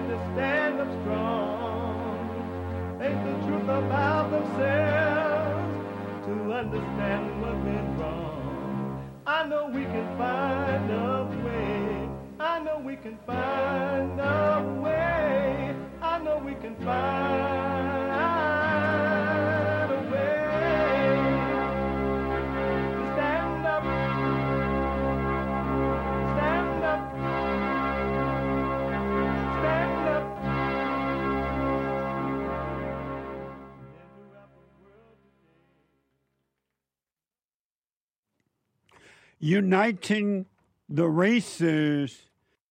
had to stand up strong, face the truth about themselves, to understand what went wrong. I know we can find a way. I know we can find a way. I know we can find a way to stand up, stand up, stand up. Uniting the races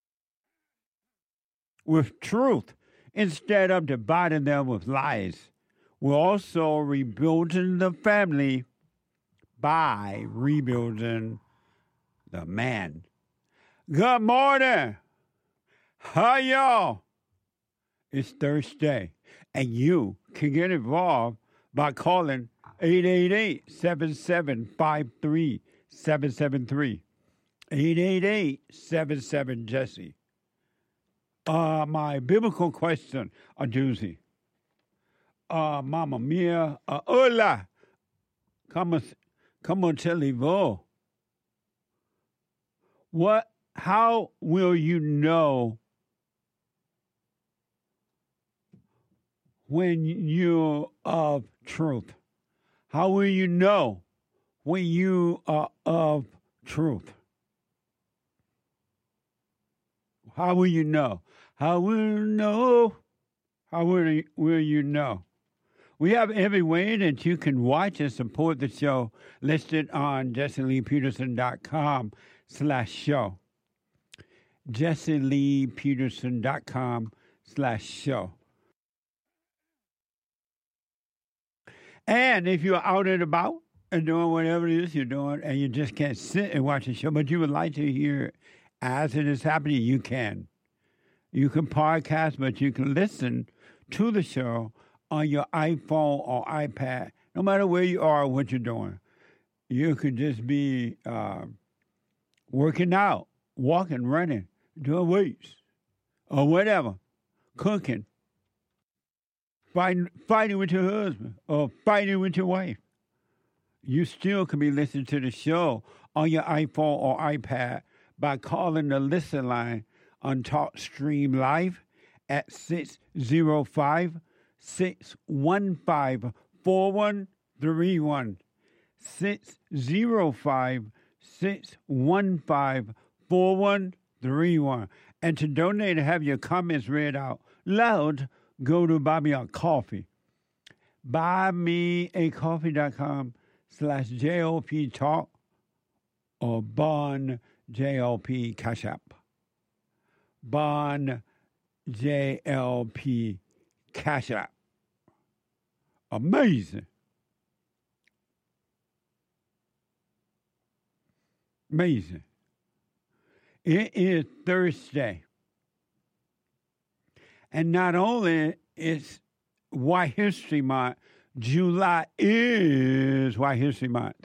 with truth instead of dividing them with lies. We're also rebuilding the family by rebuilding the man. Good morning. How y'all? It's Thursday, and you can get involved by calling 888-7753-773. 888-77-JESSE. My biblical question, a doozy. Mamma mia, hola. Come on, televo. How will you know when you're of truth? How will you know when you are of truth? How will you know? How will you know? How will you know? We have every way that you can watch and support the show listed on JesseLeePeterson.com/show. JesseLeePeterson.com/show. And if you're out and about and doing whatever it is you're doing and you just can't sit and watch the show, but you would like to hear it as it is happening, you can. You can podcast, but you can listen to the show on your iPhone or iPad, no matter where you are or what you're doing. You could just be working out, walking, running, doing weights, or whatever, cooking, fighting with your husband, or fighting with your wife. You still can be listening to the show on your iPhone or iPad by calling the listen line on TalkStream Live at 605-615-4131. 605-615-4131. And to donate and have your comments read out loud, go to Buy Me a Coffee. BuyMeACoffee.com/JLP Talk or Bond JLP Cash App. Bond JLP Cash App. Amazing. Amazing. It is Thursday. And not only is White History Month, July is White History Month.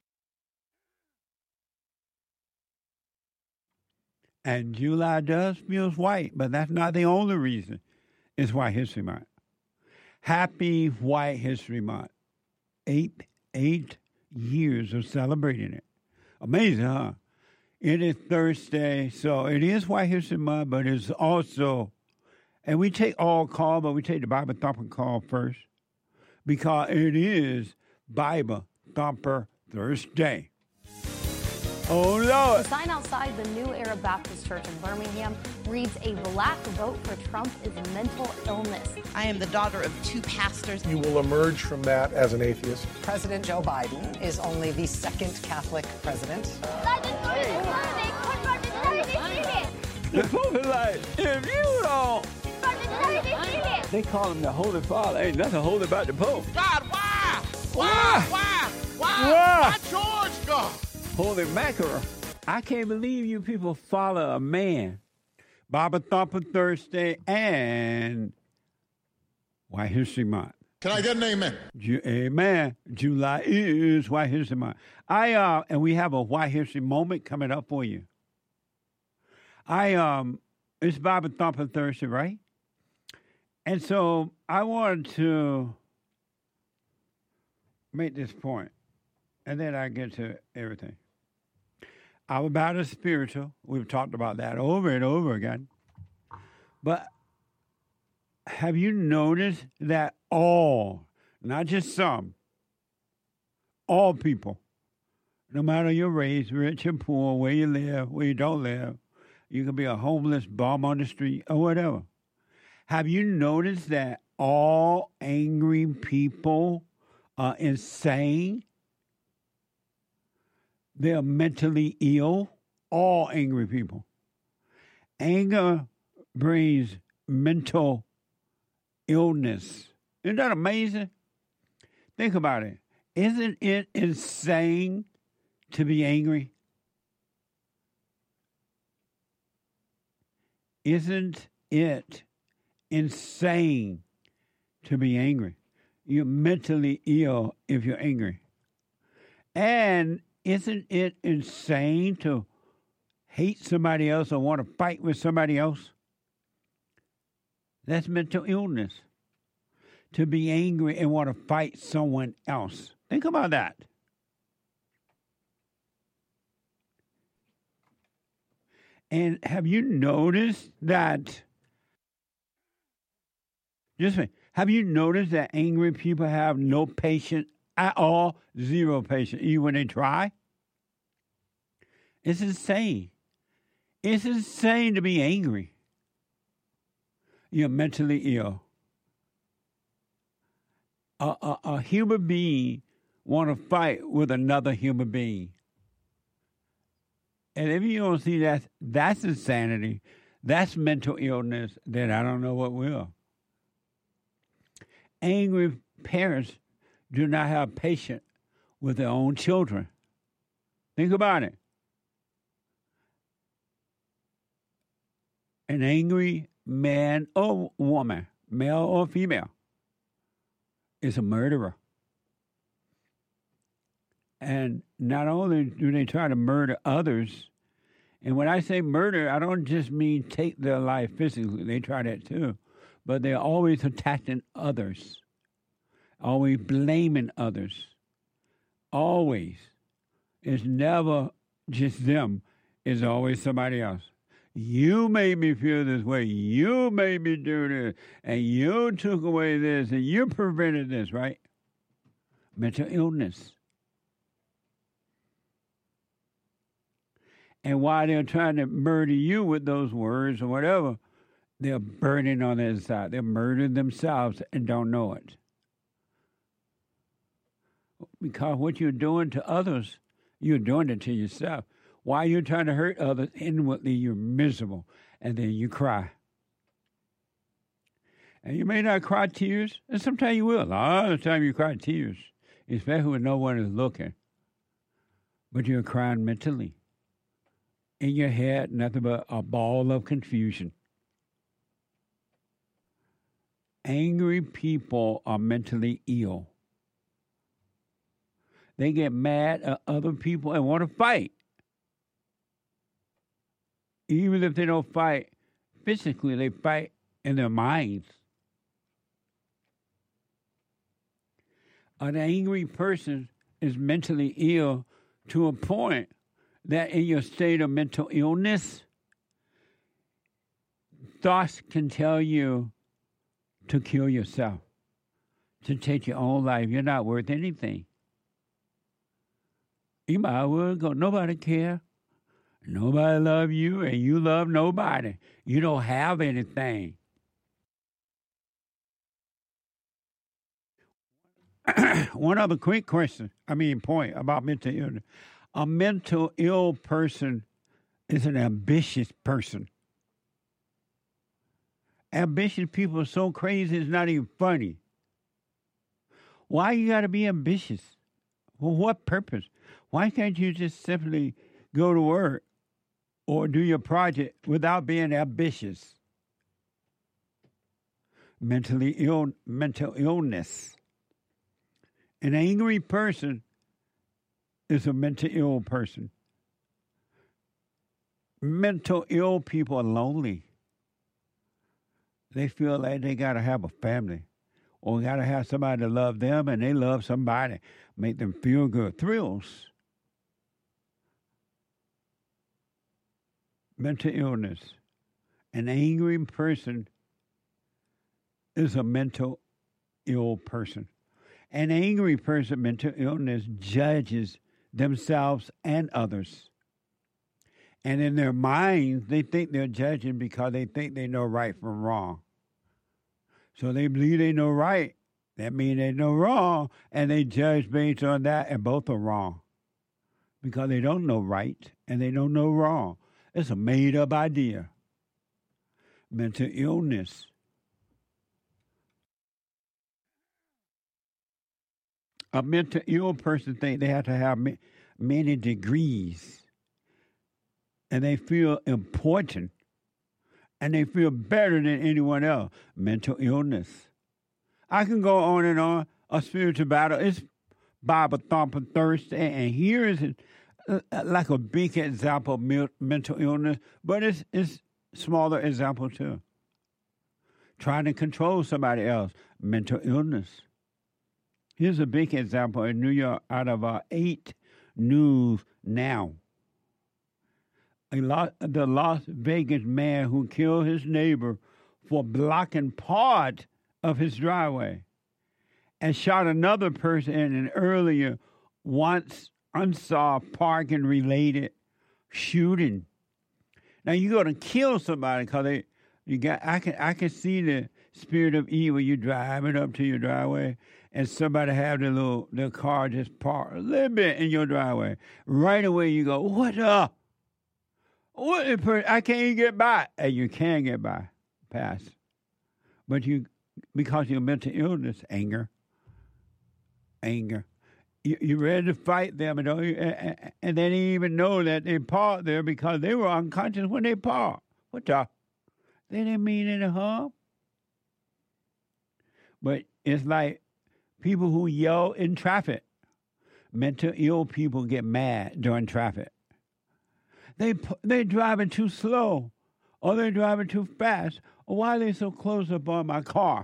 And July does feel white, but that's not the only reason it's White History Month. Happy White History Month. 8 years of celebrating it. Amazing, huh? It is Thursday, so it is White History Month, but it's also, and we take all calls, but we take the Bible Thumper call first because it is Bible Thumper Thursday. Oh, Lord. The sign outside the New Era Baptist Church in Birmingham reads, "A black vote for Trump is mental illness." I am the daughter of two pastors. You will emerge from that as an atheist. President Joe Biden is only the second Catholic president. The Pope is like, if you don't... They call him the Holy Father. Ain't nothing holy about the Pope. God, why? Why George, God? Holy mackerel. I can't believe you people follow a man. Bible Thumper Thursday and White History Month. Can I get an amen? Amen. July is White History Month. And we have a White History moment coming up for you. It's Bible Thumper Thursday, right? And so I wanted to make this point, and then I get to everything. Our battle is spiritual. We've talked about that over and over again. But have you noticed that all, not just some, all people, no matter your race, rich and poor, where you live, where you don't live, you could be a homeless bum on the street or whatever. Have you noticed that all angry people are insane? They're mentally ill. All angry people. Anger brings mental illness. Isn't that amazing? Think about it. Isn't it insane to be angry? Isn't it insane to be angry? You're mentally ill if you're angry. And isn't it insane to hate somebody else or want to fight with somebody else? That's mental illness. To be angry and want to fight someone else. Think about that. And have you noticed that? Just wait. Have you noticed that angry people have no patience at all? Zero patience, even when they try? It's insane. It's insane to be angry. You're mentally ill. A human being want to fight with another human being. And if you don't see that's insanity, that's mental illness, then I don't know what will. Angry parents do not have patience with their own children. Think about it. An angry man or woman, male or female, is a murderer. And not only do they try to murder others, and when I say murder, I don't just mean take their life physically. They try that too. But they're always attacking others, always blaming others. Always. It's never just them. It's always somebody else. You made me feel this way. You made me do this. And you took away this. And you prevented this, right? Mental illness. And while they're trying to murder you with those words or whatever, they're burning on the inside. They're murdering themselves and don't know it. Because what you're doing to others, you're doing it to yourself. While you're trying to hurt others, inwardly you're miserable. And then you cry. And you may not cry tears, and sometimes you will. A lot of the time you cry tears, especially when no one is looking. But you're crying mentally. In your head, nothing but a ball of confusion. Angry people are mentally ill. They get mad at other people and want to fight. Even if they don't fight physically, they fight in their minds. An angry person is mentally ill to a point that in your state of mental illness, thoughts can tell you to kill yourself, to take your own life. You're not worth anything. You might as well go, nobody care. Nobody love you, and you love nobody. You don't have anything. One other quick point about mental illness. A mental ill person is an ambitious person. Ambitious people are so crazy it's not even funny. Why you got to be ambitious? For what purpose? Why can't you just simply go to work or do your project without being ambitious? Mental illness. An angry person is a mental ill person. Mental ill people are lonely. They feel like they got to have a family or got to have somebody to love them, and they love somebody, make them feel good. Thrills. Mental illness. An angry person is a mental ill person. An angry person, mental illness, judges themselves and others. And in their minds, they think they're judging because they think they know right from wrong. So they believe they know right. That means they know wrong, and they judge based on that, and both are wrong. Because they don't know right, and they don't know wrong. It's a made-up idea. Mental illness. A mental ill person thinks they have to have many degrees. And they feel important, and they feel better than anyone else. Mental illness. I can go on and on. A spiritual battle. It's Bible Thumping Thursday, and here is like a big example of mental illness, but it's smaller example too. Trying to control somebody else. Mental illness. Here's a big example in New York out of 8 News Now. The Las Vegas man who killed his neighbor for blocking part of his driveway and shot another person in an earlier, once unsolved parking-related shooting. Now you go to kill somebody because I can see the spirit of evil. You driving up to your driveway and somebody have their car just parked a little bit in your driveway. Right away you go, what up? I can't get by. And you can get by, pass. But because your mental illness, anger. You're ready to fight them, and they didn't even know that they parked there because they were unconscious when they parked. What the? They didn't mean any harm. But it's like people who yell in traffic. Mental ill people get mad during traffic. They driving too slow, or they're driving too fast, or why are they so close up on my car?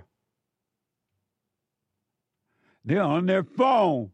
They're on their phone.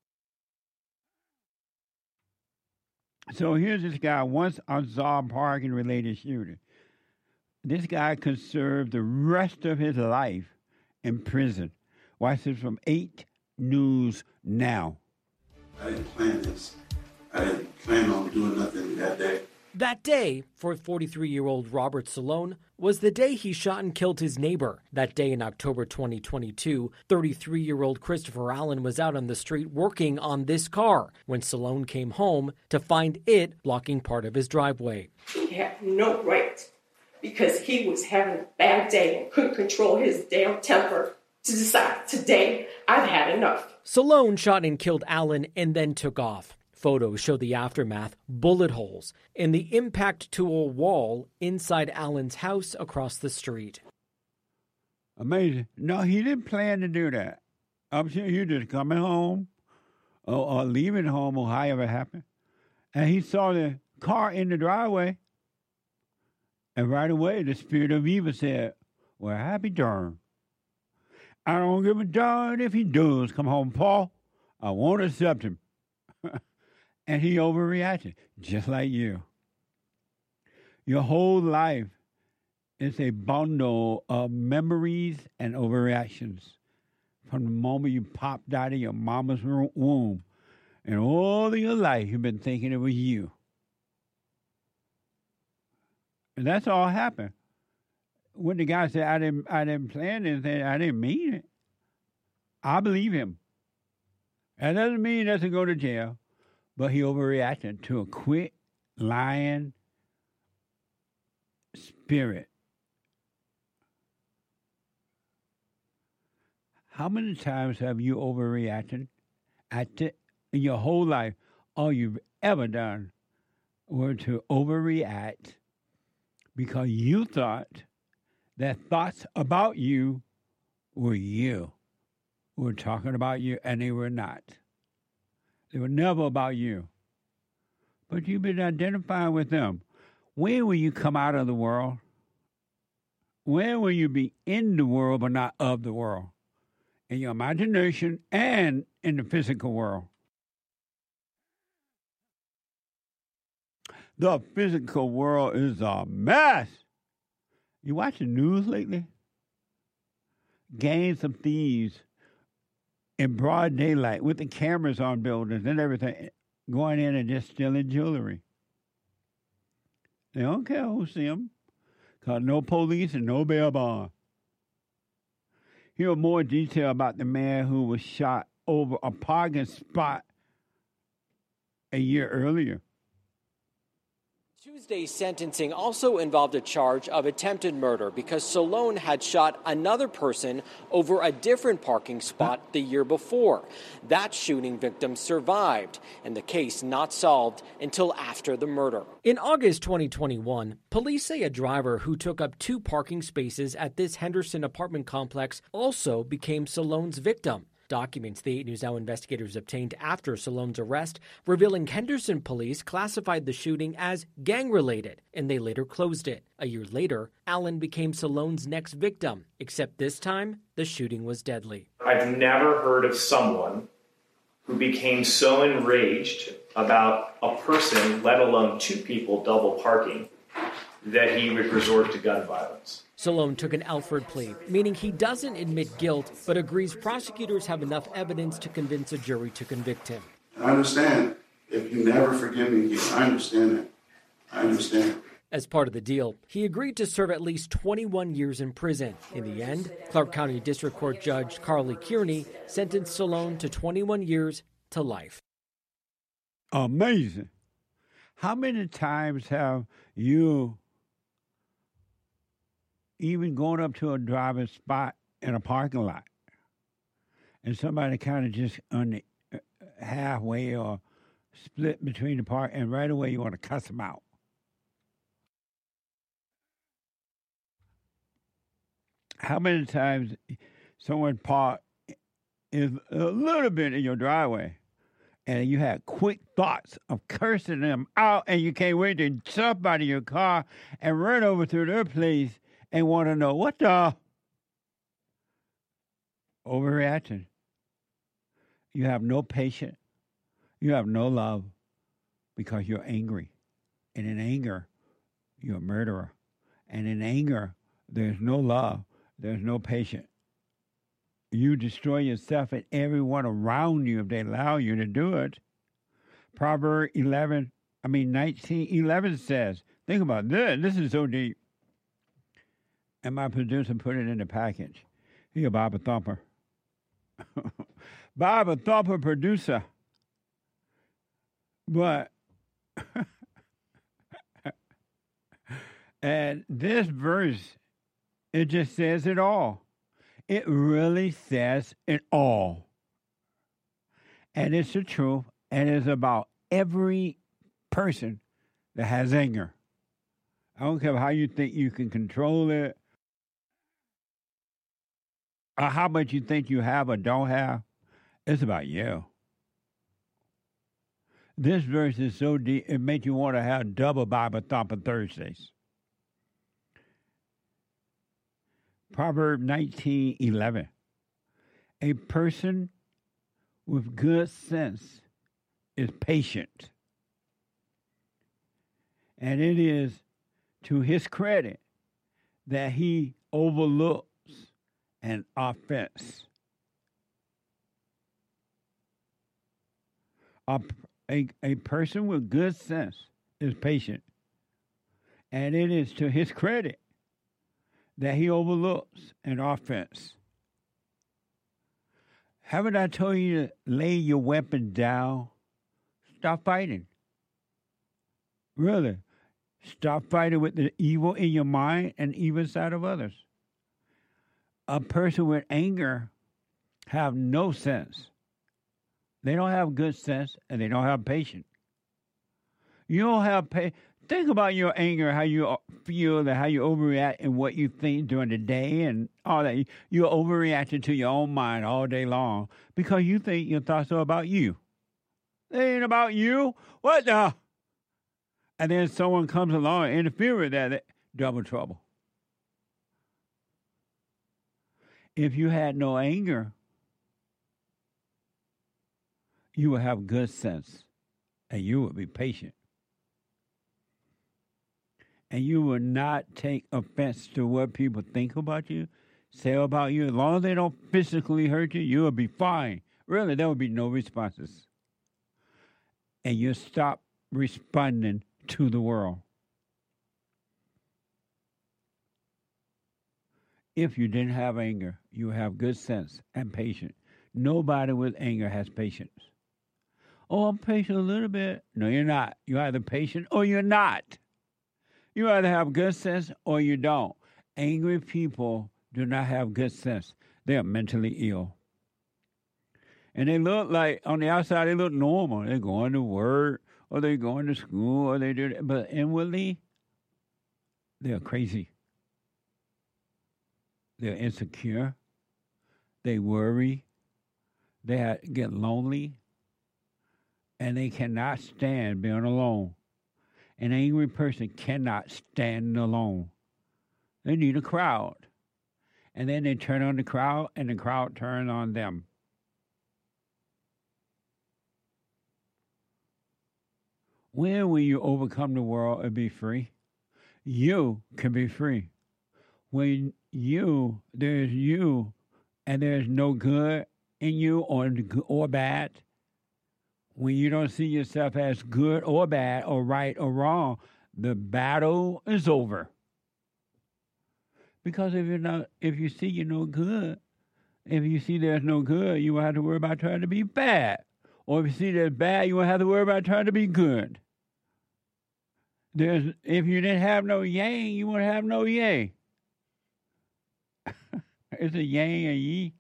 So here's this guy, once unsolved parking-related shooting. This guy could serve the rest of his life in prison. Watch this from 8 News Now. I didn't plan this. I didn't plan on doing nothing that day. That day, for 43-year-old Robert Salone, was the day he shot and killed his neighbor. That day in October 2022, 33-year-old Christopher Allen was out on the street working on this car when Salone came home to find it blocking part of his driveway. He had no right, because he was having a bad day and couldn't control his damn temper, to decide, today, I've had enough. Salone shot and killed Allen and then took off. Photos show the aftermath, bullet holes, and the impact to a wall inside Allen's house across the street. Amazing. No, he didn't plan to do that. I'm sure he was just coming home or leaving home or however it happened. And he saw the car in the driveway. And right away, the spirit of evil said, well, happy darn. I don't give a darn if he does come home, Paul. I won't accept him. And he overreacted, just like you. Your whole life is a bundle of memories and overreactions from the moment you popped out of your mama's womb. And all of your life, you've been thinking it was you. And that's all happened. When the guy said, I didn't plan anything, I didn't mean it. I believe him. That doesn't mean he doesn't go to jail. But he overreacted to a quick, lying spirit. How many times have you overreacted in your whole life? All you've ever done was to overreact because you thought that thoughts about you were you. Were talking about you, and they were not. They were never about you. But you've been identifying with them. When will you come out of the world? When will you be in the world but not of the world? In your imagination and in the physical world. The physical world is a mess. You watch the news lately? Gangs of thieves in broad daylight with the cameras on buildings and everything going in and just stealing jewelry. They don't care who see them. Because no police and no bail bond. Hear more detail about the man who was shot over a parking spot a year earlier. Tuesday's sentencing also involved a charge of attempted murder because Salone had shot another person over a different parking spot the year before. That shooting victim survived, and the case not solved until after the murder. In August 2021, police say a driver who took up 2 parking spaces at this Henderson apartment complex also became Salone's victim. Documents the 8 News Now investigators obtained after Salone's arrest, revealing Henderson police classified the shooting as gang-related, and they later closed it. A year later, Allen became Salone's next victim, except this time, the shooting was deadly. I've never heard of someone who became so enraged about a person, let alone 2 people double parking, that he would resort to gun violence. Salone took an Alford plea, meaning he doesn't admit guilt, but agrees prosecutors have enough evidence to convince a jury to convict him. I understand. If you never forgive me again, I understand that. I understand. As part of the deal, he agreed to serve at least 21 years in prison. In the end, Clark County District Court Judge Carly Kearney sentenced Salone to 21 years to life. Amazing. How many times have you even going up to a driver's spot in a parking lot and somebody kind of just on the halfway or split between the park, and right away you want to cuss them out? How many times someone parked is a little bit in your driveway and you had quick thoughts of cursing them out, and you can't wait to jump out of your car and run over to their place and want to know, what the? Overreaction. You have no patience. You have no love because you're angry. And in anger, you're a murderer. And in anger, there's no love. There's no patience. You destroy yourself and everyone around you if they allow you to do it. Proverbs 19:11 says, think about this. This is so deep. And my producer put it in the package. He a Bible thumper. Bible thumper producer. But, and this verse, it just says it all. It really says it all. And it's the truth, and it's about every person that has anger. I don't care how you think you can control it, or how much you think you have or don't have. It's about you. This verse is so deep, it makes you want to have double Bible thumper Thursdays. Proverbs 19:11. A person with good sense is patient, and it is to his credit that he overlooks an offense. A person with good sense is patient, and it is to his credit that he overlooks an offense. Haven't I told you to lay your weapon down? Stop fighting. Really. Stop fighting with the evil in your mind and evil side of others. A person with anger have no sense. They don't have good sense, and they don't have patience. You don't have think about your anger, how you feel, and how you overreact and what you think during the day and all that. You're overreacting to your own mind all day long because you think your thoughts are about you. They ain't about you. What the? And then someone comes along and interferes with that, double trouble. If you had no anger, you would have good sense and you would be patient. And you would not take offense to what people think about you, say about you. As long as they don't physically hurt you, you will be fine. Really, there will be no responses. And you stop responding to the world. If you didn't have anger, you have good sense and patience. Nobody with anger has patience. Oh, I'm patient a little bit. No, you're not. You're either patient or you're not. You either have good sense or you don't. Angry people do not have good sense. They are mentally ill. And they look like, on the outside, they look normal. They're going to work or they're going to school or they do that. But inwardly, they're crazy. They're insecure. They worry. They get lonely. And they cannot stand being alone. An angry person cannot stand alone. They need a crowd. And then they turn on the crowd, and the crowd turns on them. When will you overcome the world and be free? You can be free. When there's you, and there's no good in you or bad, when you don't see yourself as good or bad or right or wrong, the battle is over. Because if you see you're no good, if you see there's no good, you won't have to worry about trying to be bad. Or if you see there's bad, you won't have to worry about trying to be good. If you didn't have no yang, you won't have no yang. It's a yang and yi.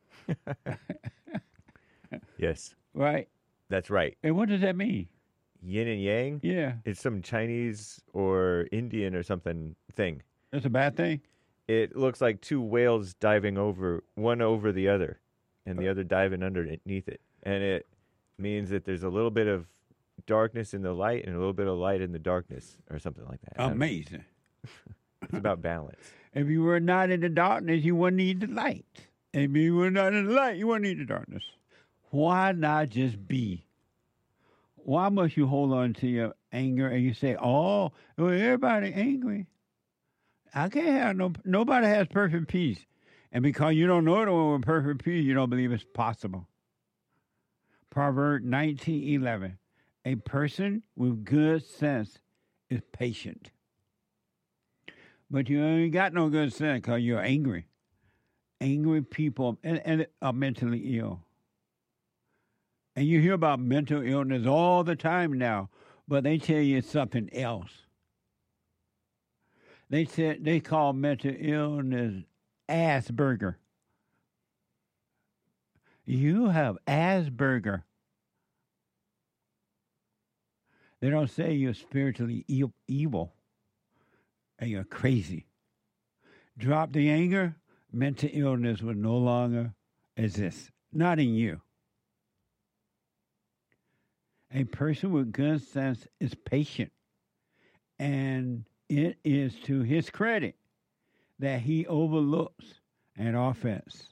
Yes. Right? That's right. And what does that mean? Yin and yang? Yeah. It's some Chinese or Indian or something thing. That's a bad thing? It looks like two whales diving one over the other, and the other diving underneath it. And it means that there's a little bit of darkness in the light and a little bit of light in the darkness or something like that. Amazing. It's about balance. If you were not in the darkness, you wouldn't need the light. If you were not in the light, you wouldn't need the darkness. Why not just be? Why must you hold on to your anger and you say, oh, well, everybody angry? I can't have nobody has perfect peace. And because you don't know the one with perfect peace, you don't believe it's possible. Proverbs 19:11. A person with good sense is patient. But you ain't got no good sense because you're angry. Angry people and are mentally ill. And you hear about mental illness all the time now, but they tell you it's something else. They call mental illness Asperger. You have Asperger. They don't say you're spiritually evil and you're crazy. Drop the anger, mental illness will no longer exist. Not in you. A person with good sense is patient, and it is to his credit that he overlooks an offense.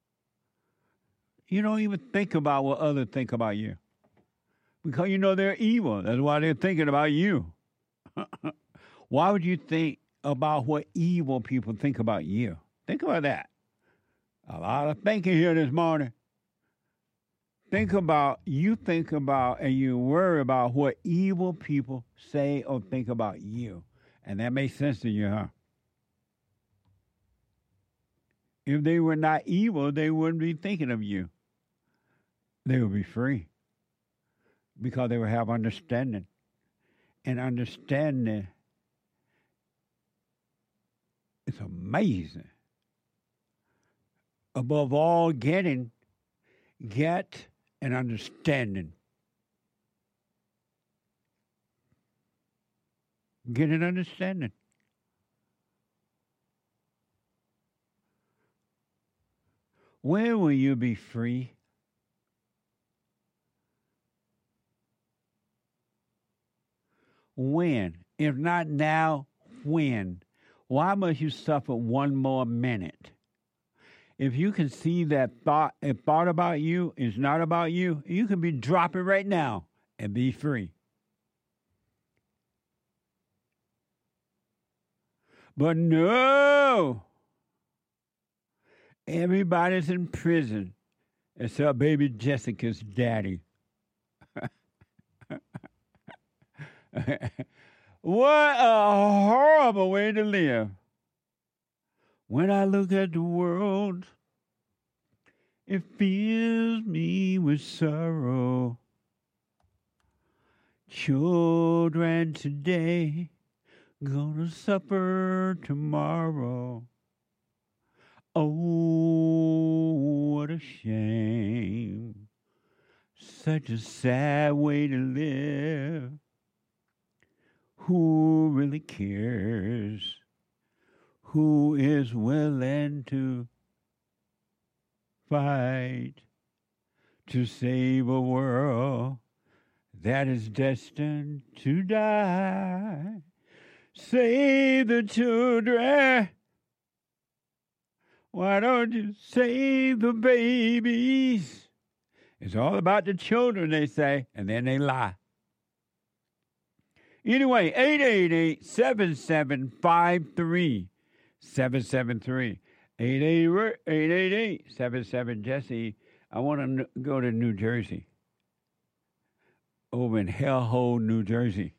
You don't even think about what others think about you because you know they're evil. That's why they're thinking about you. Why would you think about what evil people think about you? Think about that. A lot of thinking here this morning. Think about and you worry about what evil people say or think about you. And that makes sense to you, huh? If they were not evil, they wouldn't be thinking of you. They would be free because they would have understanding. And understanding is amazing. Above all, get an understanding. Get an understanding. When will you be free? When? If not now, when? Why must you suffer one more minute? if you can see that thought, a thought about you is not about you, you can be dropping right now and be free. But no, everybody's in prison except baby Jessica's daddy. What a horrible way to live. When I look at the world, it fills me with sorrow. Children today gonna suffer tomorrow. Oh, what a shame. Such a sad way to live. Who really cares? Who is willing to fight to save a world that is destined to die? Save the children. Why don't you save the babies? It's all about the children, they say, and then they lie. Anyway, 888-7753-773. 888-77-JESSE. I want to go to New Jersey. Over in Hellhole, New Jersey.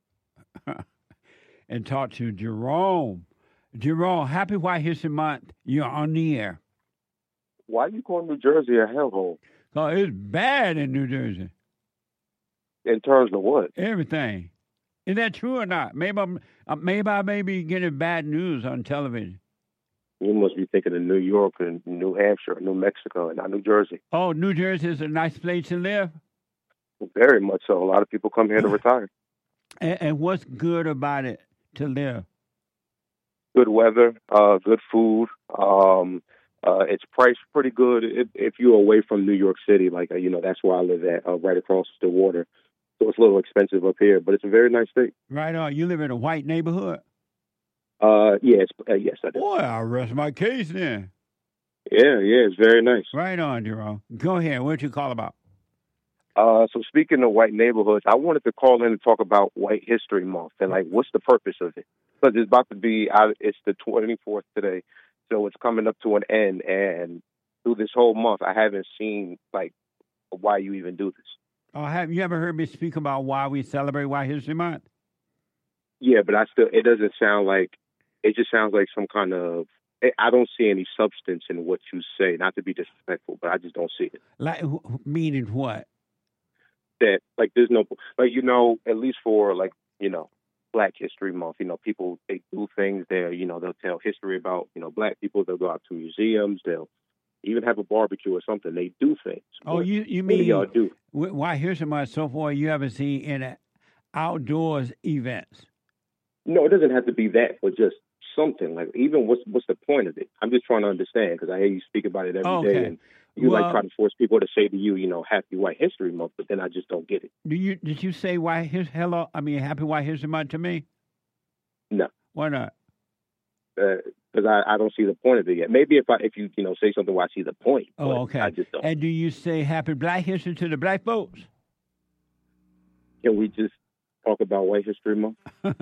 And talk to Jerome. Jerome, happy White History Month. You're on the air. Why you call New Jersey a hellhole? Because it's bad in New Jersey. In terms of what? Everything. Is that true or not? Maybe I may be getting bad news on television. You must be thinking of New York and New Hampshire, New Mexico, and not New Jersey. Oh, New Jersey is a nice place to live? Very much so. A lot of people come here to retire. And what's good about it to live? Good weather, good food. It's priced pretty good if you're away from New York City. Like, that's where I live at, right across the water. So it's a little expensive up here, but it's a very nice state. Right on. You live in a white neighborhood? Yes, I do. Boy, I'll rest my case then. Yeah, it's very nice. Right on, Jerome. Go ahead. What you call about? So speaking of white neighborhoods, I wanted to call in and talk about White History Month and what's the purpose of it? Because it's about to be it's the 24th today, so it's coming up to an end. And through this whole month, I haven't seen why you even do this. Oh, have you ever heard me speak about why we celebrate White History Month? Yeah, but it doesn't sound like, it just sounds like some kind of, I don't see any substance in what you say. Not to be disrespectful, but I just don't see it. Like, meaning what? That, there's no, at least for, Black History Month, people, they do things there, they'll tell history about, Black people, they'll go out to museums, they'll even have a barbecue or something. They do things. Oh, you mean y'all do? Why History Month so far you haven't seen in outdoors events? No, it doesn't have to be that, but just something. Even what's the point of it? I'm just trying to understand because I hear you speak about it every day, and you try to force people to say to you, Happy White History Month, but then I just don't get it. Did you say Happy White History Month to me? No. Why not? Because I don't see the point of it yet. Maybe if you say something where I see the point. Oh, okay. I just don't. And do you say Happy Black History to the Black folks? Can we just talk about White History Month?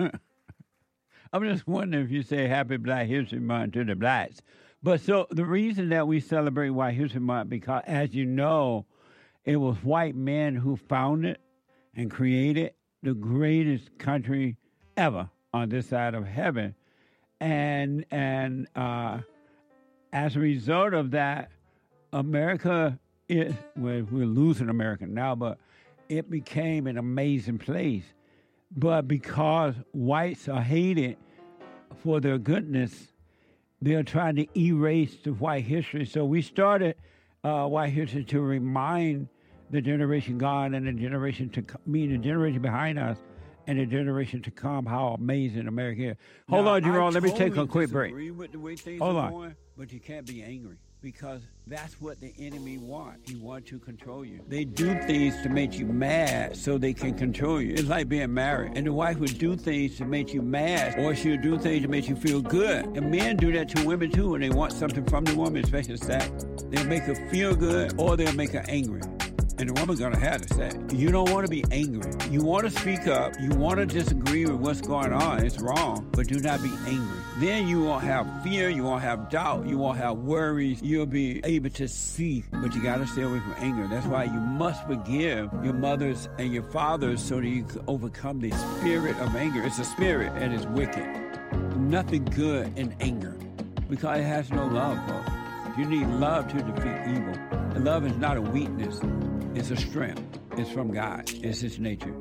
I'm just wondering if you say Happy Black History Month to the blacks. But so the reason that we celebrate White History Month, because as you know, it was white men who founded and created the greatest country ever on this side of heaven. And as a result of that, America we're losing America now, but it became an amazing place. But because whites are hated for their goodness, they're trying to erase the white history. So we started white history to remind the generation gone and the generation the generation behind us and the generation to come how amazing America is. Hold on, Jerome. Let me take a quick break. With the way things Hold are on. going, but you can't be angry. because that's what the enemy wants. He wants to control you. They do things to make you mad so they can control you. It's like being married. And the wife would do things to make you mad, or she'll do things to make you feel good. And men do that to women too when they want something from the woman, especially sex. They'll make her feel good or they'll make her angry. And the woman's going to have to say, you don't want to be angry. You want to speak up. You want to disagree with what's going on. It's wrong, but do not be angry. Then you won't have fear. You won't have doubt. You won't have worries. You'll be able to see, but you got to stay away from anger. That's why you must forgive your mothers and your fathers so that you can overcome the spirit of anger. It's a spirit and it's wicked. Nothing good in anger because it has no love, folks. You need love to defeat evil. And love is not a weakness. It's a strength. It's from God. It's His nature.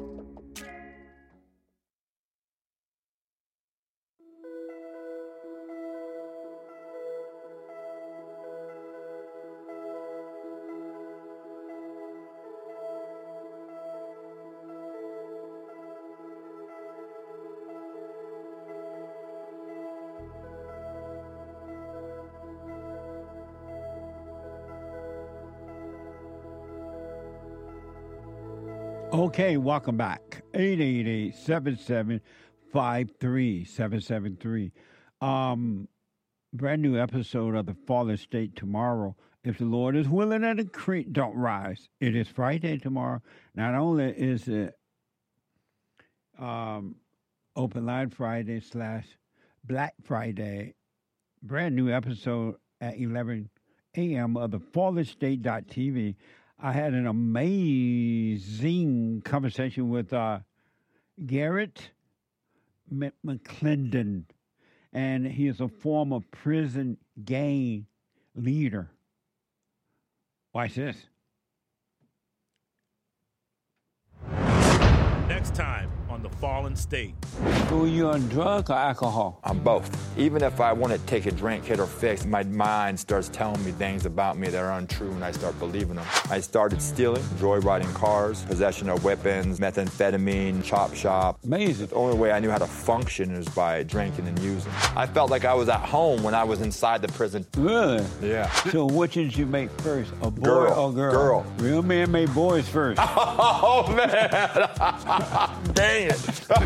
Okay, welcome back. 888-7753-773. Brand new episode of The Fallen State tomorrow. If the Lord is willing and the creek don't rise. It is Friday tomorrow. Not only is it Open Line Friday / Black Friday, brand new episode at 11 a.m. of the FallenState.tv. I had an amazing conversation with Garrett McClendon, and he is a former prison gang leader. Watch this. Next time on The Fallen State. So you on drugs or alcohol? I'm both. Even if I want to take a drink, hit or fix, my mind starts telling me things about me that are untrue, and I start believing them. I started stealing, joyriding cars, possession of weapons, methamphetamine, chop shop. Amazing. The only way I knew how to function is by drinking and using. I felt like I was at home when I was inside the prison. Really? Yeah. So which did you make first, a boy Girl. or girl? Girl. Real men made boys first. Oh, man. Dang it.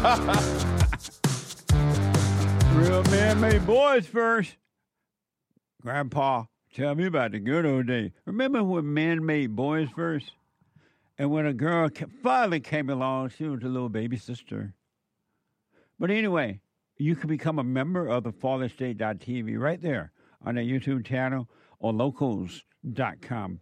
Real men made boys first. Grandpa, tell me about the good old days. Remember when men made boys first? And when a girl finally came along, she was a little baby sister. But anyway, you can become a member of the FallenState.tv right there on the YouTube channel or locals.com.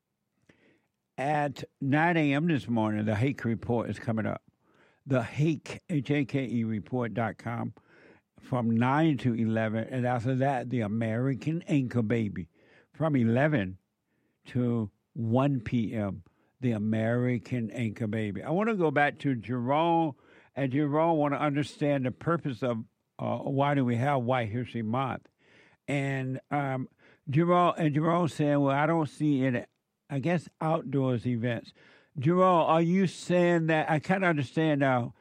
At 9 a.m. this morning, the Hake Report is coming up. The Hake, H-A-K-E report.com from 9 to 11. And after that, the American Anchor Baby from 11 to 1 p.m. The American Anchor Baby. I want to go back to Jerome. And Jerome want to understand the purpose of why do we have White History Month. And Jerome saying, well, I don't see it, I guess, outdoors events. Jerome, are you saying that, I kind of understand now,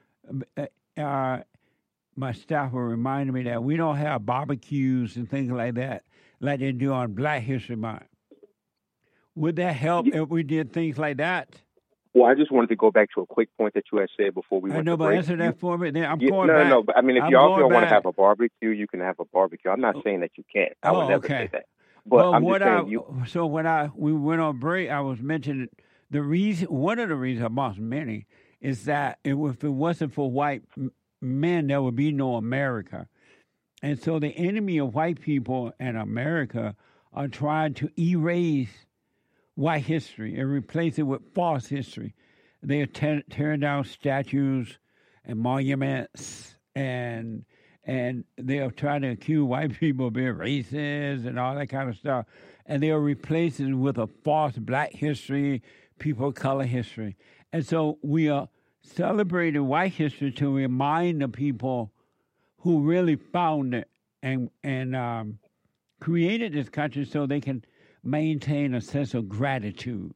my staff were reminding me that we don't have barbecues and things like that, like they do on Black History Month. Would that help if we did things like that? Well, I just wanted to go back to a quick point that you had said before we went to break. I know, but answer that for me. Then I'm going back. No, but I mean, if y'all don't want to have a barbecue, you can have a barbecue. I'm not saying that you can't. I would never say that. But I'm just saying So when we went on break, I was mentioning the reason, one of the reasons amongst many, is that if it wasn't for white men, there would be no America. And so the enemy of white people and America are trying to erase white history and replace it with false history. They are tearing down statues and monuments, and they are trying to accuse white people of being racist and all that kind of stuff. And they are replacing it with a false black history, people of color history. And so we are celebrating white history to remind the people who really found it and created this country so they can maintain a sense of gratitude.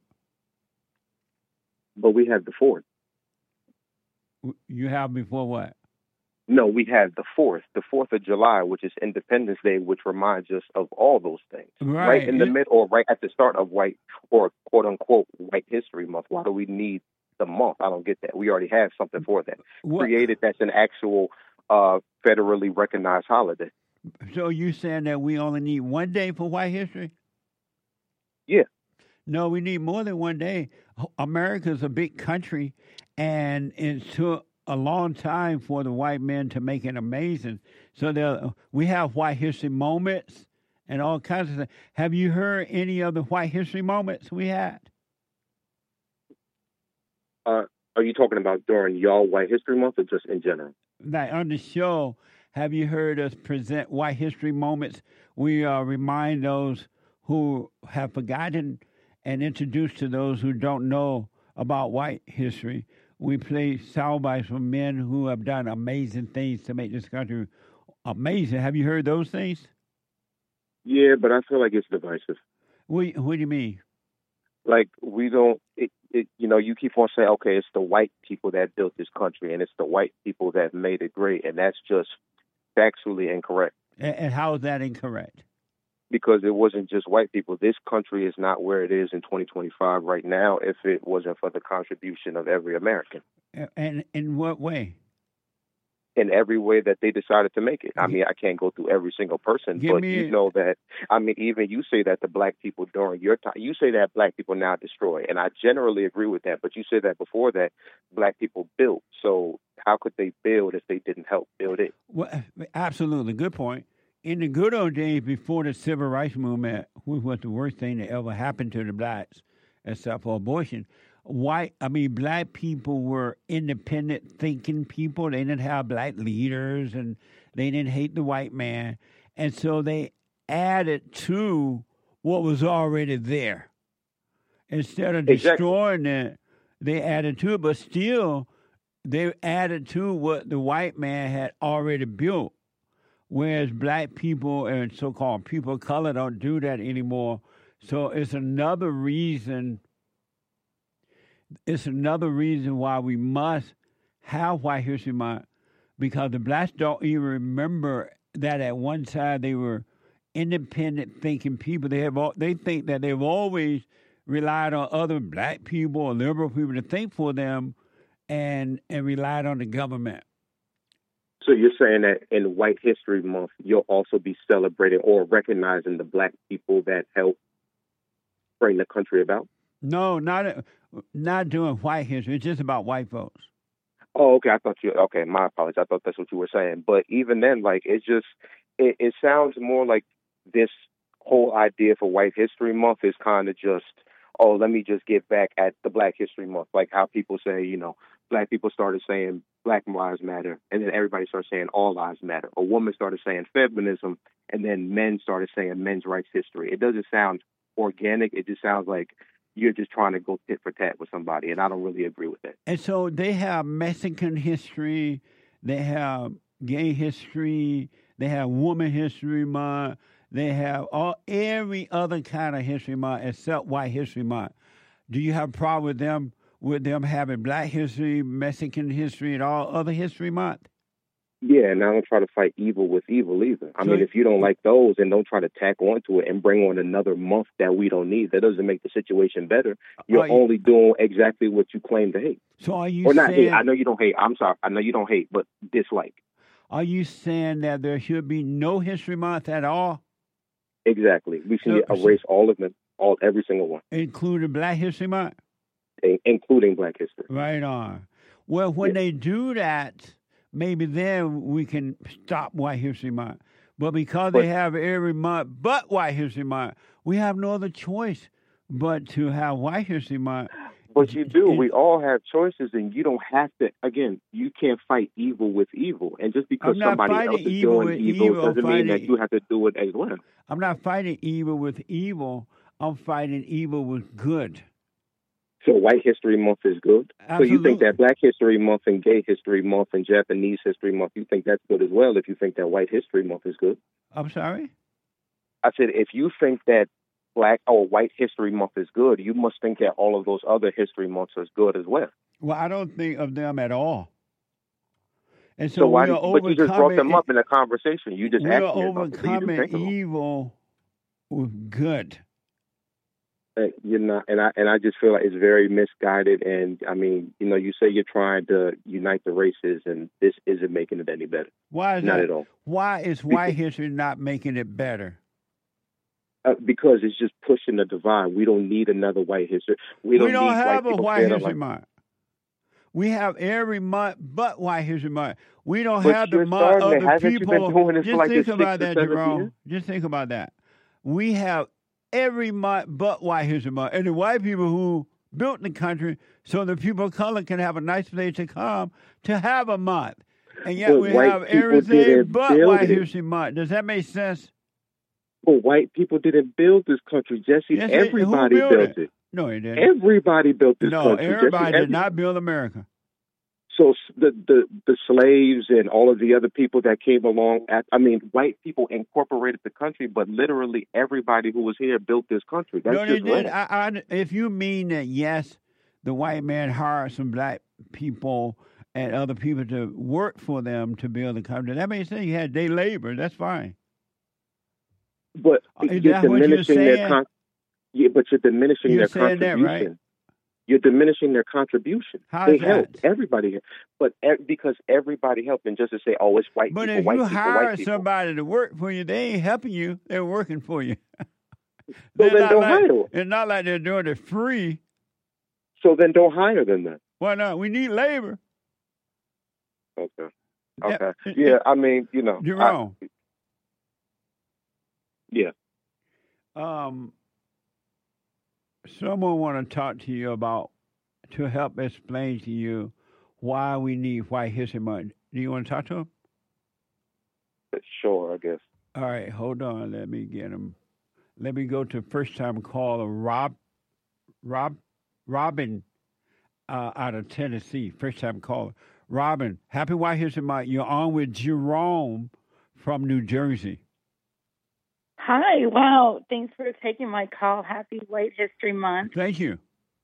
But we had before. You have before what? No, we have the 4th of July, which is Independence Day, which reminds us of all those things. Right in the middle, or right at the start of white, or quote unquote, White History Month. Why do we need the month? I don't get that. We already have something for that. Created that's an actual federally recognized holiday. So you saying that we only need one day for white history? Yeah. No, we need more than one day. America's a big country, and it took a long time for the white men to make it amazing. So we have white history moments and all kinds of things. Have you heard any of the white history moments we had? Are you talking about during y'all White History Month or just in general? Like on the show, have you heard us present white history moments? We remind those who have forgotten and introduce to those who don't know about white history. We play soundbites from men who have done amazing things to make this country amazing. Have you heard those things? Yeah, but I feel like it's divisive. What do you mean? Like, we don't, you keep on saying, okay, it's the white people that built this country and it's the white people that made it great. And that's just factually incorrect. And how is that incorrect? Because it wasn't just white people. This country is not where it is in 2025 right now if it wasn't for the contribution of every American. And in what way? In every way that they decided to make it. I mean, I can't go through every single person, but you know that, I mean, even you say that the black people during your time, you say that black people now destroy, and I generally agree with that, but you said that before that black people built. So how could they build if they didn't help build it? Well, absolutely. Good point. In the good old days before the civil rights movement, which was the worst thing that ever happened to the blacks, except for abortion, black people were independent thinking people. They didn't have black leaders and they didn't hate the white man. And so they added to what was already there. Instead of destroying it, they added to it, but still they added to what the white man had already built. Whereas black people and so-called people of color don't do that anymore. So it's another reason why we must have White History Month, because the blacks don't even remember that at one time they were independent thinking people. They think that they've always relied on other black people or liberal people to think for them and relied on the government. So you're saying that in White History Month, you'll also be celebrating or recognizing the black people that helped bring the country about? No, not doing white history. It's just about white folks. Oh, okay. My apologies. I thought that's what you were saying. But even then, like, it sounds more like this whole idea for White History Month is kind of just, oh, let me just get back at the Black History Month. Like how people say, black people started saying Black Lives Matter, and then everybody started saying all lives matter. A woman started saying feminism, and then men started saying men's rights history. It doesn't sound organic. It just sounds like you're just trying to go tit for tat with somebody, and I don't really agree with that. And so they have Mexican history, they have gay history, they have woman history month, they have every other kind of history month except White History Month. Do you have a problem with them having Black history, Mexican history, and all other history month? Yeah, and I don't try to fight evil with evil either. I mean, if you don't like those, then don't try to tack onto it and bring on another month that we don't need. That doesn't make the situation better. You're only doing exactly what you claim to hate. So are you or not saying, hate? I know you don't hate. I'm sorry. I know you don't hate, but dislike. Are you saying that there should be no history month at all? Exactly. We should erase all of them, every single one, including Black History Month, including Black history. Right on. Well, when they do that, maybe then we can stop White History Month. But because they have every month but White History Month, we have no other choice but to have White History Month. But you do. We all have choices, and you don't have to. Again, you can't fight evil with evil. And just because somebody else is doing evil doesn't mean that you have to do it as well. I'm not fighting evil with evil. I'm fighting evil with good. So White History Month is good? Absolutely. So you think that Black History Month and Gay History Month and Japanese History Month, you think that's good as well if you think that White History Month is good? I'm sorry? I said if you think that Black or White History Month is good, you must think that all of those other history months is good as well. Well, I don't think of them at all. And so why? but you just brought them up in a conversation. You just we're asked me about it, but you didn't overcoming think of them. evil with good. You're not, and I just feel like it's very misguided. And I mean, you say you're trying to unite the races, and this isn't making it any better. Why is not that? at all? Why is white history not making it better? Because it's just pushing the divide. We don't need another white history. We don't need have a white history like, month. We have every month but White History Month. We don't but have the you're month starting of it. the Haven't people. You been doing this Just for like think the about 6 or that, 7 Jerome. years? Just think about that. We have every month but White History Month. And the white people who built the country so the people of color can have a nice place to come to have a month. And yet But we white have people everything didn't but build White it. History Month. Does that make sense? Well, white people didn't build this country, Jesse. Yes, Everybody who built it? it. No, it didn't. Everybody built this No, country. everybody Jesse. did not build America. So the slaves and all of the other people that came along, white people incorporated the country, but literally everybody who was here built this country. That's No, they just did. wrong. If you mean that, yes, the white man hired some black people and other people to work for them to build the country, that makes sense. You had day labor. That's fine. But Is you're that what you're diminishing their saying? but you're diminishing You're their saying that, contribution. right? You're diminishing their contribution. How They is that? helped. Everybody helped. But because everybody helped, and just to say, oh, it's white But people, if white you people, hire white people. somebody to work for you, they ain't helping you. They're working for you. So then don't hire them. It's not like they're doing it free. So then don't hire them then. Why not? We need labor. Okay. Yeah, Jerome. Yeah. Someone want to talk to you to help explain to you why we need White History Month. Do you want to talk to him? Sure, I guess. All right, hold on. Let me get him. Let me go to first-time caller Robin out of Tennessee. First-time caller. Robin, happy White History Month. You're on with Jerome from New Jersey. Hi, wow. Thanks for taking my call. Happy White History Month. Thank you.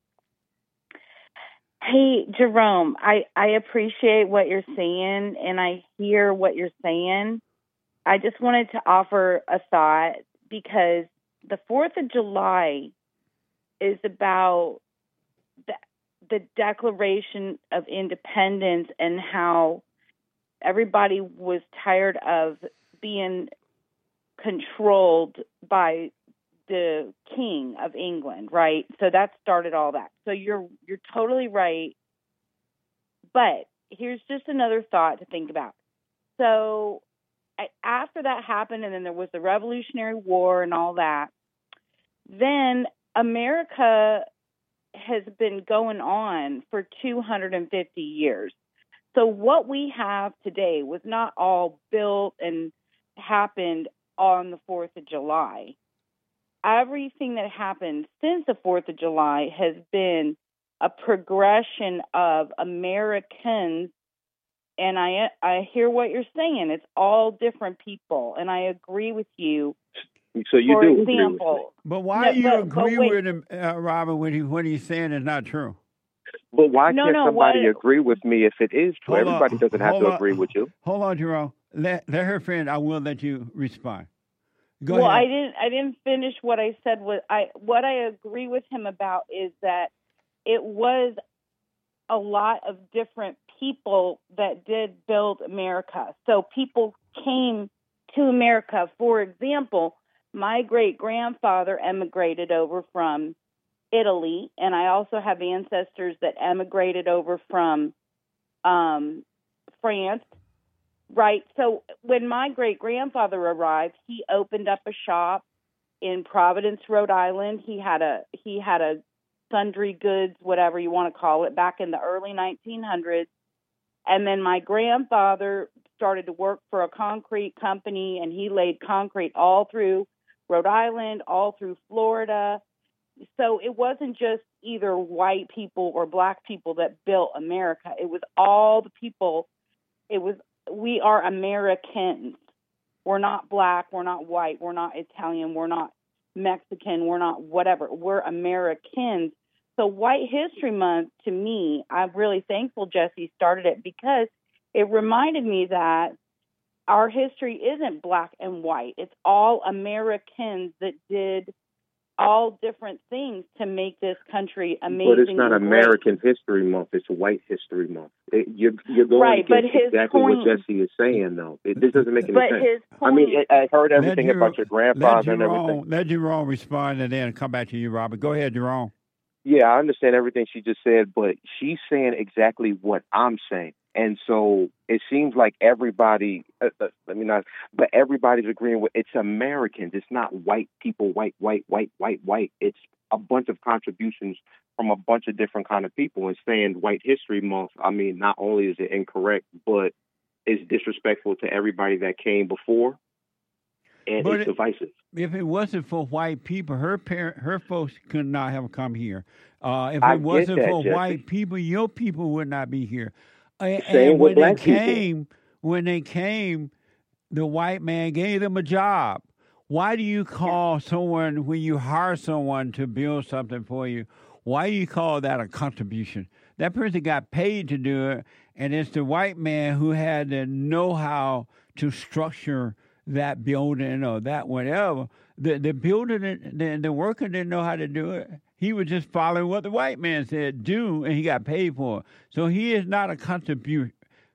Hey, Jerome, I appreciate what you're saying, and I hear what you're saying. I just wanted to offer a thought because the 4th of July is about the Declaration of Independence and how everybody was tired of being controlled by the King of England, right? So that started all that. So you're totally right. But here's just another thought to think about. So after that happened, and then there was the Revolutionary War and all that, then America has been going on for 250 years. So what we have today was not all built and happened on the 4th of July. Everything that happened since the 4th of July has been a progression of Americans, and I hear what you're saying. It's all different people, and I agree with you. So you For do example, agree with me. But why do you agree with him, Robin, when he's saying it's not true? But why can't somebody agree with me if it is true? Everybody doesn't have to agree with you. Hold on, Jerome. Let her finish. I will let you respond. Go well, ahead. I didn't finish what I said. What I agree with him about is that it was a lot of different people that did build America. So people came to America. For example, my great-grandfather emigrated over from Italy, and I also have ancestors that emigrated over from France. Right. So when my great-grandfather arrived, he opened up a shop in Providence, Rhode Island. He had a sundry goods, whatever you want to call it, back in the early 1900s. And then my grandfather started to work for a concrete company, and he laid concrete all through Rhode Island, all through Florida. So it wasn't just either white people or black people that built America. It was all the people. We are Americans. We're not black. We're not white. We're not Italian. We're not Mexican. We're not whatever. We're Americans. So White History Month, to me, I'm really thankful Jesse started it because it reminded me that our history isn't black and white. It's all Americans that did all different things to make this country amazing. But it's not and American History Month. It's White History Month. You're going right, but against his exactly point, what Jesse is saying, though. This doesn't make any but sense. his point, I mean, I heard everything about your grandfather and everything. Let Jerome respond and then come back to you, Robert. Go ahead, Jerome. Yeah, I understand everything she just said, but she's saying exactly what I'm saying. And so it seems like everybody, but everybody's agreeing with it's Americans. It's not white people, white. It's a bunch of contributions from a bunch of different kind of people. And saying White History Month, I mean, not only is it incorrect, but it's disrespectful to everybody that came before. And it's divisive. If it wasn't for white people, her folks could not have come here. If it wasn't for white people, your people would not be here. And when they came, the white man gave them a job. Why do you call someone, when you hire someone to build something for you, why do you call that a contribution? That person got paid to do it, and it's the white man who had the know-how to structure that building or that whatever. The builder, the worker didn't know how to do it. He was just following what the white man said do, and he got paid for it. So he is not a contributor.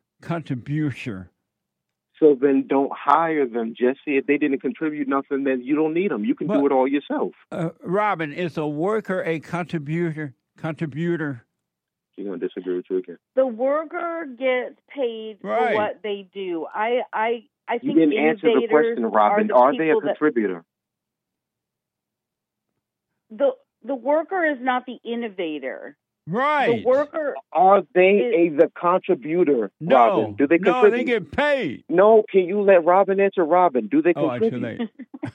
So then don't hire them, Jesse. If they didn't contribute nothing, then you don't need them. You can do it all yourself. Robin, is a worker a contributor? She's going to disagree with you again. The worker gets paid for what they do. I think you didn't answer the question, Robin. Are they a contributor? The worker is not the innovator. Right. The worker are they the contributor? No. Robin? Do they contribute? No, they get paid. No, can you let Robin answer? Robin, do they contribute?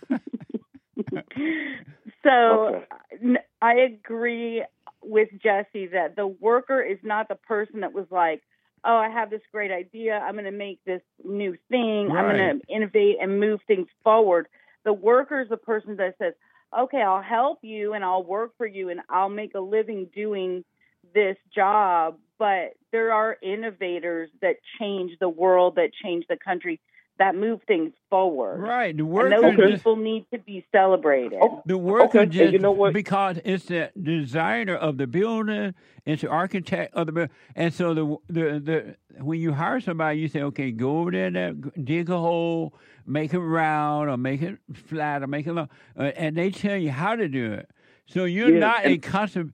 So I agree with Jesse that the worker is not the person that was like, oh, I have this great idea. I'm going to make this new thing. Right. I'm going to innovate and move things forward. The worker is the person that says, okay, I'll help you and I'll work for you and I'll make a living doing this job. But there are innovators that change the world, that change the country, that move things forward. Right. The worker and those people need to be celebrated. The worker just, you know what? Because it's the designer of the building, it's the architect of the building. And so the when you hire somebody, you say, okay, go over there, dig a hole, make it round or make it flat or make it long. And they tell you how to do it. So you're not a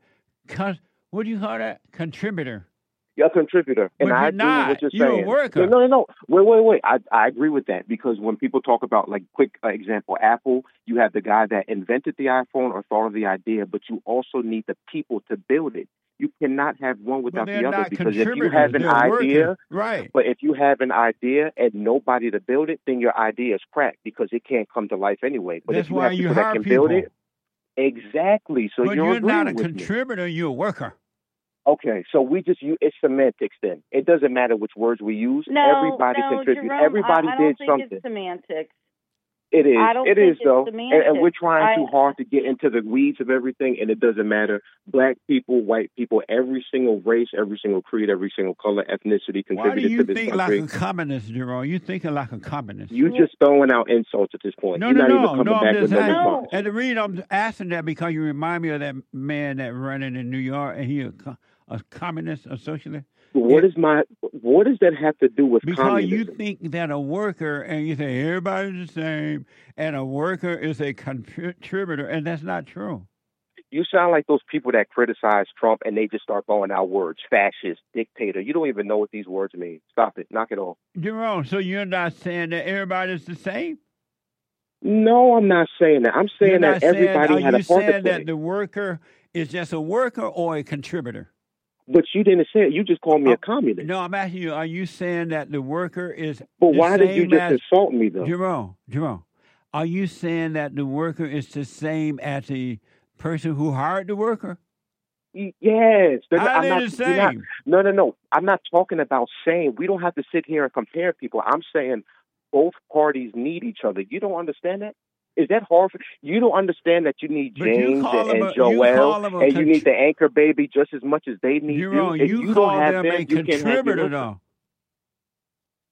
what do you call that? Contributor. You're a contributor. And I agree with what you're saying. You're a worker. No. Wait. I agree with that because when people talk about, like, quick example, Apple, you have the guy that invented the iPhone or thought of the idea, but you also need the people to build it. You cannot have one without the other because if you have an idea, right? But if you have an idea and nobody to build it, then your idea is cracked because it can't come to life anyway. But that's if you why have people that can build it, exactly. So but you're not a contributor; you're a worker. Okay, so it's semantics then. It doesn't matter which words we use. Everybody contributes. Jerome, Everybody I did don't something. think it's semantics. It is. I don't it think is, it's though. semantics. And we're trying too hard to get into the weeds of everything, and it doesn't matter. Black people, white people, every single race, every single creed, every single color, ethnicity contributed to this country. Why do you think like a communist, Jerome? You thinking like a communist. You're just throwing out insults at this point. No, You're not no, even coming back with no response. And the reason I'm asking that because you remind me of that man that running in New York, and he a communist, a socialist. What does that have to do with communism? Because you think that a worker, and you say everybody's the same, and a worker is a contributor, and that's not true. You sound like those people that criticize Trump, and they just start throwing out words, fascist, dictator. You don't even know what these words mean. Stop it. Knock it off. Jerome, so you're not saying that everybody's the same? No, I'm not saying that. I'm saying that everybody had a part to play. Are you saying that the worker is just a worker or a contributor? But you didn't say it. You just called me a communist. No, I'm asking you, are you saying that the worker is But why did you just insult me, though? Jerome, are you saying that the worker is the same as the person who hired the worker? Yes. How are they the same? No. I'm not talking about saying. We don't have to sit here and compare people. I'm saying both parties need each other. You don't understand that? Is that hard for you? Don't understand that you need James and Joel, and you need the anchor baby just as much as they need you. If you don't have them, a contributor, though.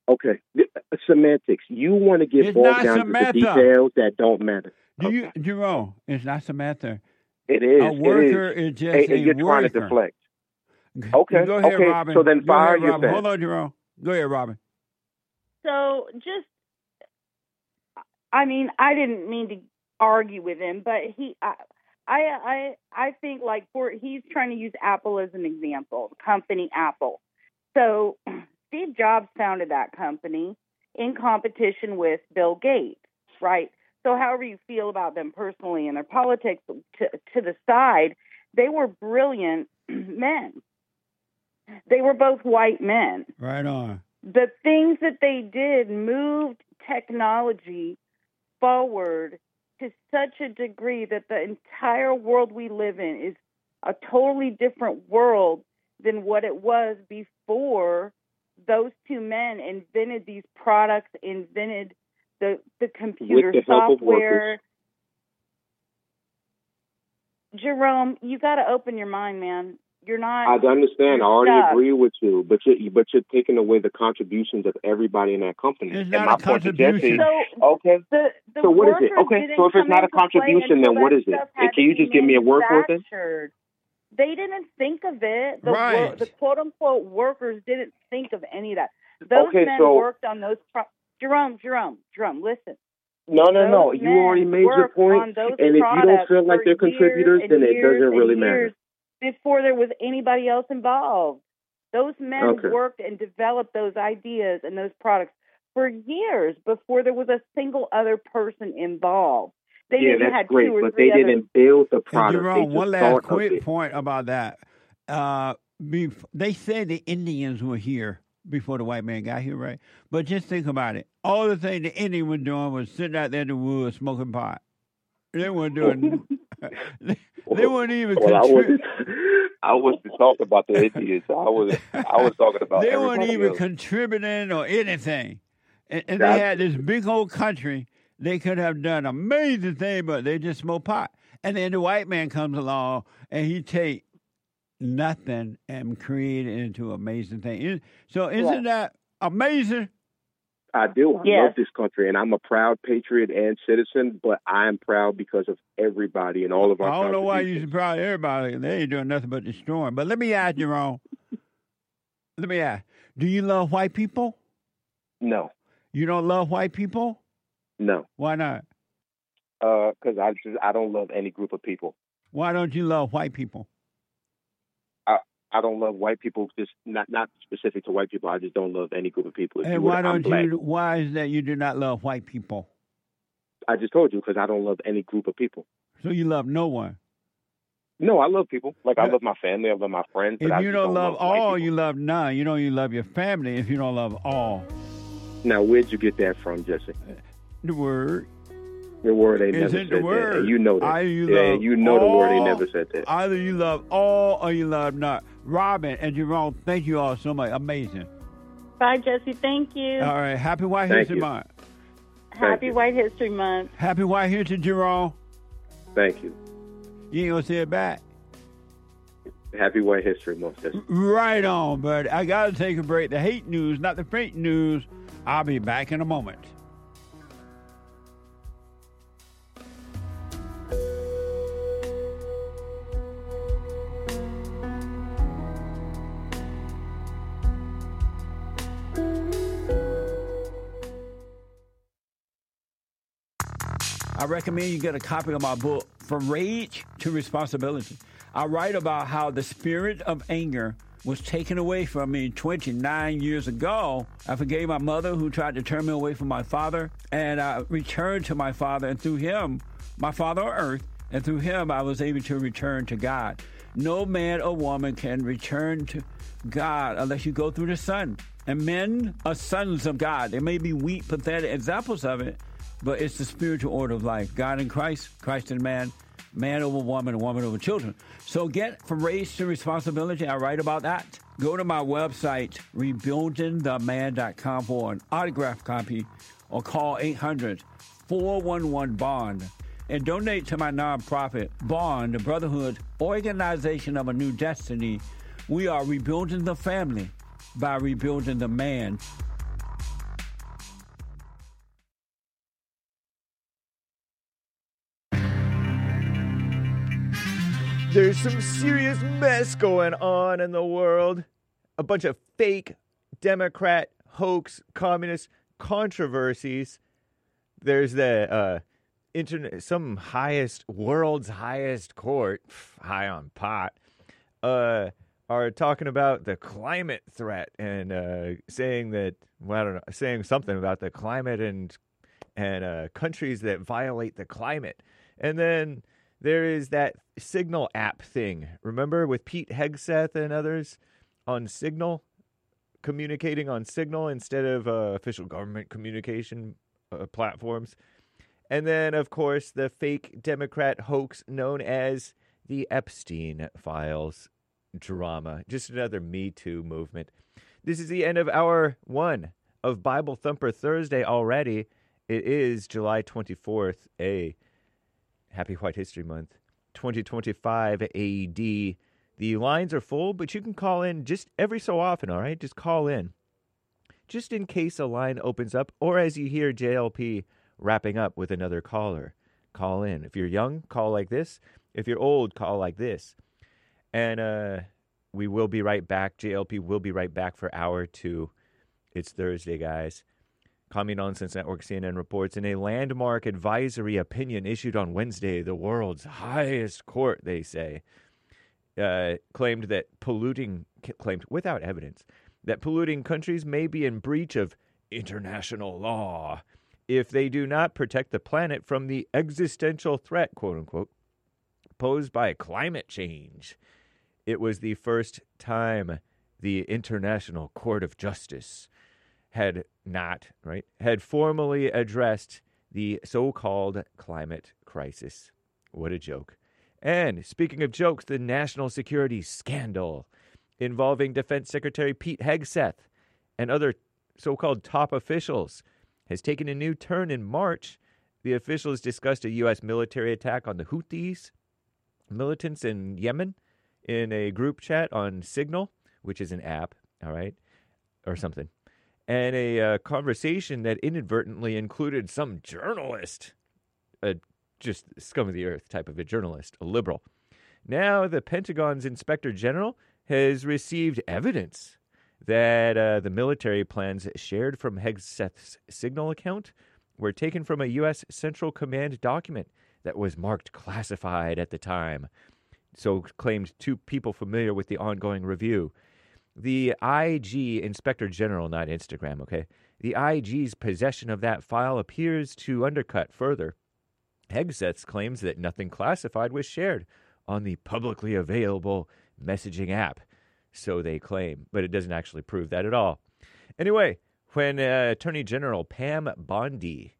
Okay, semantics. You want to get It's bogged not down to Samantha. the details that don't matter. Do you, Jerome? It's not Samantha. It is. A worker it is. is just and a you're trying to worker. deflect. Okay. Go ahead, okay. Robin. So then Go fire ahead, your Robin. fans. Hold on, Jerome. Go ahead, Robin. So just, I mean, I didn't mean to argue with him, but I think like he's trying to use Apple as an example, the company Apple. So Steve Jobs founded that company in competition with Bill Gates, right? So however you feel about them personally and their politics to the side, they were brilliant men. They were both white men. Right on. The things that they did moved technology forward to such a degree that the entire world we live in is a totally different world than what it was before those two men invented these products, invented the computer With the help of software. workers. Jerome, you got to open your mind, man. You're not. I understand. I already stuck. agree with you, but you're taking away the contributions of everybody in that company. It's and not my a point to Jesse, contribution. okay. The So what is it? workers Okay, didn't so if it's come not a into play contribution, until then what that is it? stuff And had can to you be just give me a word for it then? manufactured. They didn't think of it. Right. The quote-unquote workers didn't think of any of that. Those Okay, men so- worked on those Jerome, listen. No. Those You already men made your worked on point, those and if you don't products feel like for they're contributors, years then and it doesn't years really and matter. years before there was anybody else involved. Those men Okay. worked and developed those ideas and those products for years before there was a single other person involved. They Yeah, maybe that's had great, two or but three they didn't build the And product. Jerome, they just one last thought of quick it. point about that. They said the Indians were here before the white man got here, right? But just think about it. All the thing the Indian was doing was sitting out there in the woods smoking pot. They weren't doing. they weren't even. I wasn't talking about the Indians. I was talking about They everybody weren't even else. contributing or anything. And they That's- had this big old country. They could have done amazing things, but they just smoke pot. And then the white man comes along and he take nothing and create it into an amazing thing. So isn't that amazing? I do. I Yes. love this country, and I'm a proud patriot and citizen, but I am proud because of everybody and all of our I don't know why you contributions. should proud of everybody. They ain't doing nothing but destroying. But let me ask you, Ron. Let me ask. Do you love white people? No. You don't love white people? No. Why not? Because I don't love any group of people. Why don't you love white people? I don't love white people, just not specific to white people. I just don't love any group of people. If And you why would, I'm don't black. you? Why is that you do not love white people? I just told you because I don't love any group of people. So you love no one. No, I love people. Like I love my family, I love my friends. But If I you just don't love white all, people. you love none. You know you love your family if you don't love all. Now, where'd you get that from, Jesse? The word. The word ain't It's never in said the word. that, and you know that. Either you yeah, love you know the word ain't all- never said that. Either you love all or you love not. Robin and Jerome, thank you all so much. Amazing. Bye, Jesse. Thank you. All right. Happy White Thank History you. Month. Happy White History Month. Happy White History, Jerome. Thank you. You ain't gonna say it back. Happy White History Month, Jesse. Right on, but I gotta take a break. The hate news, not the fake news. I'll be back in a moment. I recommend you get a copy of my book, From Rage to Responsibility. I write about how the spirit of anger was taken away from me 29 years ago. I forgave my mother who tried to turn me away from my father, and I returned to my father, and through him, my father on earth, and through him, I was able to return to God. No man or woman can return to God unless you go through the Son. And men are sons of God. There may be weak, pathetic examples of it, but it's the spiritual order of life. God in Christ, Christ in man, man over woman, and woman over children. So get From Rage to Responsibility. I write about that. Go to my website, rebuildingtheman.com for an autographed copy or call 800-411-BOND. And donate to my nonprofit, Bond, the Brotherhood Organization of a New Destiny. We are rebuilding the family by rebuilding the man. There's some serious mess going on in the world. A bunch of fake Democrat, hoax, communist controversies. There's the world's highest court, high on pot, are talking about the climate threat and saying something about the climate and countries that violate the climate. And then there is that Signal app thing. Remember with Pete Hegseth and others on Signal, communicating on Signal instead of official government communication platforms. And then, of course, the fake Democrat hoax known as the Epstein Files drama. Just another Me Too movement. This is the end of hour 1 of Bible Thumper Thursday already. It is July 24th, Happy White History Month, 2025 AD. The lines are full, but you can call in just every so often, all right? Just call in. Just in case a line opens up, or as you hear JLP wrapping up with another caller, call in. If you're young, call like this. If you're old, call like this. And we will be right back. JLP will be right back for hour 2. It's Thursday, guys. Commie Nonsense Network CNN reports in a landmark advisory opinion issued on Wednesday, the world's highest court, they say, claimed without evidence that polluting countries may be in breach of international law if they do not protect the planet from the existential threat, quote unquote, posed by climate change. It was the first time the International Court of Justice had formally addressed the so-called climate crisis. What a joke. And speaking of jokes, the national security scandal involving Defense Secretary Pete Hegseth and other so-called top officials has taken a new turn in March. The officials discussed a U.S. military attack on the Houthis, militants in Yemen, in a group chat on Signal, which is an app, all right, or something. And a conversation that inadvertently included some journalist, just scum of the earth type of a journalist, a liberal. Now the Pentagon's Inspector General has received evidence that the military plans shared from Hegseth's Signal account were taken from a U.S. Central Command document that was marked classified at the time. So claimed 2 people familiar with the ongoing review. The IG, Inspector General, not Instagram, okay? The IG's possession of that file appears to undercut further Hegseth's claims that nothing classified was shared on the publicly available messaging app. So they claim, but it doesn't actually prove that at all. Anyway, when Attorney General Pam Bondi,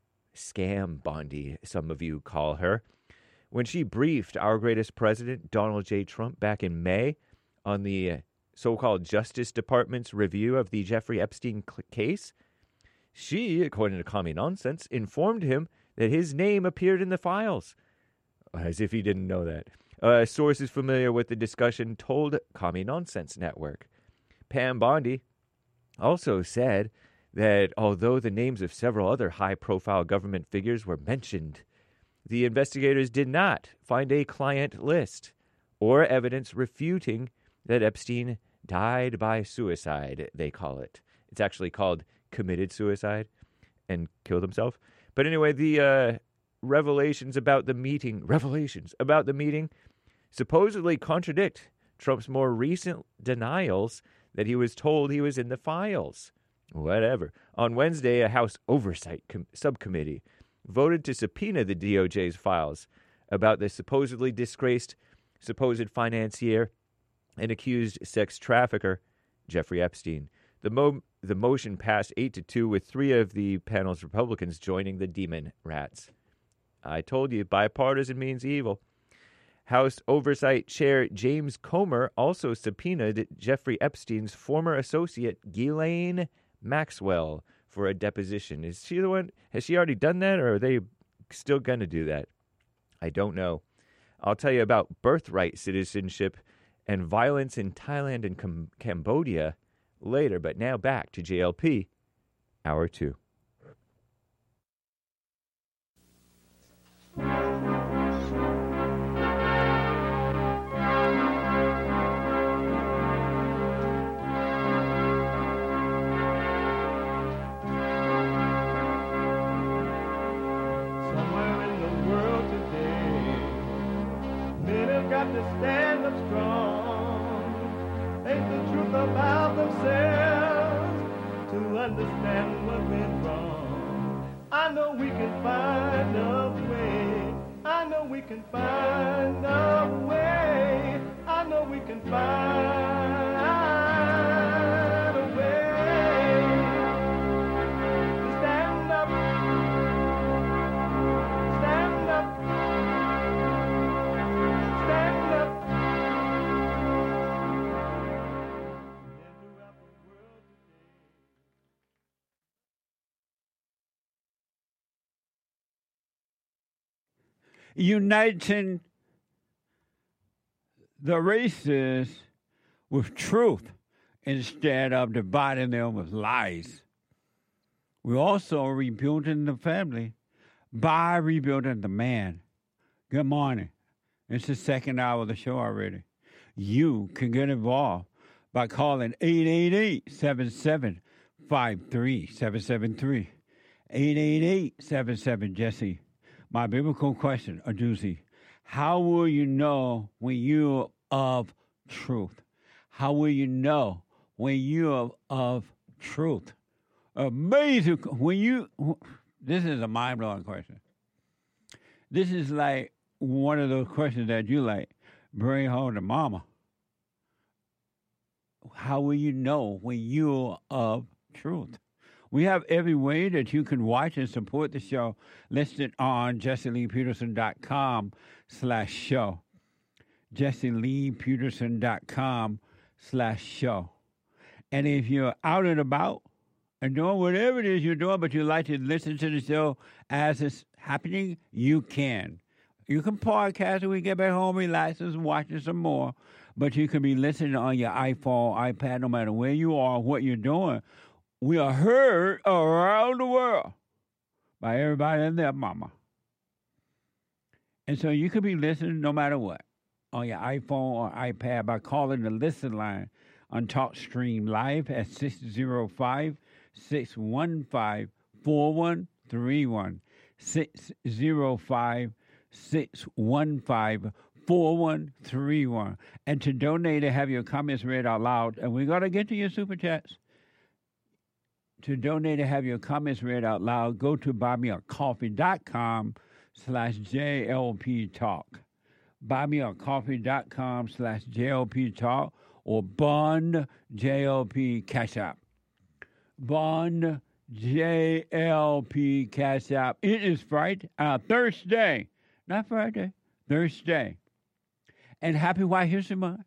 Scam Bondi, some of you call her, when she briefed our greatest president, Donald J. Trump, back in May on the so-called Justice Department's review of the Jeffrey Epstein case, she, according to Commie Nonsense, informed him that his name appeared in the files. As if he didn't know that. Sources familiar with the discussion told Commie Nonsense Network. Pam Bondi also said that although the names of several other high-profile government figures were mentioned, the investigators did not find a client list or evidence refuting that Epstein died by suicide, they call it. It's actually called committed suicide and killed himself. But anyway, the revelations about the meeting supposedly contradict Trump's more recent denials that he was told he was in the files. Whatever. On Wednesday, a House Oversight Subcommittee voted to subpoena the DOJ's files about the supposedly disgraced supposed financier and accused sex trafficker Jeffrey Epstein. The motion passed 8-2 with 3 of the panel's Republicans joining the demon rats. I told you, bipartisan means evil. House Oversight Chair James Comer also subpoenaed Jeffrey Epstein's former associate Ghislaine Maxwell for a deposition. Is she the one? Has she already done that, or are they still going to do that? I don't know. I'll tell you about birthright citizenship and violence in Thailand and Cambodia later, but now back to JLP, Hour 2. to stand up strong. Ain't the truth about themselves to understand what went wrong. I know we can find a way. I know we can find a way. I know we can find a way to stand up, stand up, stand up. Uniting the races with truth instead of dividing them with lies. We're also rebuilding the family by rebuilding the man. Good morning. It's the second hour of the show already. You can get involved by calling 888-7753-773. 888-77-JESSE. My biblical question, a doozy. How will you know when you're of truth? How will you know when you're of truth? Amazing. This is a mind-blowing question. This is like one of those questions that you like bring home to mama. How will you know when you're of truth? We have every way that you can watch and support the show listed on JesseLeePeterson.com/show. JesseLeePeterson.com/show. And if you're out and about and doing whatever it is you're doing, but you like to listen to the show as it's happening, you can. You can podcast it when you get back home, relax, and watch it some more. But you can be listening on your iPhone, iPad, no matter where you are, what you're doing. We are heard around the world by everybody and their mama. And so you could be listening no matter what on your iPhone or iPad by calling the listen line on TalkStream Live at 605-615-4131. 605-615-4131. And to donate and have your comments read out loud. And we're going to get to your super chats. To donate and have your comments read out loud, go to buymeacoffee.com/JLP Talk. Buymeacoffee.com/JLP Talk or Bond JLP Cash App. Bond JLP Cash App. It is Thursday, not Friday, Thursday. And happy White History Month.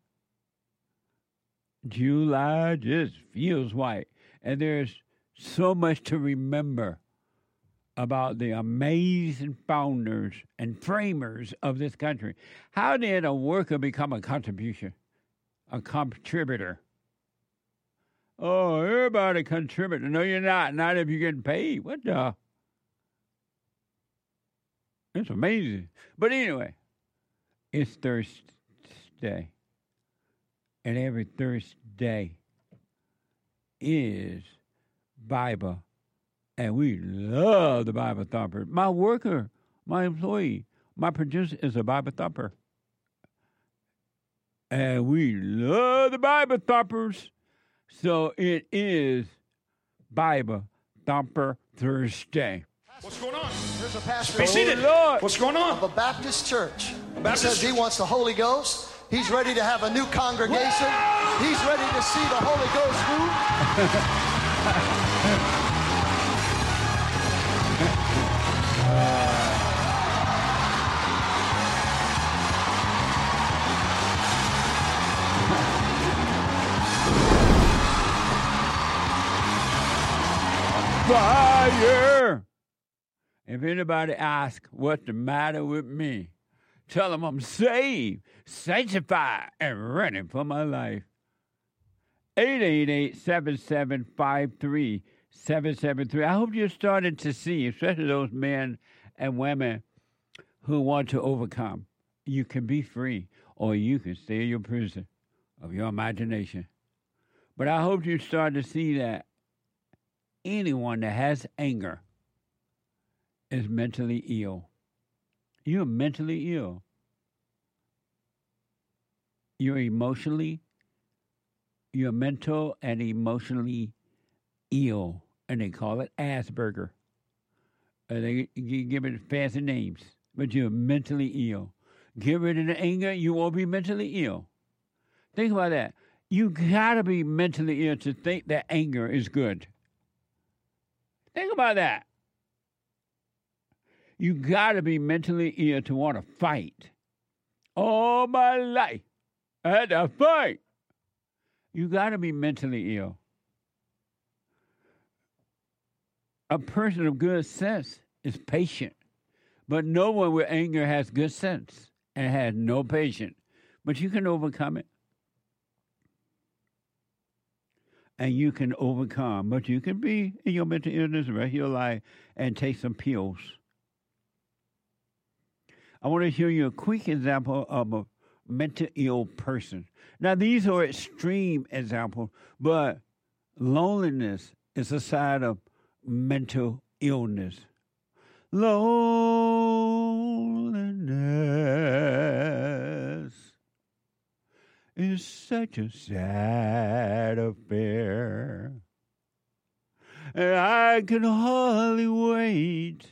July just feels white. And there's so much to remember about the amazing founders and framers of this country. How did a worker become a contributor? Oh, everybody contributor. No, you're not. Not if you're getting paid. What the? It's amazing. But anyway, it's Thursday. And every Thursday is Bible, and we love the Bible thumper. My worker, my employee, my producer is a Bible thumper. And we love the Bible thumpers. So it is Bible Thumper Thursday. What's going on? There's a pastor. Be seated. What's going on? Of a Baptist church. He says he wants the Holy Ghost. He's ready to have a new congregation. He's ready to see the Holy Ghost move. Fire! If anybody asks what's the matter with me, tell them I'm saved, sanctified, and ready for my life. 888-7753-773. I hope you're starting to see, especially those men and women who want to overcome. You can be free, or you can stay in your prison of your imagination. But I hope you start to see that anyone that has anger is mentally ill. You're mentally ill. you're mental and emotionally ill, and they call it Asperger. They give it fancy names, but you're mentally ill. Get rid of the anger, you won't be mentally ill. Think about that. You gotta be mentally ill to think that anger is good. Think about that. You gotta be mentally ill to want to fight. All my life, I had to fight. You gotta be mentally ill. A person of good sense is patient, but no one with anger has good sense and has no patience. But you can overcome it. And you can overcome, but you can be in your mental illness the rest of your life and take some pills. I want to show you a quick example of a mental ill person. Now, these are extreme examples, but loneliness is a side of mental illness. Loneliness is such a sad affair, and I can hardly wait,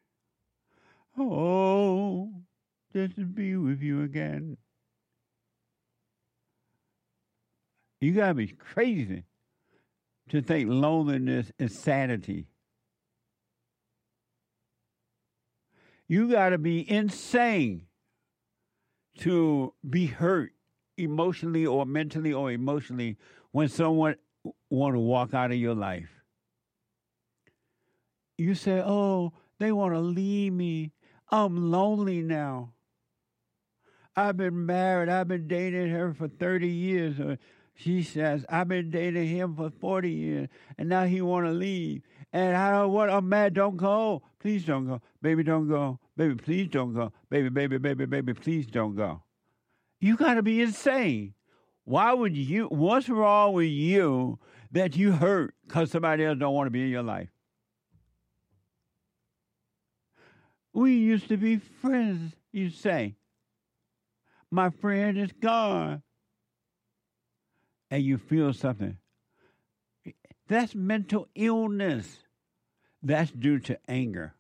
just to be with you again. You gotta be crazy to think loneliness is sanity. You gotta be insane to be hurt emotionally or mentally or emotionally when someone want to walk out of your life. You say, oh, they want to leave me. I'm lonely now. I've been married. I've been dating her for 30 years. Or she says, I've been dating him for 40 years, and now he want to leave. And I'm mad. Don't go. Please don't go. Baby, don't go. Baby, please don't go. Baby, please don't go. You got to be insane. Why would you? What's wrong with you that you hurt because somebody else don't want to be in your life? We used to be friends, you say. My friend is gone. And you feel something. That's mental illness. That's due to anger.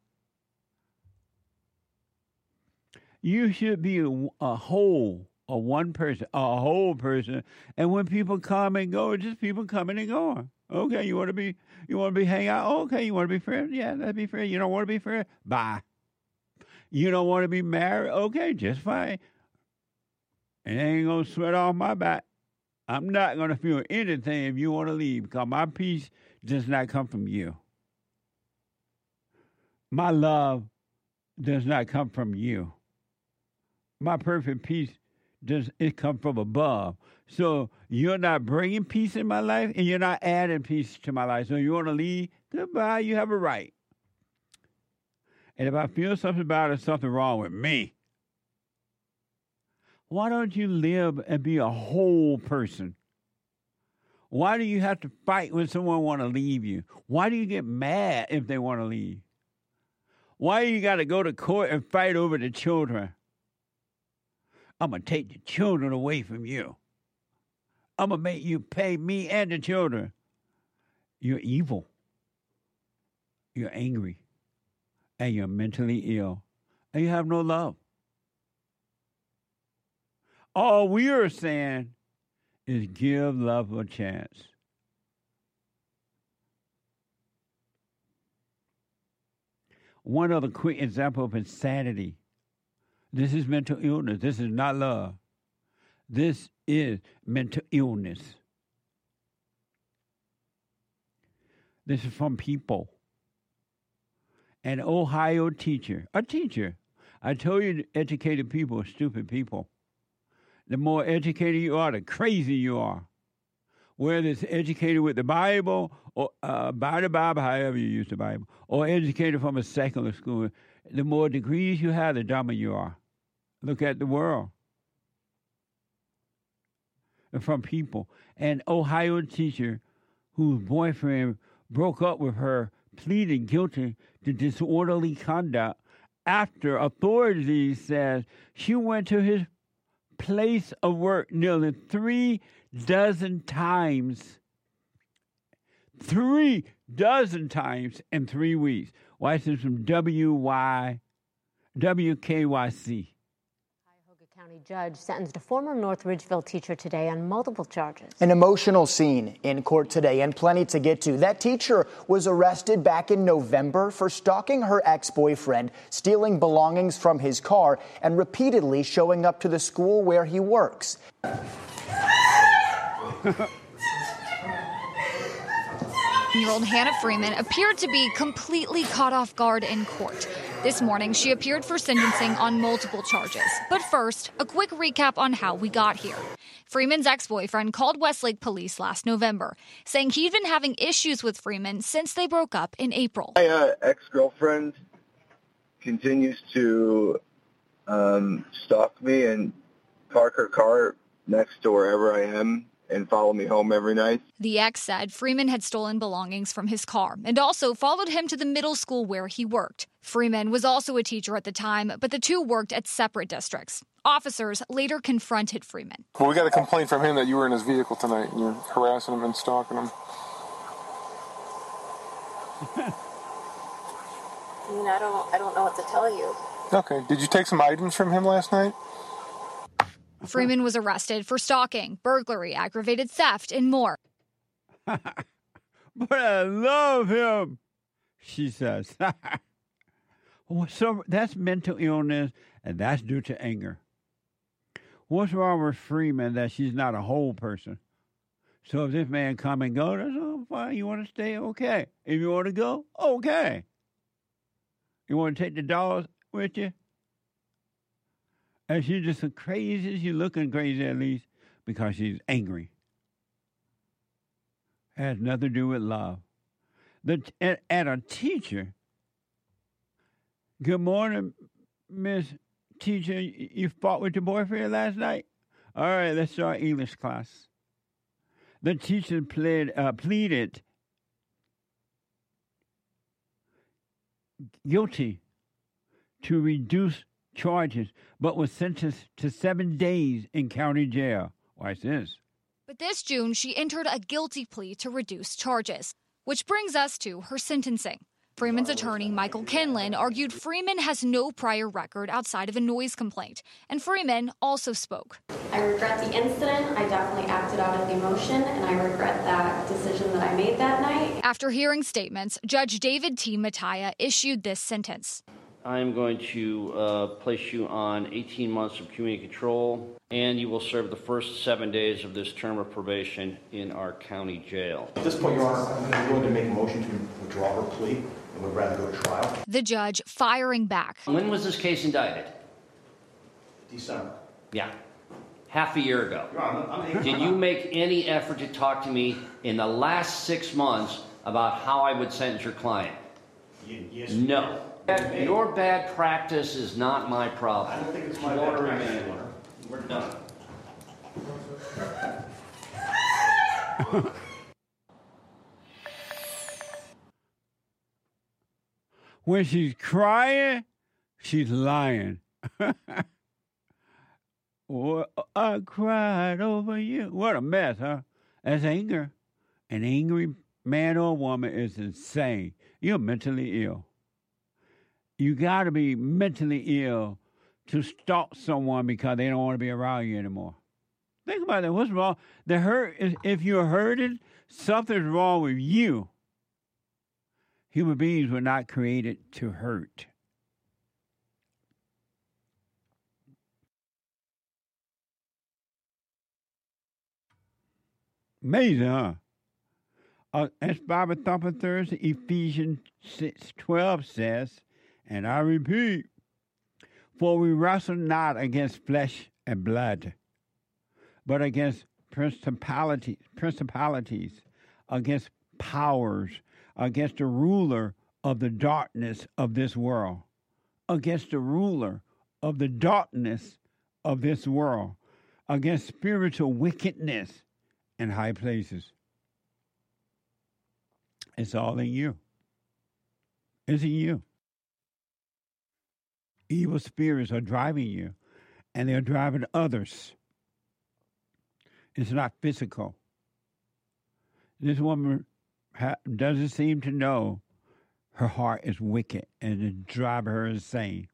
You should be a whole person. And when people come and go, just people coming and going. Okay, you want to be hang out? Okay, you want to be friends? Yeah, let's be friends. You don't want to be friends? Bye. You don't want to be married? Okay, just fine. It ain't going to sweat off my back. I'm not going to feel anything if you want to leave, because my peace does not come from you. My love does not come from you. My perfect peace it come from above. So you're not bringing peace in my life, and you're not adding peace to my life. So you want to leave? Goodbye. You have a right. And if I feel something about it, something wrong with me, why don't you live and be a whole person? Why do you have to fight when someone want to leave you? Why do you get mad if they want to leave? Why do you got to go to court and fight over the children? I'm going to take the children away from you. I'm going to make you pay me and the children. You're evil. You're angry. And you're mentally ill. And you have no love. All we are saying is give love a chance. One other quick example of insanity. This is mental illness. This is not love. This is mental illness. This is from people. An Ohio teacher, I told you educated people are stupid people. The more educated you are, the crazier you are. Whether it's educated with the Bible or by the Bible, however you use the Bible, or educated from a secular school, the more degrees you have, the dumber you are. Look at the world. And from people. An Ohio teacher whose boyfriend broke up with her pleaded guilty to disorderly conduct after authorities said she went to his place of work nearly 3 dozen times. 3 dozen times in 3 weeks. Watch this from WKYC. County judge sentenced a former North Ridgeville teacher today on multiple charges. An emotional scene in court today and plenty to get to. That teacher was arrested back in November for stalking her ex-boyfriend, stealing belongings from his car, and repeatedly showing up to the school where he works. 18-year-old Hannah Freeman appeared to be completely caught off guard in court. This morning, she appeared for sentencing on multiple charges. But first, a quick recap on how we got here. Freeman's ex-boyfriend called Westlake police last November, saying he'd been having issues with Freeman since they broke up in April. My ex-girlfriend continues to stalk me and park her car next to wherever I am and follow me home every night. The ex said Freeman had stolen belongings from his car and also followed him to the middle school where he worked. Freeman was also a teacher at the time, but the two worked at separate districts. Officers later confronted Freeman. Well, we got a complaint from him that you were in his vehicle tonight and you're harassing him and stalking him. I don't know what to tell you. Okay. Did you take some items from him last night? Freeman was arrested for stalking, burglary, aggravated theft, and more. But I love him, she says. So that's mental illness, and that's due to anger. What's wrong with Freeman that she's not a whole person? So if this man come and go, that's oh, fine. You want to stay? Okay. If you want to go, okay. You want to take the dogs with you? And she's just crazy. She's looking crazy at least because she's angry. Has nothing to do with love. And a teacher, good morning, Miss Teacher. You fought with your boyfriend last night? All right, let's start English class. The teacher pleaded guilty to reduce charges, but was sentenced to 7 days in county jail. Watch this. But this June, she entered a guilty plea to reduce charges, which brings us to her sentencing. Freeman's attorney, Michael Kinlan, argued Freeman has no prior record outside of a noise complaint, and Freeman also spoke. I regret the incident. I definitely acted out of emotion, and I regret that decision that I made that night. After hearing statements, Judge David T. Mattia issued this sentence. I'm going to place you on 18 months of community control, and you will serve the first 7 days of this term of probation in our county jail. At this point, Your Honor, I'm going to make a motion to withdraw her plea and would rather go to trial. The judge firing back. When was this case indicted? December. Yeah. Half a year ago. Your Honor, Did you make any effort to talk to me in the last 6 months about how I would sentence your client? Yes. No. Your bad practice is not my problem. I don't think it's my bad practice. We're done. When she's crying, she's lying. Oh, I cried over you. What a mess, huh? That's anger. An angry man or woman is insane. You're mentally ill. You got to be mentally ill to stalk someone because they don't want to be around you anymore. Think about that. What's wrong? The hurt is, if you're hurting, something's wrong with you. Human beings were not created to hurt. Amazing, huh? As Bible Thumper Thursday, Ephesians 6:12 says, and I repeat, for we wrestle not against flesh and blood, but against principalities, against powers, against the ruler of the darkness of this world, against the ruler of the darkness of this world, against spiritual wickedness in high places. It's all in you. It's in you. Evil spirits are driving you. and they're driving others. It's not physical. This woman doesn't seem to know her heart is wicked and it drives her insane.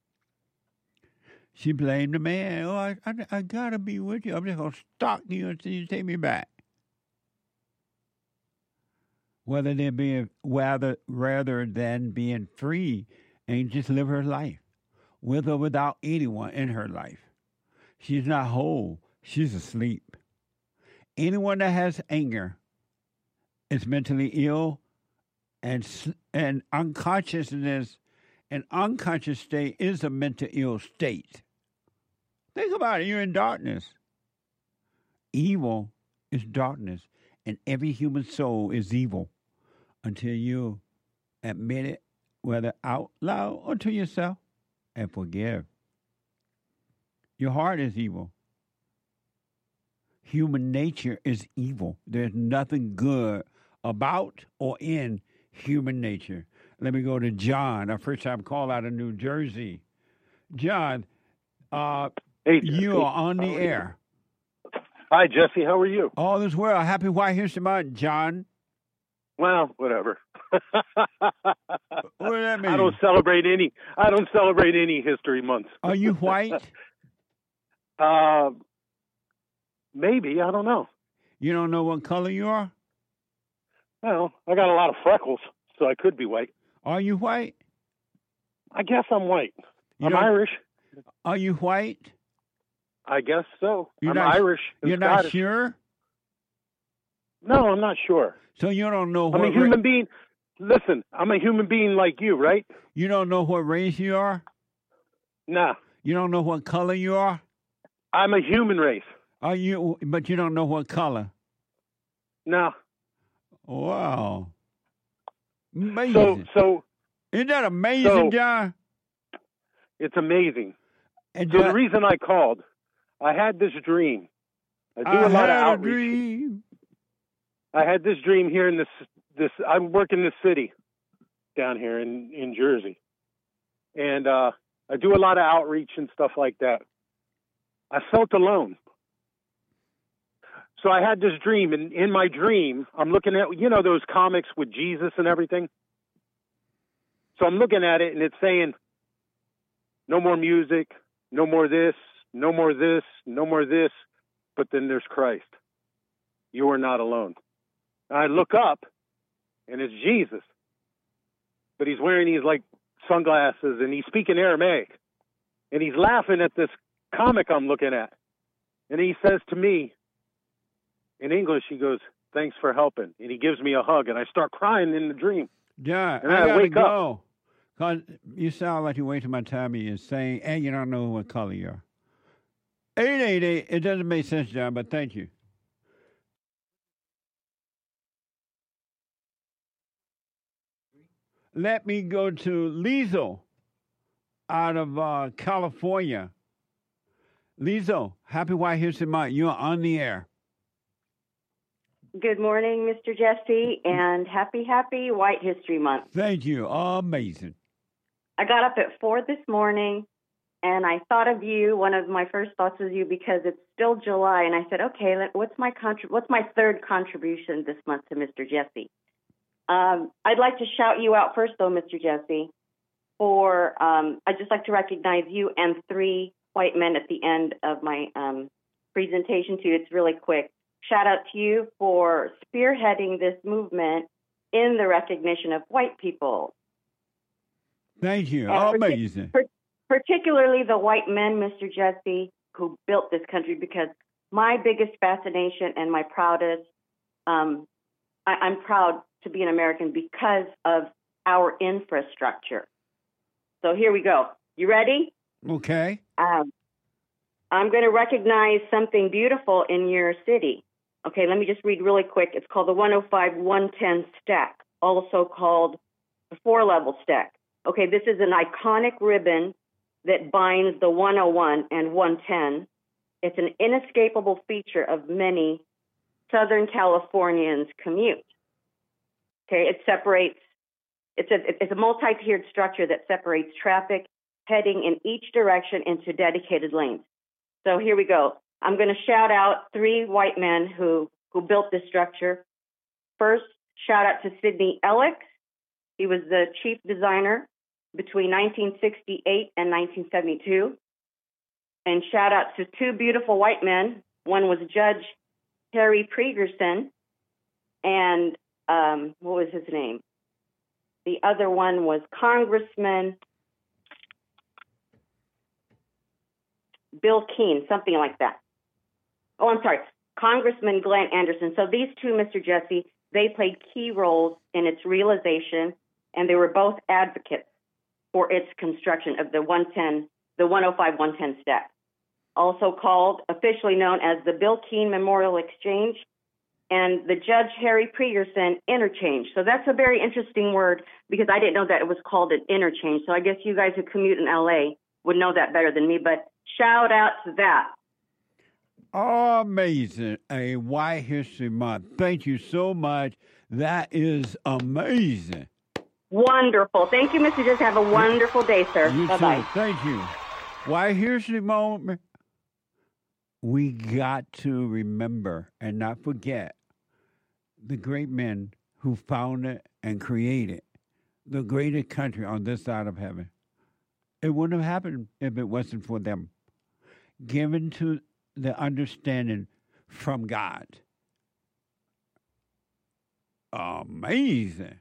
She blamed the man. Oh, I got to be with you. I'm just going to stalk you until you take me back. Rather than being free and just live her life with or without anyone in her life. She's not whole. She's asleep. Anyone that has anger is mentally ill, and unconsciousness, an unconscious state is a mental ill state. Think about it. You're in darkness. Evil is darkness, and every human soul is evil until you admit it, whether out loud or to yourself, and forgive. Your heart is evil. Human nature is evil. There's nothing good about or in human nature. Let me go to John, our first time call out of New Jersey. John, hey, you are on the air. Hi, Jesse. How are you? All is well. Happy White History Month, John. Well, whatever. What does that mean? I don't celebrate any history months. Are you white? Maybe. I don't know. You don't know what color you are? Well, I got a lot of freckles, so I could be white. Are you white? I guess I'm white. You I'm don't- Irish. Are you white? I guess so. You're I'm not- Irish. and You're not Scottish. sure? No, I'm not sure. So you don't know I'm what a human being. Listen, I'm a human being like you, right? You don't know what race you are? Nah. You don't know what color you are? I'm a human race. Are you? But you don't know what color? No. Wow. Amazing. So isn't that amazing, John? It's amazing. And so John- the reason I called, I had this dream. I do a lot of outreach. I had this dream here in this. I work in this city down here in Jersey, and I do a lot of outreach and stuff like that. I felt alone. So I had this dream, and in my dream, I'm looking at, those comics with Jesus and everything. So I'm looking at it, and it's saying, no more music, no more this, no more this, no more this, but then there's Christ. You are not alone. And I look up, and it's Jesus. But he's wearing these, sunglasses, and he's speaking Aramaic. And he's laughing at this comic I'm looking at. And he says to me, in English, he goes, thanks for helping. And he gives me a hug, and I start crying in the dream. John, And I I gotta wake go. Because you sound like you're wasting my time and saying, and you don't know what color you are. 888, it doesn't make sense, John, but thank you. Let me go to Liesl out of California. Liesl, happy White History Month. You're on the air. Good morning, Mr. Jesse, and happy White History Month. Thank you. Amazing. I got up at 4 this morning, and I thought of you. One of my first thoughts was you because it's still July, and I said, okay, what's my third contribution this month to Mr. Jesse? I'd like to shout you out first, though, Mr. Jesse, for I'd just like to recognize you and 3 white men at the end of my presentation to you. It's really quick. Shout out to you for spearheading this movement in the recognition of white people. Thank you. And Amazing. Particularly the white men, Mr. Jesse, who built this country, because my biggest fascination and my proudest, I'm proud to be an American because of our infrastructure. So here we go. You ready? Okay. I'm going to recognize something beautiful in your city. Okay, let me just read really quick. It's called the 105-110 stack, also called the 4-level stack. Okay, this is an iconic ribbon that binds the 101 and 110. It's an inescapable feature of many Southern Californians' commute. Okay, it's a multi-tiered structure that separates traffic heading in each direction into dedicated lanes. So here we go. I'm going to shout out 3 white men who built this structure. First, shout out to Sidney Ellick. He was the chief designer between 1968 and 1972. And shout out to 2 beautiful white men. One was Judge Harry Pregerson, and what was his name? The other one was Congressman Bill Keene, something like that. Oh, I'm sorry, Congressman Glenn Anderson. So these 2, Mr. Jesse, they played key roles in its realization, and they were both advocates for its construction of the 105-110 stack, also called, officially known as the Bill Keene Memorial Exchange and the Judge Harry Pregerson Interchange. So that's a very interesting word because I didn't know that it was called an interchange. So I guess you guys who commute in LA would know that better than me, but shout out to that. Amazing. A White History Month. Thank you so much. That is amazing. Wonderful. Thank you, Mr. Just have a wonderful day, sir. You Bye-bye. too. Thank you. White History Month. We got to remember and not forget the great men who founded and created the greatest country on this side of heaven. It wouldn't have happened if it wasn't for them. Given to the understanding from God. Amazing.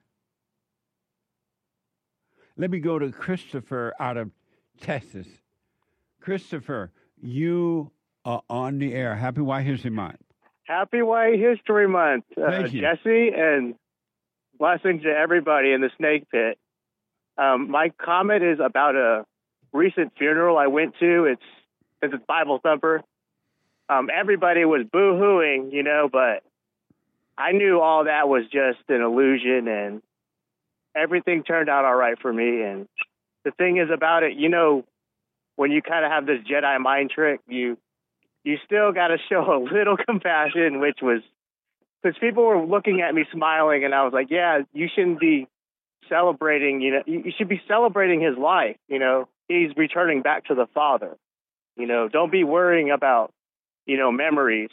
Let me go to Christopher out of Texas. Christopher, you are on the air. Happy White History Month. Happy White History Month, Thank you. Jesse, and blessings to everybody in the Snake Pit. My comment is about a recent funeral I went to. It's Bible Thumper. Everybody was boo-hooing, but I knew all that was just an illusion, and everything turned out all right for me. And the thing is about it, when you kind of have this Jedi mind trick, you still got to show a little compassion, which was because people were looking at me smiling, and I was like, yeah, you shouldn't be celebrating, you should be celebrating his life. He's returning back to the Father. Don't be worrying about, memories.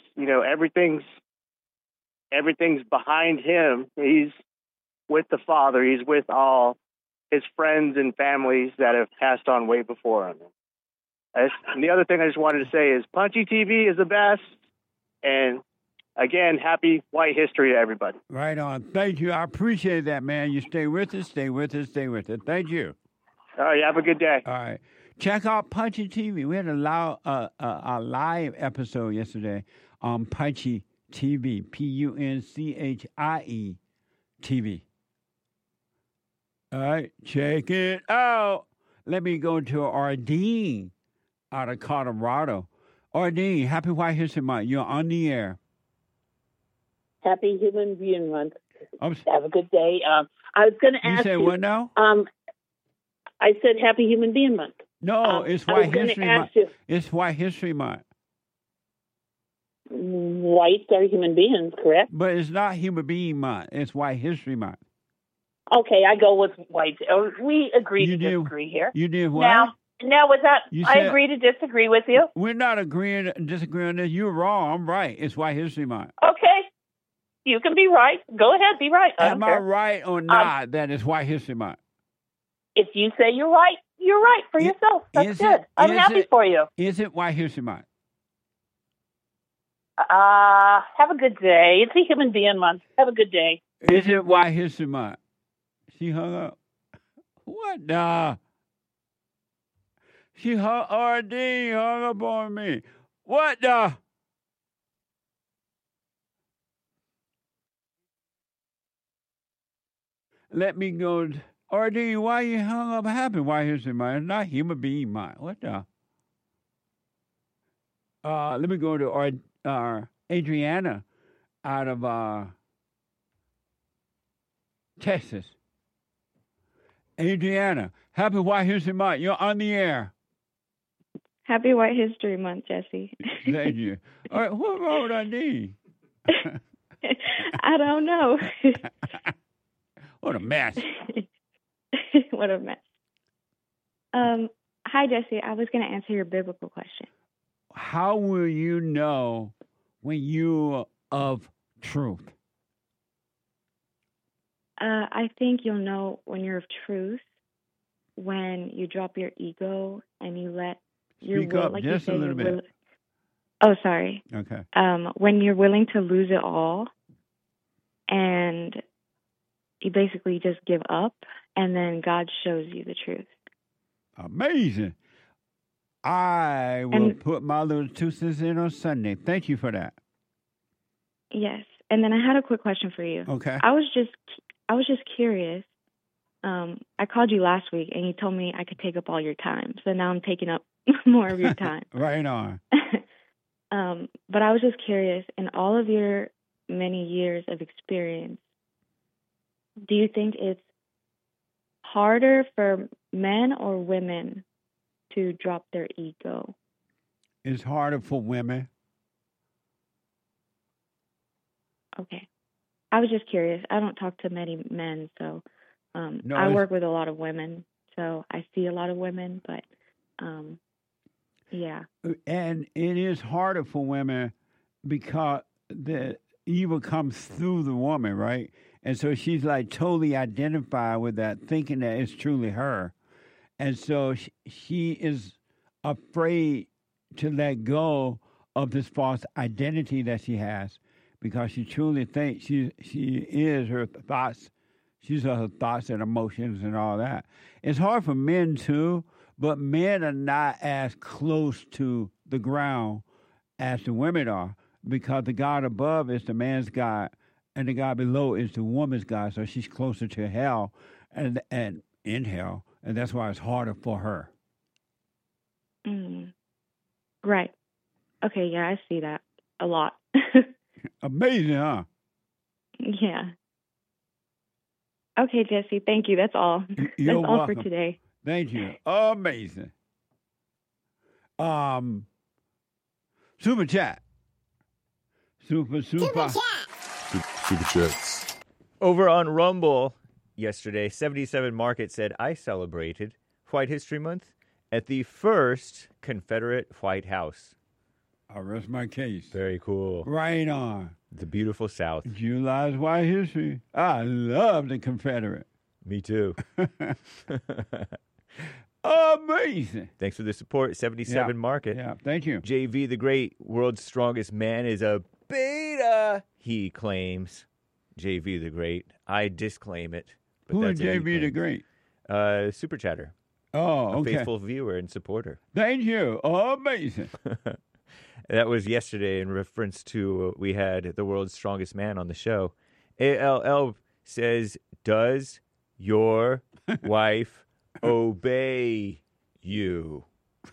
Everything's behind him. He's with the Father. He's with all his friends and families that have passed on way before him. And the other thing I just wanted to say is Punchy TV is the best. And again, happy White History to everybody. Right on. Thank you. I appreciate that, man. You stay with us, stay with us, stay with us. Thank you. All right, have a good day. All right. Check out Punchy TV. We had a live episode yesterday on Punchy TV, Punchie TV. All right, check it out. Let me go to Ardeen out of Colorado. Ardeen, happy White History Month. You're on the air. Happy Human Being Month. Have a good day. I was going to ask you. You said what now? I said Happy Human Being Month. No, it's White History Month. It's White History Month. Whites are human beings, correct? But it's not Human Being Month. It's White History Month. Okay, I go with whites. We agree to disagree here. You did what? Now with that, I agree to disagree with you. We're not agreeing to disagree on this. You're wrong. I'm right. It's White History Month. Okay. You can be right. Go ahead, be right. Am I right or not that it's White History Month? If you say you're right for yourself. That's good. I'm happy for you. Is it White History Month? Have a good day. It's a Human Being Month. Have a good day. Is it White History Month? She hung up. What the? RD hung up on me. What the? Let me go. RD, why you hung up happy? White History Month? It's not Human Being Month. What the? Let me go to Adriana out of Texas. Adriana, happy White History Month. You're on the air. Happy White History Month, Jesse. Thank you. All right, what wrong with RD? I don't know. What a mess. What a mess. Hi, Jesse. I was going to answer your biblical question. How will you know when you're of truth? I think you'll know when you're of truth when you drop your ego and you let your Speak will, up like just you say, a little your bit. will. Oh, sorry. Okay. When you're willing to lose it all and you basically just give up, and then God shows you the truth. Amazing. I will put my little 2 cents in on Sunday. Thank you for that. Yes. And then I had a quick question for you. Okay. I was just curious. I called you last week and you told me I could take up all your time. So now I'm taking up more of your time. Right on. But I was just curious, in all of your many years of experience, do you think it's harder for men or women to drop their ego? It's harder for women. Okay. I was just curious. I don't talk to many men, so No, I it's- work with a lot of women, so I see a lot of women, but yeah. And it is harder for women because the evil comes through the woman, right? And so she's like totally identified with that, thinking that it's truly her. And so she is afraid to let go of this false identity that she has because she truly thinks she is her thoughts. She's her thoughts and emotions and all that. It's hard for men too, but men are not as close to the ground as the women are because the God above is the man's God and the God below is the woman's God. So she's closer to hell and in hell. And that's why it's harder for her. Right. Okay, yeah, I see that a lot. Amazing, huh? Yeah. Okay, Jesse, thank you. That's all. You're That's all welcome. for today. Thank you. Amazing. Super chat. Super. Super chats. Over on Rumble yesterday, 77 Market said, I celebrated White History Month at the first Confederate White House. I'll rest my case. Very cool. Right on. The beautiful South. July's White History. I love the Confederate. Me too. Amazing. Thanks for the support, 77 Market. Yeah, thank you. JV the Great, world's strongest man, is a beta, he claims. JV the Great. I disclaim it. But Who that's is what he JV the claims. Great? Super Chatter. Oh, A okay. faithful viewer and supporter. Thank you. Amazing. That was yesterday in reference to we had the world's strongest man on the show. ALL says, does your wife obey you?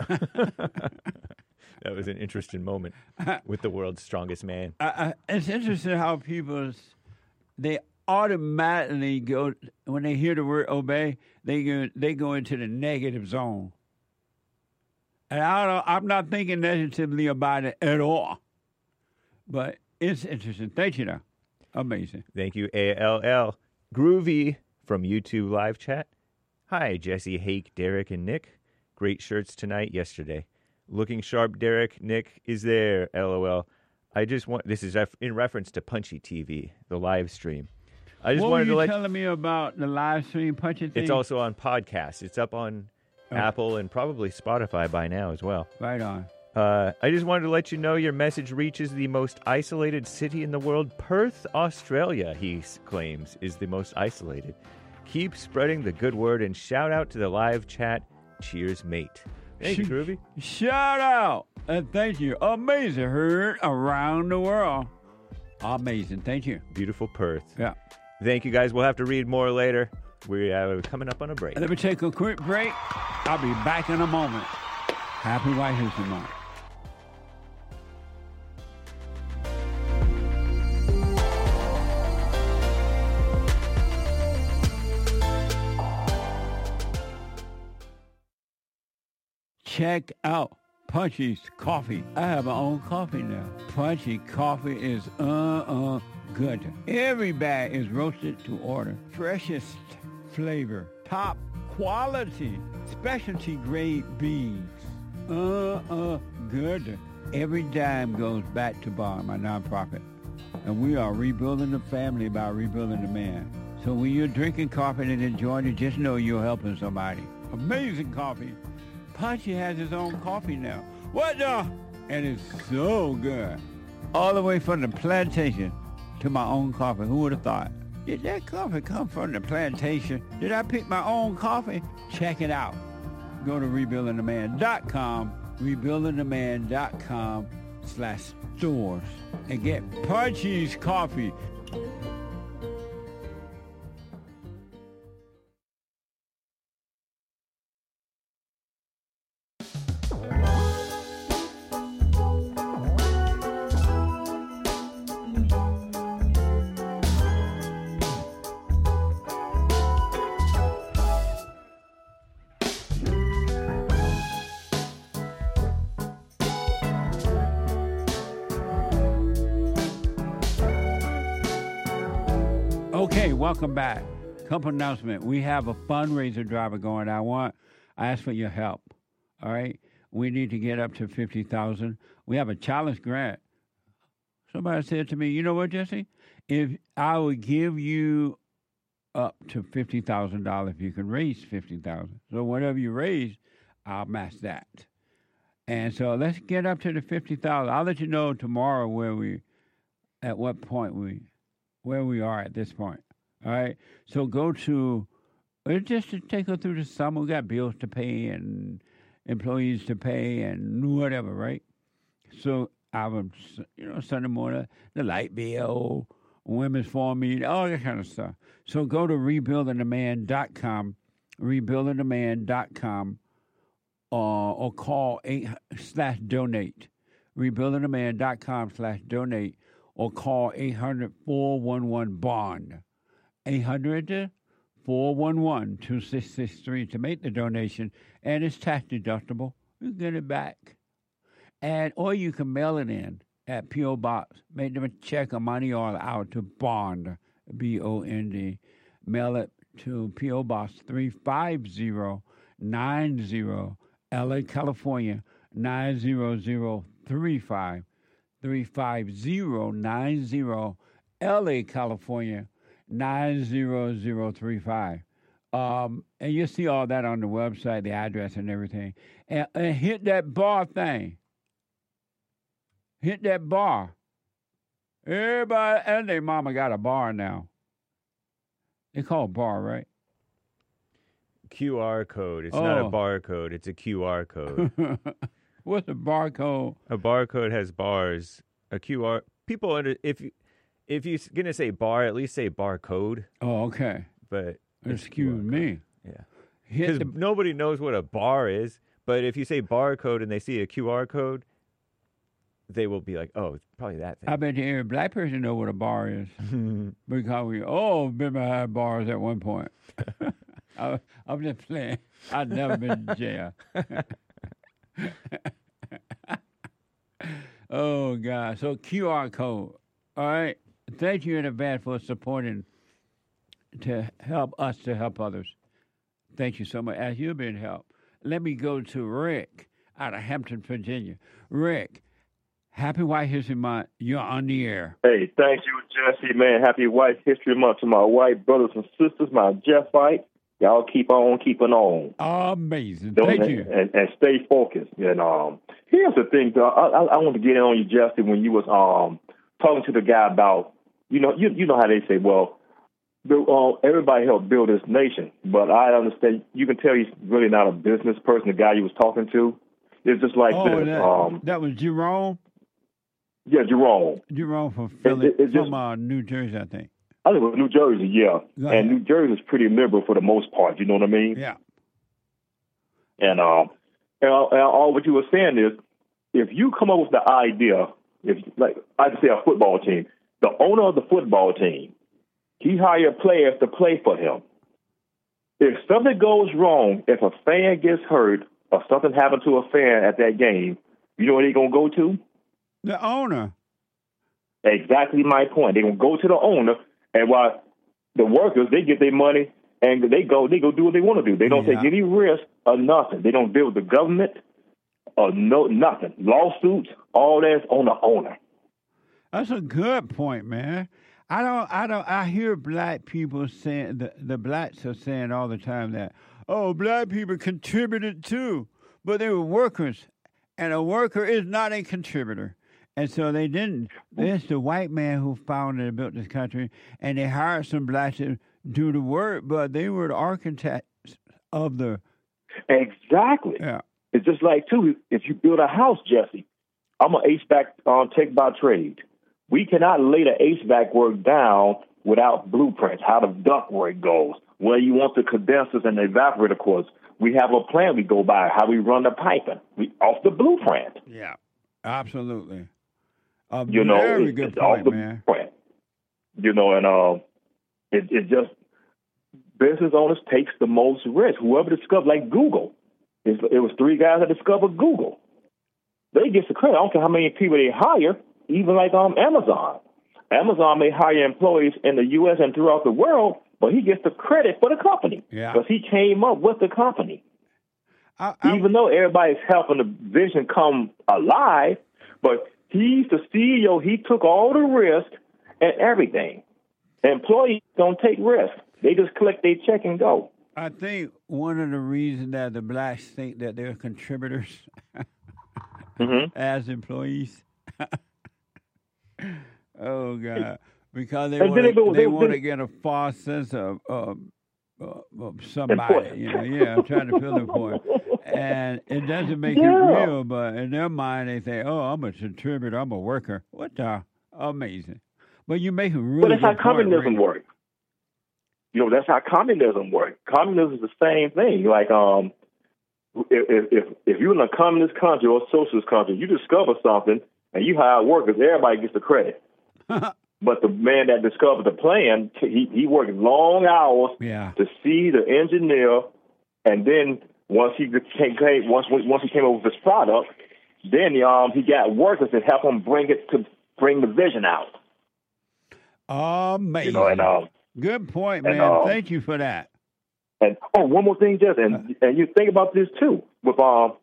That was an interesting moment with the world's strongest man. It's interesting how people, they automatically go, when they hear the word obey, they go into the negative zone. And I'm not thinking negatively about it at all. But it's interesting. Thank you, though. Amazing. Thank you, ALL. Groovy from YouTube live chat. Hi, Jesse, Hake, Derek, and Nick. Great shirts tonight, yesterday. Looking sharp, Derek. Nick is there, LOL. This is in reference to Punchy TV, the live stream. I just what wanted were you to telling me about the live stream Punchy thing? It's also on podcast. It's up on Apple and probably Spotify by now as well. Right on. I just wanted to let you know your message reaches the most isolated city in the world. Perth, Australia, he claims, is the most isolated. Keep spreading the good word and shout out to the live chat. Cheers, mate. Thank you, Groovy. Shout out and thank you. Amazing. Heard around the world. Amazing. Thank you. Beautiful Perth. Yeah. Thank you, guys. We'll have to read more later. We're coming up on a break. Let me take a quick break. I'll be back in a moment. Happy White History Month. Check out Punchy's Coffee. I have my own coffee now. Punchy Coffee is good. Every bag is roasted to order. Freshest flavor. Top quality, specialty grade beads. Good. Every dime goes back to Bond, my nonprofit. And we are rebuilding the family by rebuilding the man. So when you're drinking coffee and enjoying it, just know you're helping somebody. Amazing coffee. Punchy has his own coffee now. What the? And it's so good. All the way from the plantation to my own coffee. Who would have thought? Did that coffee come from the plantation? Did I pick my own coffee? Check it out. Go to rebuildingtheman.com, rebuildingtheman.com/stores, and get Punchy's coffee. Okay, welcome back. Couple announcement. We have a fundraiser drive going. I ask for your help. All right, we need to get up to 50,000. We have a challenge grant. Somebody said to me, "You know what, Jesse? If I would give you up to $50,000 if you can raise 50,000. So whatever you raise, I'll match that. And so let's get up to the 50,000. I'll let you know tomorrow where we are at this point. All right. So go to just to take her through the summer. We got bills to pay and employees to pay and whatever, right? So I would, Sunday morning, the light bill, women's forum meeting, all that kind of stuff. So go to rebuildingtheman.com, rebuildingtheman.com, or call /donate, rebuildingtheman.com/donate, or call 800-411-BOND, 800-411-2663 to make the donation, and it's tax deductible. You get it back. Or you can mail it in at P.O. Box. Make them a check or money order out to Bond, B-O-N-D. Mail it to P.O. Box 35090, L.A., California, 90035. 35090, L.A., California, 90035. And you'll see all that on the website, the address and everything. And hit that bar thing. Hit that bar. Everybody and their mama got a bar now. They call it bar, right? QR code. It's not a barcode. It's a QR code. What's a barcode? A barcode has bars. A QR. People if you're gonna say bar, at least say barcode. Oh, okay. But excuse me. Yeah. Because nobody knows what a bar is. But if you say barcode and they see a QR code, they will be like, "Oh, it's probably that thing." I bet every black person know what a bar is because we all been behind bars at one point. I'm just playing. I've never been to jail. Oh, God. So QR code. All right. Thank you in advance for supporting to help us to help others. Thank you so much. As you've been helped. Let me go to Rick out of Hampton, Virginia. Rick, happy White History Month. You're on the air. Hey, thank you, Jesse, man. Happy White History Month to my white brothers and sisters, my Jeffite. Y'all keep on keeping on. Amazing. Thank you. And stay focused. And here's the thing, though. I want to get in on you, Jesse, when you was talking to the guy about, you know how they say, well, everybody helped build this nation. But I understand, you can tell he's really not a business person, the guy you was talking to. It's just like this. That was Jerome? Yeah, Jerome. Jerome from Philly, from New Jersey, I think. I live in New Jersey, yeah. And New Jersey is pretty liberal for the most part, you know what I mean? Yeah. And all what you were saying is, if you come up with the idea, like I can say a football team, the owner of the football team, he hired players to play for him. If something goes wrong, if a fan gets hurt or something happened to a fan at that game, you know where they're going to go to? The owner. Exactly my point. They're going to go to the owner. And while the workers, they get their money and they go do what they want to do. They don't take any risk or nothing. They don't deal with the government or nothing. Lawsuits, all that's on the owner. That's a good point, man. I hear black people saying, the blacks are saying all the time that, oh, black people contributed too, but they were workers, and a worker is not a contributor. And so they didn't. It's the white man who founded and built this country, and they hired some blacks to do the work, but they were the architects of the... Exactly. Yeah. It's just like, too, if you build a house, Jesse, I'm an HVAC tech by trade. We cannot lay the HVAC work down without blueprints, how the duct work goes, where you want the condensers and the evaporator cores. We have a plan we go by, how we run the piping, off the blueprint. Yeah, absolutely. Very good point, man. Blueprint. And it just, business owners takes the most risk. Whoever discovered, like Google, it was 3 guys that discovered Google. They get the credit. I don't care how many people they hire, even like Amazon. Amazon may hire employees in the U.S. and throughout the world, but he gets the credit for the company because he came up with the company. Even though everybody's helping the vision come alive, but he's the CEO. He took all the risk and everything. Employees don't take risk. They just collect their check and go. I think one of the reasons that the blacks think that they're contributors as employees. Oh, God. Because they want to get a false sense of somebody. I'm trying to fill the point. And it doesn't make it real, but in their mind, they say, oh, I'm a contributor, I'm a worker. What the? Amazing. But you make a really good point. But that's how communism works. That's how communism works. Communism is the same thing. Like, if you're in a communist country or a socialist country, you discover something and you hire workers, everybody gets the credit. But the man that discovered the plan, he worked long hours to see the engineer, and then once he came up with this product, then he got workers to help him bring the vision out. Amazing. Good point, man. Thank you for that. And one more thing, Jess, and you think about this too with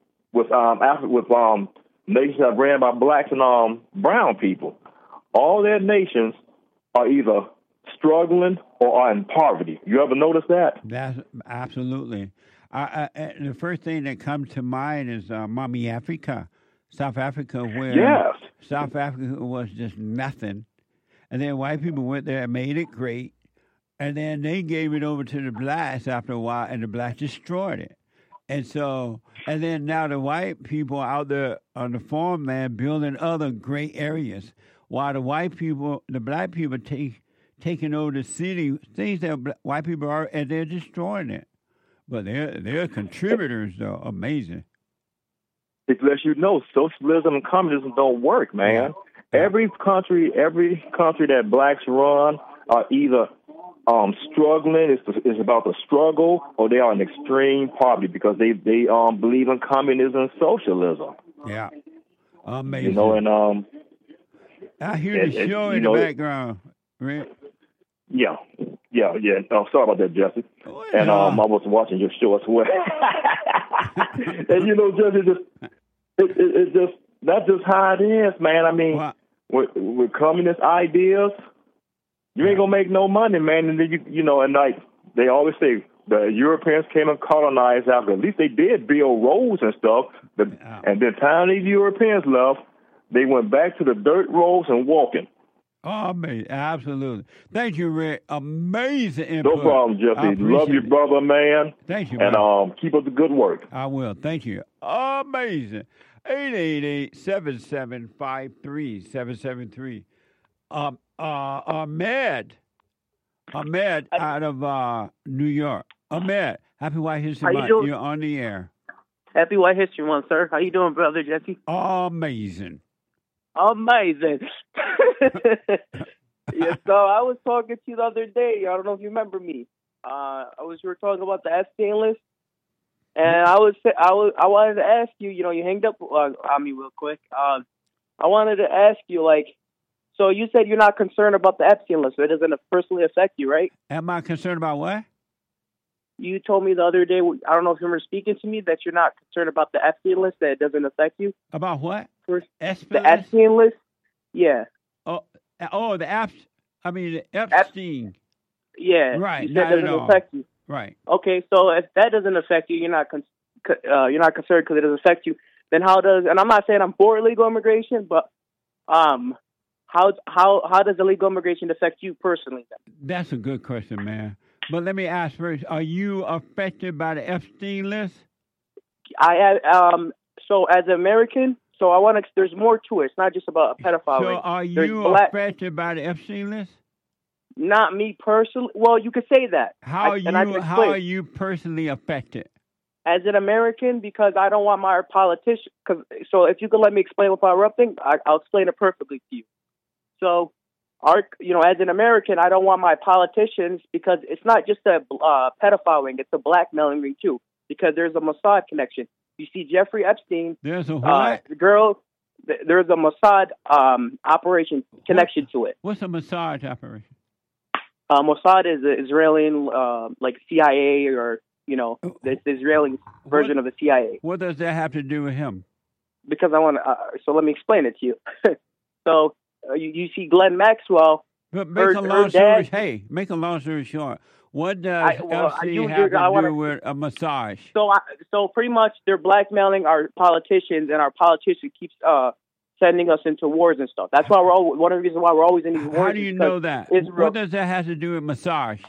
nations that ran by blacks and brown people. All their nations are either struggling or are in poverty. You ever notice that? That's absolutely. The first thing that comes to mind is Mommy Africa, South Africa, where South Africa was just nothing. And then white people went there and made it great. And then they gave it over to the blacks after a while, and the blacks destroyed it. And then now the white people out there on the farmland building other great areas, while the black people taking over the city, things that white people are, and they're destroying it. But they're contributors, though. Amazing. It lets you know socialism and communism don't work, man. Yeah. Every country that blacks run are either struggling. It's about the struggle, or they are in extreme poverty because they believe in communism and socialism. Yeah, amazing. And I hear the show in the background, right? Yeah. Oh, sorry about that, Jesse. And I was watching your show as well. And Jesse, it's just that's just how it is, man. I mean, with communist ideas, you ain't gonna make no money, man. And then and like they always say, the Europeans came and colonized Africa. At least they did build roads and stuff. And the time these Europeans left, they went back to the dirt roads and walking. Oh, amazing. Absolutely. Thank you, Rick. Amazing input. No problem, Jesse. Love you, brother, man. Thank you, man. And keep up the good work. I will. Thank you. Amazing. 888-775-3773. Ahmed out of New York. Ahmed, happy White History Month. You're on the air. Happy White History Month, sir. How you doing, brother Jesse? Amazing. Yeah, so I was talking to you the other day. I don't know if you remember me. You were talking about the Epstein list, and I wanted to ask you. You hanged up on me real quick. I wanted to ask you, so you said you're not concerned about the Epstein list. So it doesn't personally affect you, right? Am I concerned about what? you told me the other day, I don't know if you were speaking to me, that you're not concerned about the Epstein list, that it doesn't affect you. About what? The Epstein? Epstein list? Yeah. The Epstein. Yeah. Right. You said Not it doesn't at all. affect you. Right. Okay, so if that doesn't affect you, you're not concerned because it doesn't affect you. Then how does? And I'm not saying I'm for illegal immigration, but how does illegal immigration affect you personally? Then? That's a good question, man. But let me ask first: are you affected by the Epstein list? So as an American, so I want to. There's more to it. It's not just about a pedophile. So are you affected by the Epstein list? Not me personally. Well, you could say that. How are you personally affected? As an American, because I don't want my politician. So if you could let me explain without interrupting, I'll explain it perfectly to you. So, as an American, I don't want my politicians, because it's not just a pedophile ring; it's a blackmailing ring too. Because there's a Mossad connection. You see, Jeffrey Epstein. There's a what? There's a Mossad operation connection to it. What's a Mossad operation? Mossad is the Israeli, like CIA, or the Israeli version of the CIA. What does that have to do with him? Because I want to. So let me explain it to you. So you see Glenn Maxwell. But make a long story short. What does Epstein have to do with a massage? So pretty much they're blackmailing our politicians, and our politicians keeps sending us into wars and stuff. That's why one of the reasons why we're always in these wars. How do you know that? What does that have to do with massage?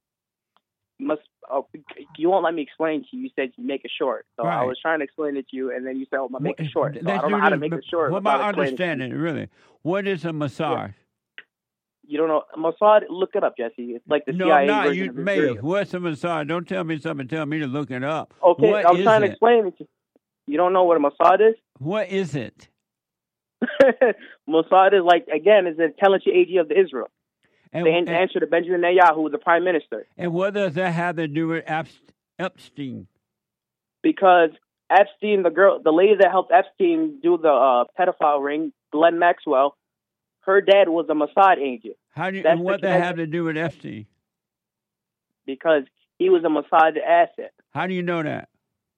You won't let me explain to you. You said you make it short. So right. I was trying to explain it to you, and then you said, "Oh, make it short." So I don't know how to make it short. What about understanding it, really? What is a massage? Yeah. You don't know Mossad? Look it up, Jesse. It's like the CIA version of Israel. What's a Mossad? Don't tell me something. Tell me to look it up. Okay, I'm trying to explain it to you. You don't know what a Mossad is? What is it? Mossad is is the intelligence agency of Israel. They answer to Benjamin Netanyahu, the prime minister. And what does that have to do with Epstein? Because Epstein, the lady that helped Epstein do the pedophile ring, Glenn Maxwell, her dad was a Mossad agent. What does that have to do with Epstein? Because he was a Mossad asset. How do you know that?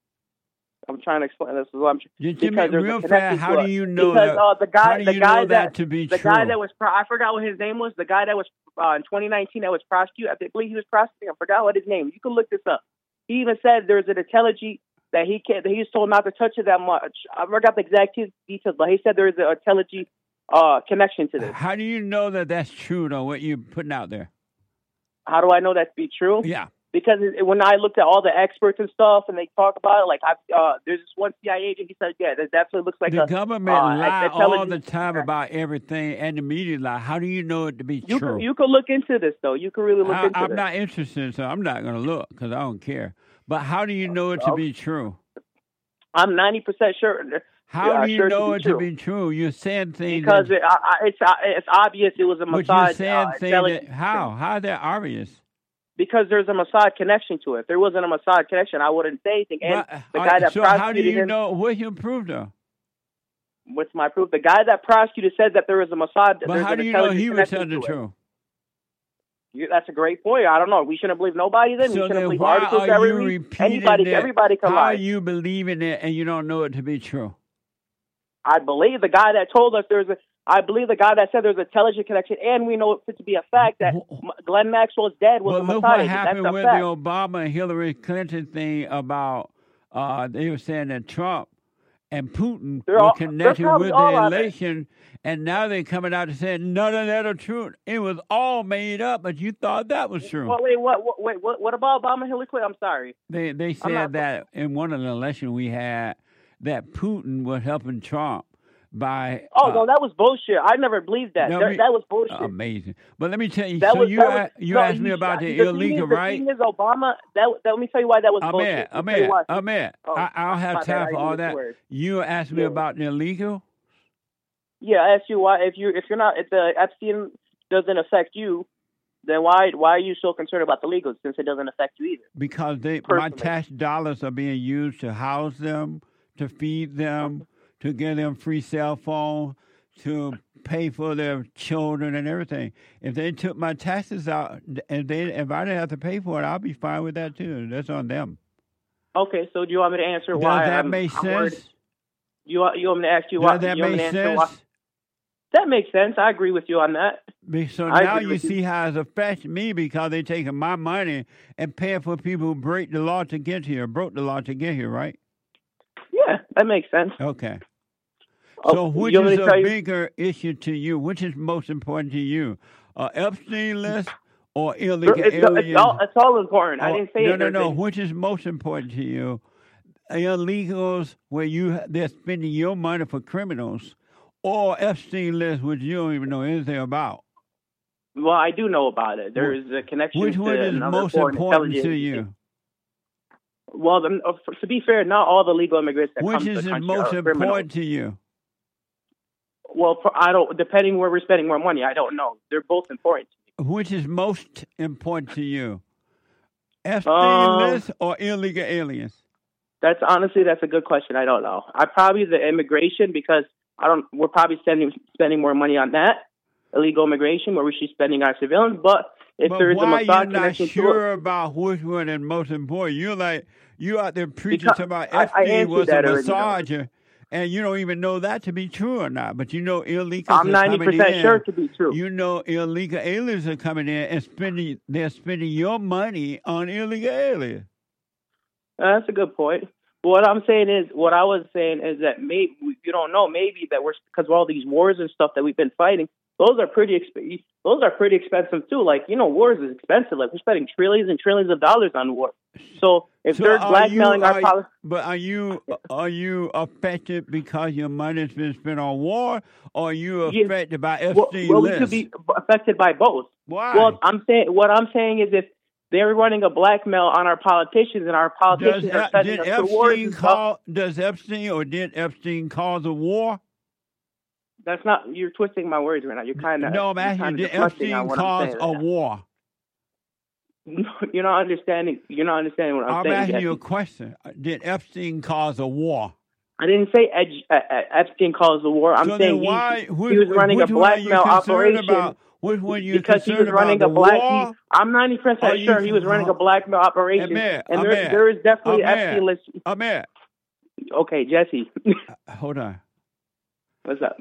I'm trying to explain. This is what I'm. Real fast. How do you know that? Because the guy that to be the true? guy that was I forgot what his name was. The guy that was in 2019 that was prosecuted. I believe he was prosecuted. I forgot what his name. You can look this up. He even said there's an intelligence that he was told not to touch it that much. I forgot the exact details, but he said there is an intelligence connection to this. How do you know that that's true, though? What you're putting out there? How do I know that to be true? Yeah. Because when I looked at all the experts and stuff, and they talk about it, there's this one CIA agent. He said, "Yeah, that definitely looks like the government lie all the time about everything, and the media lie. How do you know it to be true? You can look into this, though. You can really look into this. I'm not interested, so I'm not going to look because I don't care. But how do you know it to be true? I'm 90% sure. How do you know it to be true? You're saying things because it's obvious it was a Mossad. But you're saying things how is that obvious? Because there's a Mossad connection to it. If there wasn't a Mossad connection, I wouldn't say anything. And the guy that prosecuted how do you know? What's your proof, though? What's my proof? The guy that prosecuted said that there was a Mossad. But how do you know he was telling the truth? That's a great point. I don't know. We shouldn't believe nobody then. So we shouldn't believe why articles are you repeating everybody can lie. How are you believing it and you don't know it to be true? I believe the guy that told us I believe the guy that said there's a intelligent connection, and we know it to be a fact that Glenn Maxwell's dad was a Mossad. Look what happened with the Obama and Hillary Clinton thing about they were saying that Trump and Putin were connected with the election, and now they're coming out and saying none of that are true. It was all made up, but you thought that was true. Well, what about Obama and Hillary Clinton? I'm sorry. They said that in one of the elections we had that Putin was helping Trump. No, that was bullshit. I never believed that. That was bullshit. Amazing. But let me tell you. You asked me about the illegal, right? The thing is, Obama. Let me tell you why that was bullshit. Ahmed. I don't have time for all that. You asked me about the illegal. Yeah, I asked you why. If the Epstein doesn't affect you, then why are you so concerned about the legal since it doesn't affect you either? Because my tax dollars are being used to house them, to feed them, to give them free cell phone, to pay for their children and everything. If they took my taxes out, and if I didn't have to pay for it, I'll be fine with that too. That's on them. Okay, so do you want me to answer why? Does that make sense? You want me to ask you why? Does that make sense? That makes sense. I agree with you on that. So now you see how it's affected me because they're taking my money and paying for people who break the law to get here, broke the law to get here, right? Yeah, that makes sense. Okay. So which is a bigger issue to you? Which is most important to you? Epstein list or illegal aliens? It's all important. I didn't say it. No. Which is most important to you? Illegals where they're spending your money for criminals, or Epstein list, which you don't even know anything about? Well, I do know about it. There is a connection. Which one is most important to you? Well, to be fair, not all the legal immigrants that come to the country are criminals. Which is most important to you? Well, I don't. Depending where we're spending more money, I don't know. They're both important to me. Which is most important to you? Epstein list or illegal aliens? That's a good question. I don't know. I probably the immigration because we're probably spending more money on that illegal immigration where we should be spending our civilians. But if there is a Mossad connection, you're not sure about which one is most important. You out there preaching about Epstein was a massager, and you don't even know that to be true or not. But you know illegals. I'm 90% sure to be true. You know illegal aliens are coming in and they're spending your money on illegal aliens. That's a good point. What I was saying is that maybe you don't know. Maybe that because of all these wars and stuff that we've been fighting. Those are pretty expensive too. Like wars is expensive. Like we're spending trillions and trillions of dollars on war. So if they're blackmailing our policy, but are you affected because your money's been spent on war, or are you affected by Epstein list? We could be affected by both. Why? Well, what I'm saying is if they're running a blackmail on our politicians, and our politicians are sending us to wars and stuff. Did Epstein cause a war? That's not. You're twisting my words right now. You're kind of. No, I'm asking. Did Epstein cause a war? No, you're not understanding. You're not understanding what I'm saying. I'm asking you a question. Did Epstein cause a war? I didn't say Epstein caused the war. I'm saying he was running a blackmail operation. Which one you because he was running a black. I'm 90% sure he was running a blackmail operation, and there is definitely Epstein list. Okay, Jesse. Hold on. What's up?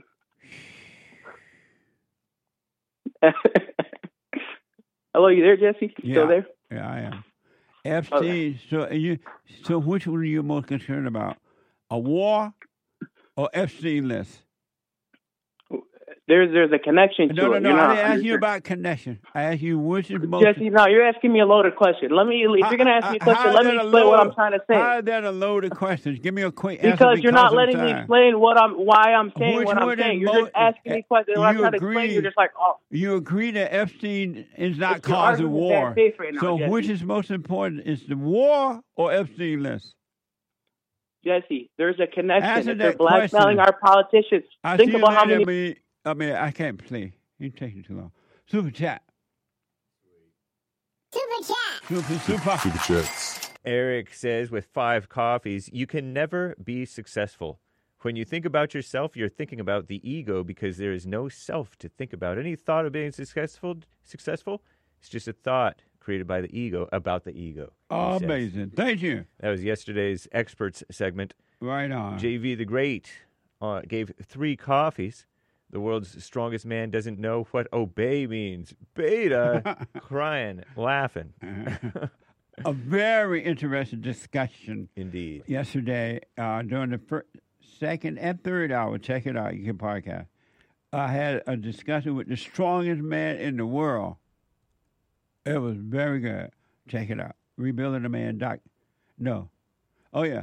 Hello, you there, Jesse? Still there? Yeah, I am. Epstein. Okay. So which one are you most concerned about? A war or Epstein list? There's a connection to it. No. I didn't ask you about connection. I asked you which is most. Jesse, no, you're asking me a loaded question. If you're going to ask me a question, let me explain what I'm trying to say. How is that a loaded question? Give me a quick answer. Because you're not letting me explain why I'm saying what I'm saying. You're just asking me questions. When I'm trying to explain, you're just like, oh. You agree that Epstein is not causing war. Right now, so Jesse. Which is most important? Is the war or Epstein list? Jesse, there's a connection. If they're blackmailing our politicians, think about how many. I can't play. You're taking too long. Super chat. Super chats. Eric says, with 5 coffees, you can never be successful. When you think about yourself, you're thinking about the ego because there is no self to think about. Any thought of being successful, it's just a thought created by the ego about the ego. Oh, amazing. Thank you. That was yesterday's experts segment. Right on. JV the Great gave 3 coffees. The world's strongest man doesn't know what obey means. Beta, crying, laughing. A very interesting discussion. Indeed. Yesterday, during the second and third hour, check it out, you can podcast. I had a discussion with the strongest man in the world. It was very good. Check it out. No. Oh, yeah.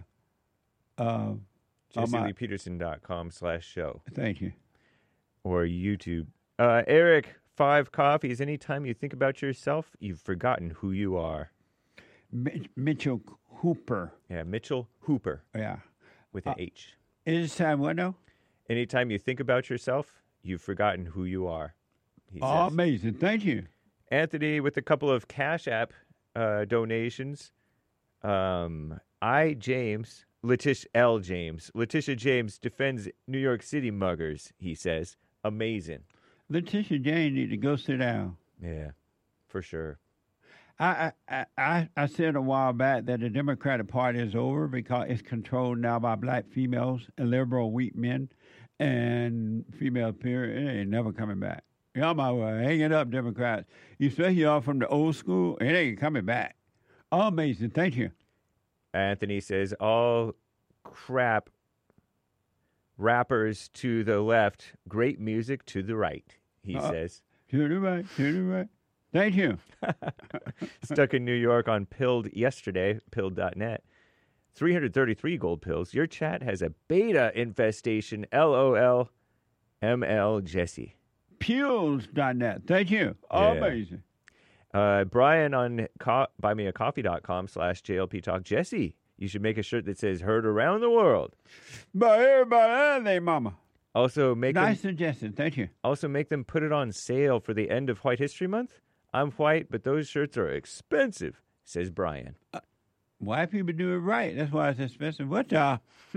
JesseLeePeterson.com/show. Thank you. Or YouTube. Eric, 5 coffees. Anytime you think about yourself, you've forgotten who you are. Mitchell Hooper. Yeah, Mitchell Hooper. Yeah. With an H. Is time what now? Anytime you think about yourself, you've forgotten who you are. Oh, amazing. Thank you. Anthony, with a couple of Cash App donations. James Letitia L. James. Letitia James defends New York City muggers, he says. Amazing. Letitia James need to go sit down. Yeah, for sure. I said a while back that the Democratic Party is over because it's controlled now by black females and liberal weak men and female period. It ain't never coming back. Y'all might well hang it up, Democrats. Especially y'all from the old school, it ain't coming back. Amazing. Thank you. Anthony says, all crap rappers to the left, great music to the right, he says. To the right, to the right. Thank you. Stuck in New York on Pilled yesterday, pilled.net. 333 gold pills. Your chat has a beta infestation. LOL. ML Jesse. Pills.net. Thank you. Yeah. Amazing. Brian on buymeacoffee.com/JLP Talk. Jesse, you should make a shirt that says heard around the world. By everybody and they mama. Also make nice suggestion. Thank you. Also make them put it on sale for the end of White History Month. I'm white, but those shirts are expensive, says Brian. White people do it right. That's why it's expensive. What y'all?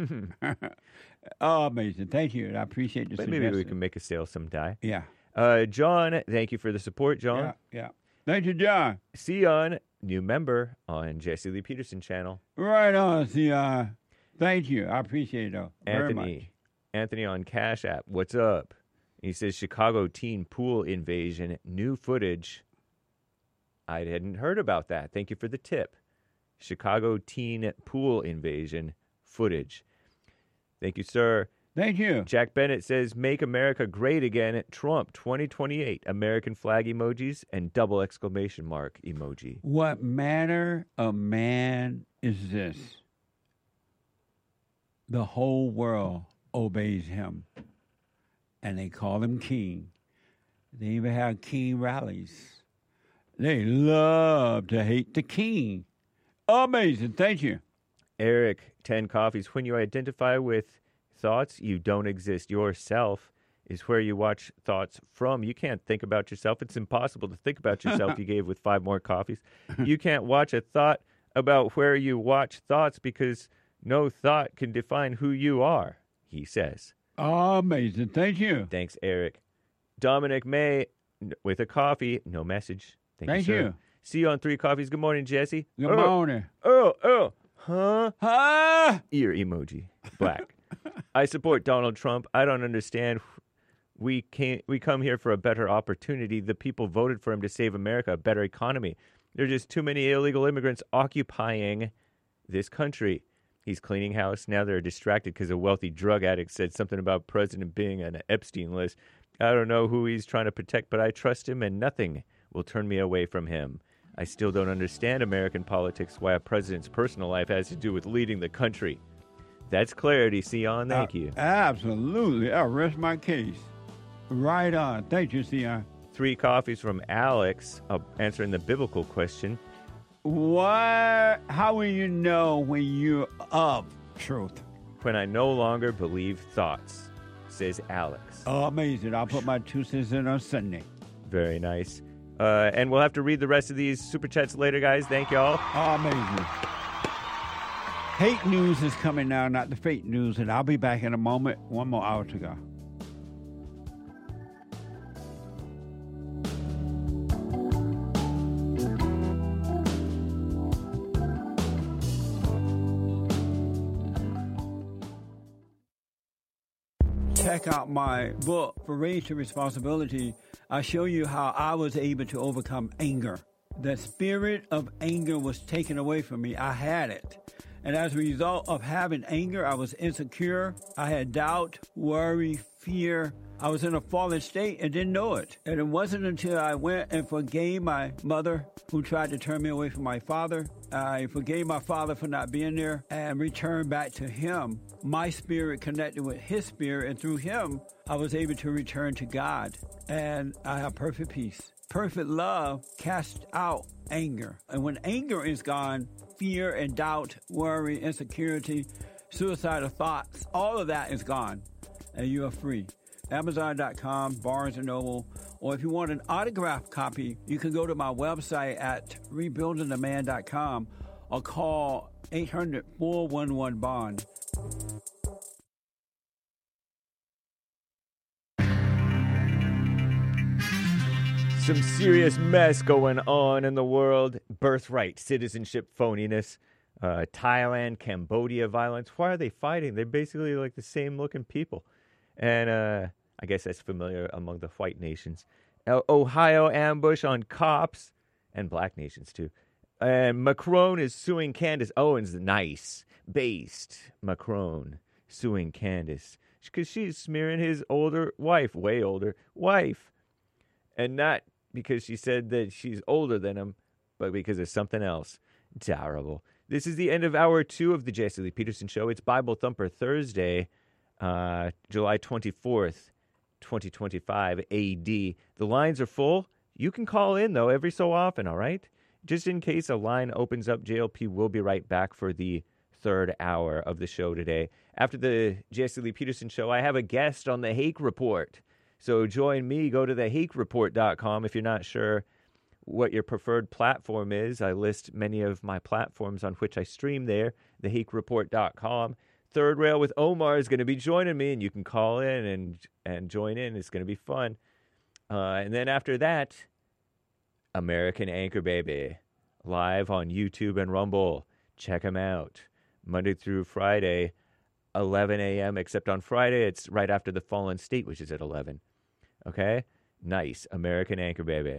Oh, amazing. Thank you. I appreciate the suggestion. Maybe we can make a sale sometime. Yeah. John, thank you for the support, John. Yeah. Thank you, John. Sion, new member on Jesse Lee Peterson channel. Right on, Sion. Thank you. I appreciate it, though. Very much. Anthony on Cash App. What's up? He says Chicago teen pool invasion, new footage. I hadn't heard about that. Thank you for the tip. Chicago teen pool invasion footage. Thank you, sir. Thank you. Jack Bennett says, make America great again. Trump 2028. American flag emojis and double exclamation mark emoji. What manner of man is this? The whole world obeys him. And they call him king. They even have king rallies. They love to hate the king. Amazing. Thank you. Eric, 10 coffees. When you identify with thoughts, you don't exist. Yourself is where you watch thoughts from. You can't think about yourself. It's impossible to think about yourself. You gave with 5 more coffees. You can't watch a thought about where you watch thoughts because no thought can define who you are, he says. Amazing. Thank you. Thanks, Eric. Dominic May with a coffee. No message. Thank you, sir. See you on 3 coffees. Good morning, Jesse. Good morning. Oh. Huh? Ear emoji. Black. I support Donald Trump. I don't understand. We come here for a better opportunity. The people voted for him to save America, a better economy. There are just too many illegal immigrants occupying this country. He's cleaning house. Now they're distracted because a wealthy drug addict said something about president being on an Epstein list. I don't know who he's trying to protect, but I trust him, and nothing will turn me away from him. I still don't understand American politics, why a president's personal life has to do with leading the country. That's clarity, Sion. Thank you. Absolutely. I'll rest my case. Right on. Thank you, Sion. 3 coffees from Alex, answering the biblical question. How will you know when you're of truth? When I no longer believe thoughts, says Alex. Oh, amazing. I'll put my 2 cents in on Sunday. Very nice. And we'll have to read the rest of these super chats later, guys. Thank y'all. Oh, amazing. Hate news is coming now, not the fake news, and I'll be back in a moment. 1 more hour to go. Check out my book, For Race to Responsibility. I show you how I was able to overcome anger. The spirit of anger was taken away from me. I had it. And as a result of having anger, I was insecure. I had doubt, worry, fear. I was in a fallen state and didn't know it. And it wasn't until I went and forgave my mother who tried to turn me away from my father. I forgave my father for not being there and returned back to him. My spirit connected with his spirit, and through him, I was able to return to God. And I have perfect peace. Perfect love casts out anger. And when anger is gone, fear and doubt, worry, insecurity, suicidal thoughts, all of that is gone. And you are free. Amazon.com, Barnes & Noble, or if you want an autographed copy, you can go to my website at rebuildingtheman.com, or call 800-411-BOND. Some serious mess going on in the world. Birthright, citizenship phoniness, Thailand, Cambodia violence. Why are they fighting? They're basically like the same looking people. And I guess that's familiar among the white nations. Ohio ambush on cops and black nations too. And Macron is suing Candace Owens. Nice. Based. Macron suing Candace. Because she's smearing his older wife, way older, wife. And not because she said that she's older than him, but because of something else. Terrible. This is the end of hour 2 of the Jesse Lee Peterson Show. It's Bible Thumper Thursday, July 24th, 2025 AD. The lines are full. You can call in, though, every so often, all right? Just in case a line opens up, JLP will be right back for the third hour of the show today. After the Jesse Lee Peterson Show, I have a guest on the Hake Report. So join me. Go to thehakereport.com if you're not sure what your preferred platform is. I list many of my platforms on which I stream there, thehakereport.com. Third Rail with Omar is going to be joining me, and you can call in and join in. It's going to be fun. And then after that, American Anchor Baby, live on YouTube and Rumble. Check him out. Monday through Friday, 11 a.m., except on Friday, it's right after the Fallen State, which is at 11. Okay? Nice. American Anchor Baby.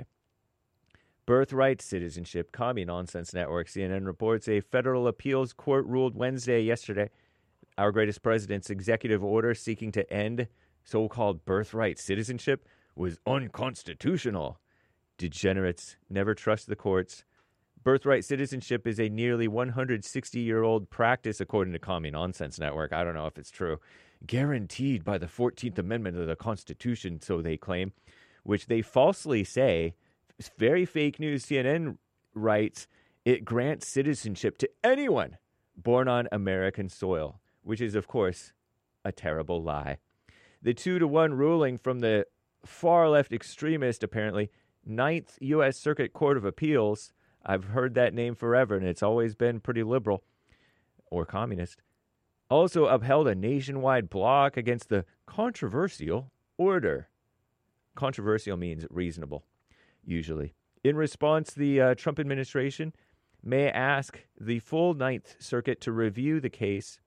Birthright Citizenship, Commie Nonsense Network. CNN reports a federal appeals court ruled yesterday, our greatest president's executive order seeking to end so-called birthright citizenship was unconstitutional. Degenerates never trust the courts. Birthright citizenship is a nearly 160-year-old practice, according to Commie Nonsense Network. I don't know if it's true. Guaranteed by the 14th Amendment of the Constitution, so they claim, which they falsely say. It's very fake news. CNN writes, it grants citizenship to anyone born on American soil, which is, of course, a terrible lie. The 2-1 ruling from the far-left extremist, apparently, 9th U.S. Circuit Court of Appeals. I've heard that name forever, and it's always been pretty liberal or communist. Also upheld a nationwide block against the controversial order. Controversial means reasonable, usually. In response, the Trump administration may ask the full 9th Circuit to review the case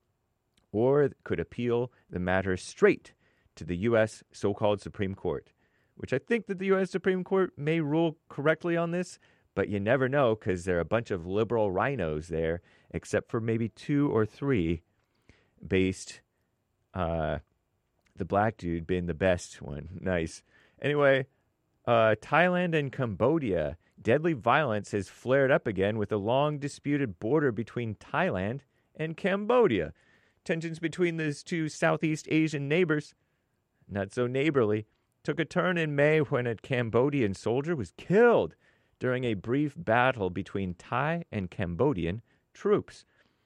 or could appeal the matter straight to the U.S. so-called Supreme Court, which I think that the U.S. Supreme Court may rule correctly on this, but you never know because there are a bunch of liberal rhinos there, except for maybe 2 or 3 based, the black dude being the best one. Nice. Anyway, Thailand and Cambodia. Deadly violence has flared up again with a long-disputed border between Thailand and Cambodia. Tensions between these two Southeast Asian neighbors, not so neighborly, took a turn in May when a Cambodian soldier was killed during a brief battle between Thai and Cambodian troops.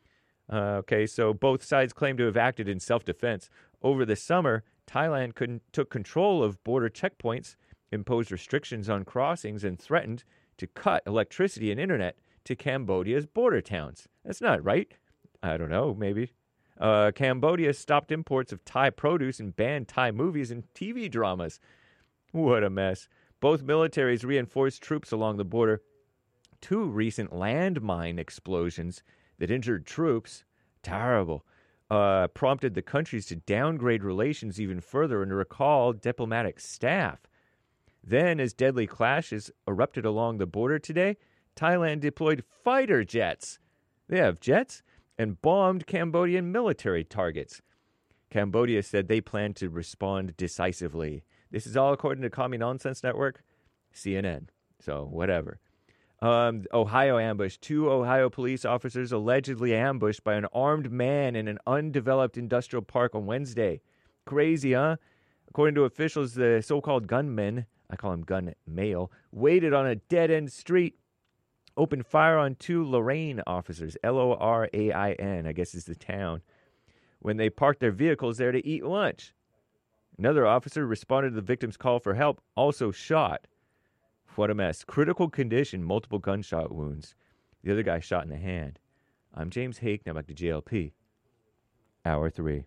So both sides claim to have acted in self-defense. Over the summer, Thailand took control of border checkpoints, imposed restrictions on crossings, and threatened to cut electricity and internet to Cambodia's border towns. That's not right. I don't know, maybe. Cambodia stopped imports of Thai produce and banned Thai movies and TV dramas. What a mess. Both militaries reinforced troops along the border. 2 recent landmine explosions that injured troops, terrible, prompted the countries to downgrade relations even further and to recall diplomatic staff. Then, as deadly clashes erupted along the border today, Thailand deployed fighter jets. They have jets and bombed Cambodian military targets. Cambodia said they plan to respond decisively. This is all according to Commie Nonsense Network, CNN. So, whatever. Ohio ambush. 2 Ohio police officers allegedly ambushed by an armed man in an undeveloped industrial park on Wednesday. Crazy, huh? According to officials, the so-called gunmen, I call them gun male, waited on a dead-end street, opened fire on 2 Lorain officers, Lorain, I guess is the town, when they parked their vehicles there to eat lunch. Another officer responded to the victim's call for help, also shot. What a mess. Critical condition, multiple gunshot wounds. The other guy shot in the hand. I'm James Hake. Now back to JLP. Hour 3.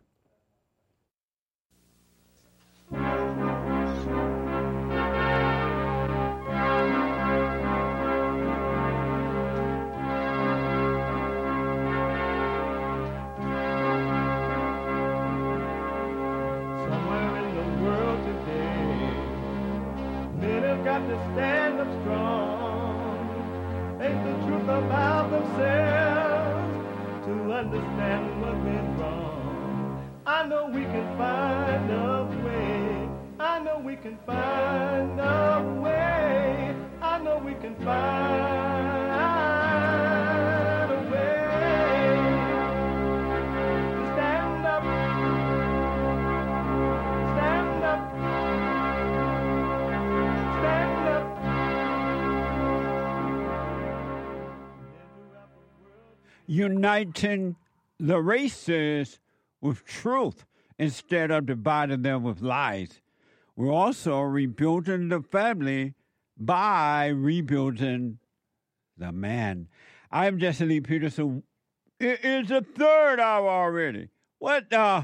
To stand up strong, face the truth about themselves, to understand what went wrong. I know we can find a way. I know we can find a way. I know we can find a way to stand up, stand up. Uniting the races with truth instead of dividing them with lies. We're also rebuilding the family by rebuilding the man. I'm Jesse Lee Peterson. It is the third hour already. What the?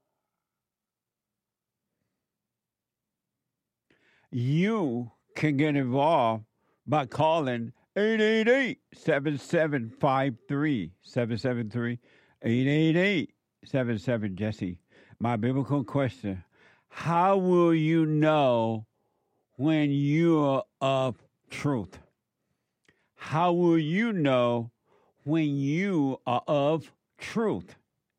You can get involved by calling 888-7753, 773-888-77 Jesse. My biblical question: how will you know when you're of truth? How will you know when you are of truth?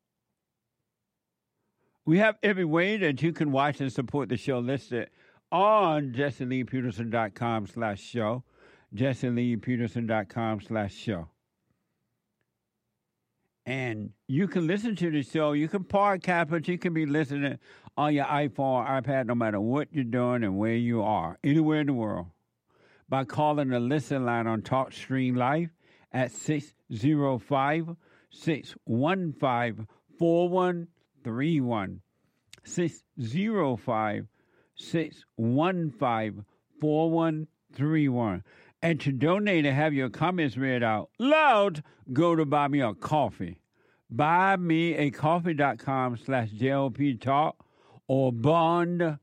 We have every way that you can watch and support the show listed on JesseLeePeterson.com/show. JesseLeePeterson.com/show. And you can listen to the show. You can podcast, but you can be listening on your iPhone or iPad, no matter what you're doing and where you are, anywhere in the world, by calling the listen line on TalkStream Live at 605-615-4131. 605-615-4131. And to donate and have your comments read out loud, go to Buy Me a Coffee. BuyMeACoffee.com/JLP Talk or Bond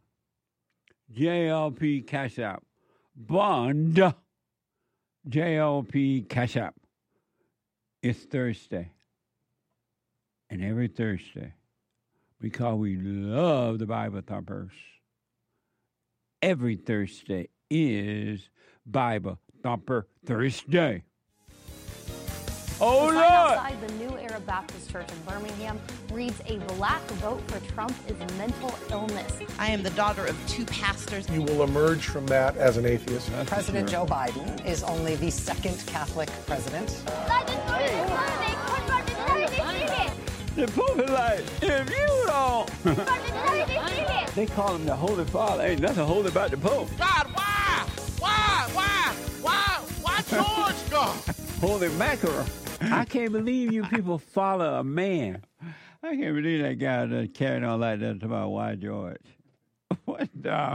JLP Cash App. Bond JLP Cash App. It's Thursday. And every Thursday, because we love the Bible Thumpers, every Thursday is Bible Thumper Thursday. Oh, the sign Lord! outside the New Era Baptist Church in Birmingham reads, "A black vote for Trump is mental illness." I am the daughter of two pastors. You will emerge from that as an atheist. President Joe Biden is only the second Catholic president. The Pope is like, if you don't... They call him the Holy Father. Ain't nothing holy about the Pope. God, why? Why George God? Holy mackerel. I can't believe you people follow a man. I can't believe that guy that carried on like that about why George. What the?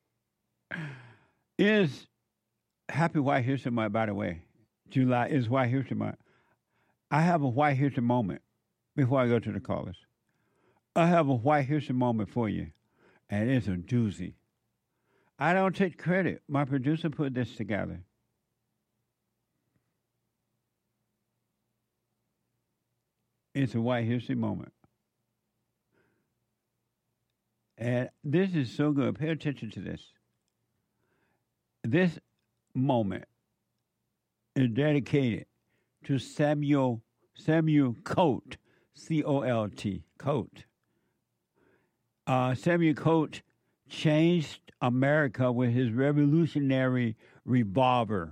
Is Happy White History Month, by the way. July is White History Month. I have a White History moment before I go to the callers. I have a White History moment for you, and it's a doozy. I don't take credit. My producer put this together. It's a White History moment. And this is so good. Pay attention to this. This moment is dedicated to Samuel Colt, C-O-L-T, Colt. Samuel Colt changed America with his revolutionary revolver,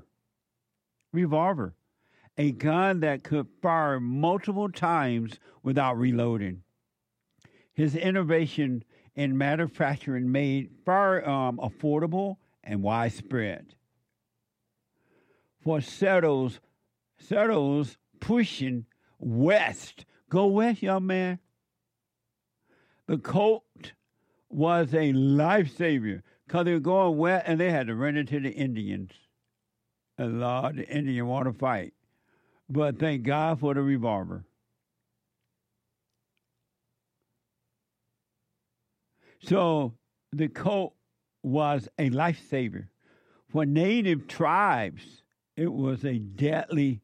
a gun that could fire multiple times without reloading. His innovation in manufacturing made firearms affordable and widespread. For settlers pushing west, go west, young man. The Colt was a lifesaver because they were going west and they had to run into the Indians. A lot of the Indians want to fight. but thank God for the revolver. So the Colt was a lifesaver. For native tribes, it was a deadly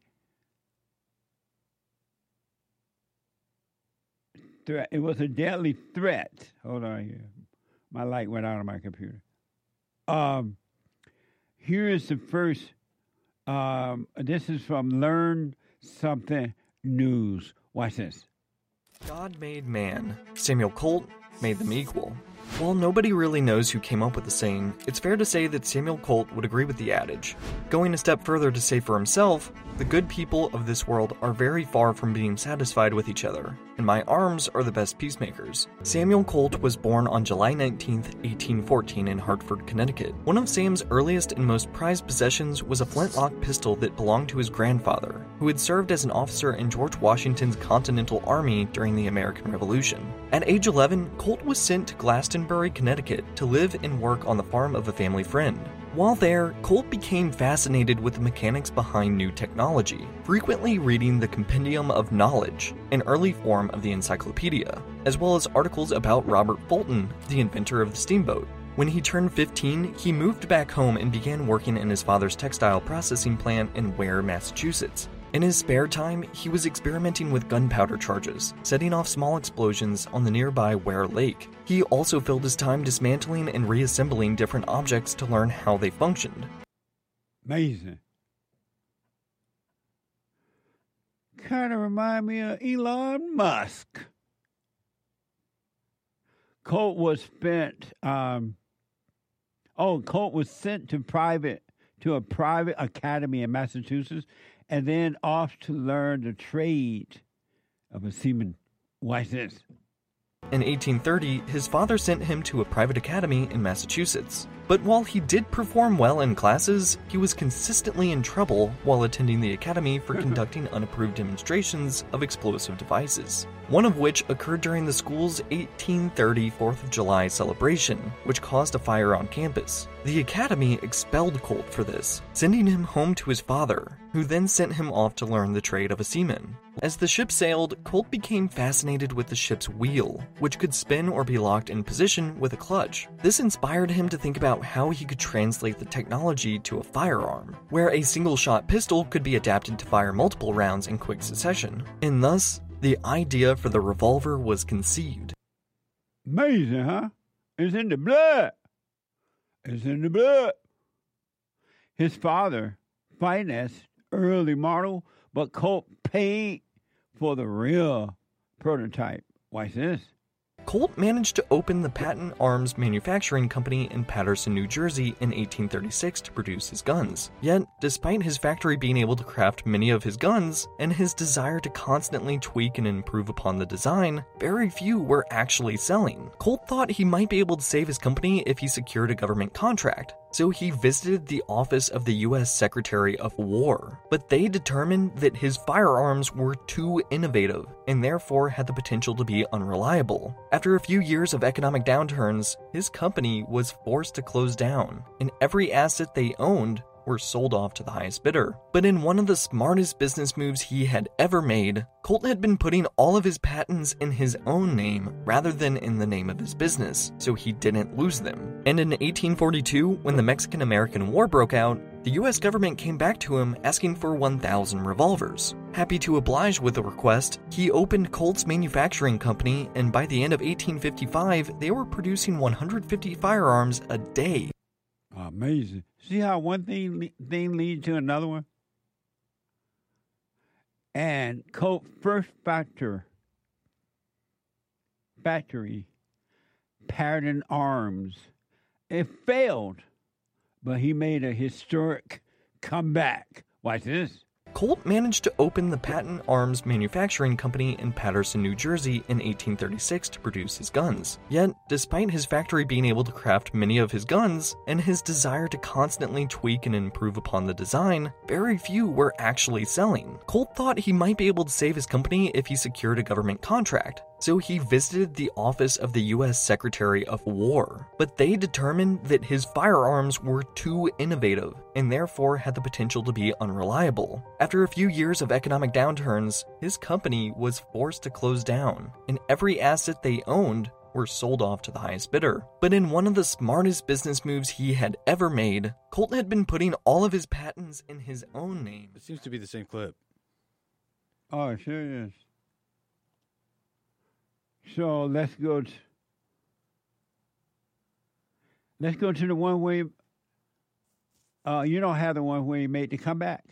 threat. It was a deadly threat. Hold on here. My light went out on my computer. Here is the first. This is from Learn Something News. Watch this. God made man. Samuel Colt made them equal. While nobody really knows who came up with the saying, it's fair to say that Samuel Colt would agree with the adage. Going a step further to say for himself, the good people of this world are very far from being satisfied with each other, and my arms are the best peacemakers. Samuel Colt was born on July 19, 1814 in Hartford, Connecticut. One of Sam's earliest and most prized possessions was a flintlock pistol that belonged to his grandfather, who had served as an officer in George Washington's Continental Army during the American Revolution. At age 11, Colt was sent to Glastonbury, Connecticut to live and work on the farm of a family friend. While there, Colt became fascinated with the mechanics behind new technology, frequently reading the Compendium of Knowledge, an early form of the encyclopedia, as well as articles about Robert Fulton, the inventor of the steamboat. When he turned 15, he moved back home and began working in his father's textile processing plant in Ware, Massachusetts. In his spare time, he was experimenting with gunpowder charges, setting off small explosions on the nearby Ware Lake. He also filled his time dismantling and reassembling different objects to learn how they functioned. Amazing. Kind of remind me of Elon Musk. Colt was sent to a private academy in Massachusetts, and then off to learn the trade of a seaman. Watch this. In 1830, his father sent him to a private academy in Massachusetts. But while he did perform well in classes, he was consistently in trouble while attending the academy for conducting unapproved demonstrations of explosive devices, one of which occurred during the school's 1830 4th of July celebration, which caused a fire on campus. The academy expelled Colt for this, sending him home to his father, who then sent him off to learn the trade of a seaman. As the ship sailed, Colt became fascinated with the ship's wheel, which could spin or be locked in position with a clutch. This inspired him to think about how he could translate the technology to a firearm, where a single-shot pistol could be adapted to fire multiple rounds in quick succession. And thus, the idea for the revolver was conceived. Amazing, huh? It's in the blood. It's in the blood. His father financed early model, but Colt paid for the real prototype. Watch this. Colt managed to open the Patton Arms Manufacturing Company in Paterson, New Jersey in 1836 to produce his guns. Yet, despite his factory being able to craft many of his guns, and his desire to constantly tweak and improve upon the design, very few were actually selling. Colt thought he might be able to save his company if he secured a government contract, so he visited the office of the U.S. Secretary of War. But they determined that his firearms were too innovative, and therefore had the potential to be unreliable. After a few years of economic downturns, his company was forced to close down, and every asset they owned were sold off to the highest bidder. But in one of the smartest business moves he had ever made, Colt had been putting all of his patents in his own name rather than in the name of his business, so he didn't lose them. And in 1842, when the Mexican-American War broke out, the US government came back to him asking for 1,000 revolvers. Happy to oblige with the request, he opened Colt's manufacturing company, and by the end of 1855, they were producing 150 firearms a day. Amazing. See how one thing leads to another one? And Colt's first factory, Patton Arms, it failed, but he made a historic comeback. Watch this. Colt managed to open the Patton Arms Manufacturing Company in Paterson, New Jersey in 1836 to produce his guns. Yet, despite his factory being able to craft many of his guns, and his desire to constantly tweak and improve upon the design, very few were actually selling. Colt thought he might be able to save his company if he secured a government contract, so he visited the office of the U.S. Secretary of War, but they determined that his firearms were too innovative and therefore had the potential to be unreliable. After a few years of economic downturns, his company was forced to close down, and every asset they owned were sold off to the highest bidder. But in one of the smartest business moves he had ever made, Colt had been putting all of his patents in his own name. It seems to be the same clip. Oh, it sure is. So let's go to the one where you don't have the one where he made the comeback.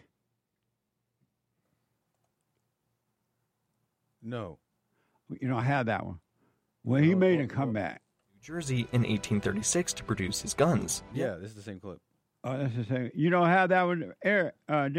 No. You don't have that one. Well, he made a comeback. New Jersey in 1836 to produce his guns. Yeah, this is the same clip. Oh, that's the same. You don't have that one, Derek.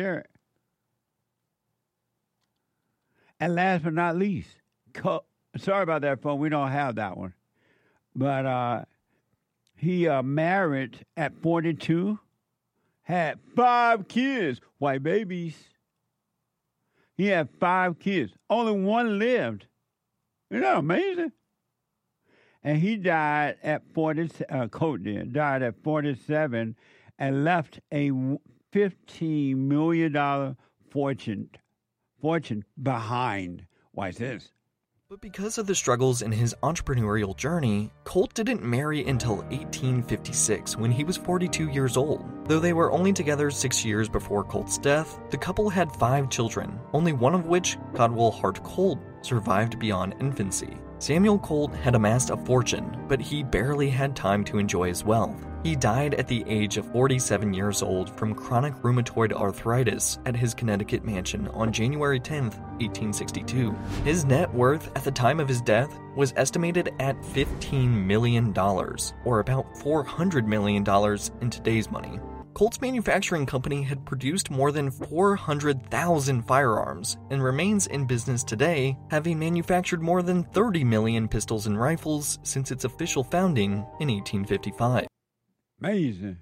And last but not least, sorry about that, phone. We don't have that one. But he married at 42, had 5 kids, white babies. He had 5 kids. Only one lived. Isn't that amazing? And he died at 40. Colt died at 47, and left a $15 million fortune behind. Why is this? But because of the struggles in his entrepreneurial journey, Colt didn't marry until 1856 when he was 42 years old. Though they were only together 6 years before Colt's death, the couple had 5 children, only one of which, Caldwell Hart Colt, survived beyond infancy. Samuel Colt had amassed a fortune, but he barely had time to enjoy his wealth. He died at the age of 47 years old from chronic rheumatoid arthritis at his Connecticut mansion on January 10, 1862. His net worth at the time of his death was estimated at $15 million, or about $400 million in today's money. Colt's manufacturing company had produced more than 400,000 firearms and remains in business today, having manufactured more than 30 million pistols and rifles since its official founding in 1855. Amazing.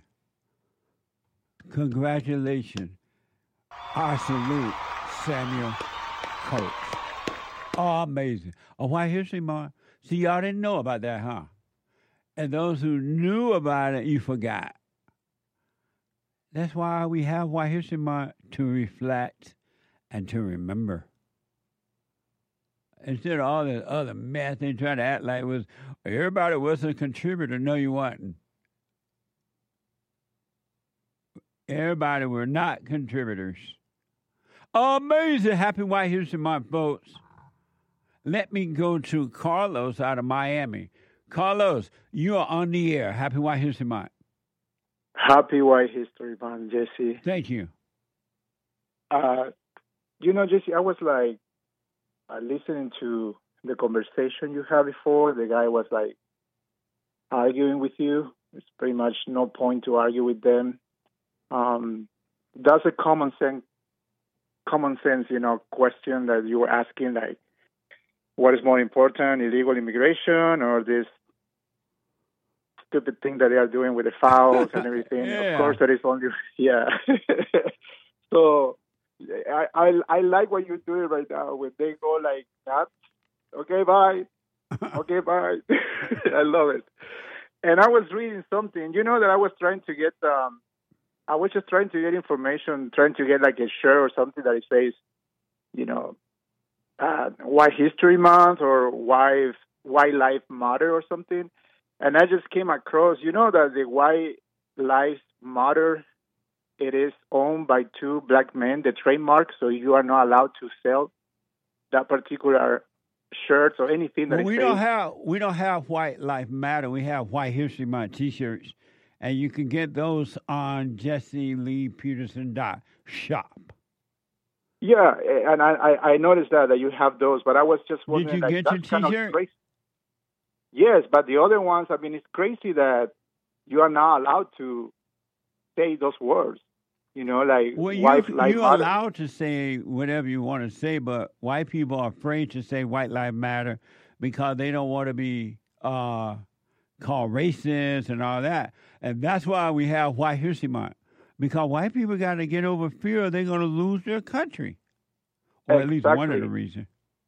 Congratulations. I salute Samuel Colt. Oh, amazing. A White History Month. See, y'all didn't know about that, huh? And those who knew about it, you forgot. That's why we have White History Month, to reflect and to remember. Instead of all the other mess they try to act like was everybody was a contributor. No, you wasn't. Everybody were not contributors. Amazing. Happy White History Month, folks. Let me go to Carlos out of Miami. Carlos, you are on the air. Happy White History Month. Happy White History Month, Jesse. Thank you. Jesse, I was like listening to the conversation you had before. The guy was like arguing with you. It's pretty much no point to argue with them. That's a common sense, question that you were asking, like, what is more important, illegal immigration or this stupid thing that they are doing with the fouls and everything? Yeah. Of course, that is only, yeah. So I like what you're doing right now when they go like that. Okay, bye. Okay, bye. I love it. And I was reading something, that I was trying to get, I was just trying to get information, trying to get like a shirt or something that it says, White History Month or Why Life Matter or something. And I just came across, that the White Lives Matter, it is owned by 2 black men, the trademark, so you are not allowed to sell that particular shirts or anything that we don't have White Life Matter. We have White History Month T-shirts, and you can get those on JesseLeePeterson.shop. Yeah, and I noticed that you have those, but I was just wondering. Did you get your T-shirt? Yes, but the other ones, it's crazy that you are not allowed to say those words. Like White Life you're Matter. allowed to say whatever you want to say, but white people are afraid to say White Lives Matter because they don't want to be called racist and all that. And that's why we have White History Month, because white people got to get over fear they're going to lose their country, or at least one of the reasons.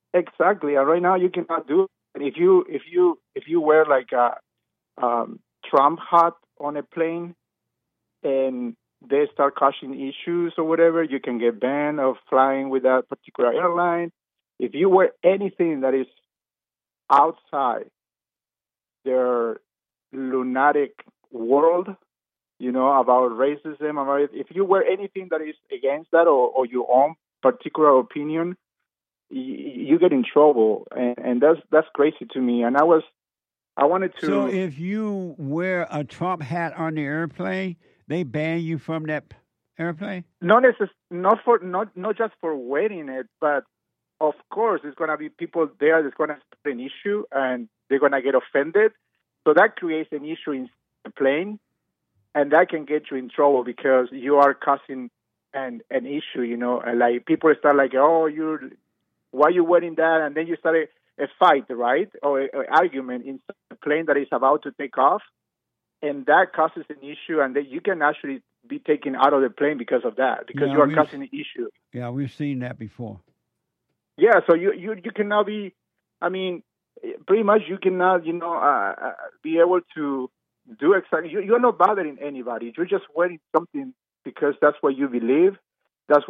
Exactly. And right now you cannot do it. And if you wear like a Trump hat on a plane and they start causing issues or whatever, you can get banned of flying with that particular airline. If you wear anything that is outside their lunatic world, about racism, if you wear anything that is against that or your own particular opinion, you get in trouble, and that's crazy to me. And I wanted to. So if you wear a Trump hat on the airplane, they ban you from that airplane? Not just for wearing it, but of course, there's going to be people there that's going to start an issue, and they're going to get offended. So that creates an issue in the plane, and that can get you in trouble because you are causing an issue. Like people start like, oh, why are you wearing that? And then you start a fight, right? Or an argument in a plane that is about to take off. And that causes an issue. And then you can actually be taken out of the plane because of that, because you are causing an issue. Yeah, we've seen that before. Yeah, so you cannot be, pretty much you cannot, be able to do exactly, you're not bothering anybody. You're just wearing something because that's what you believe. That's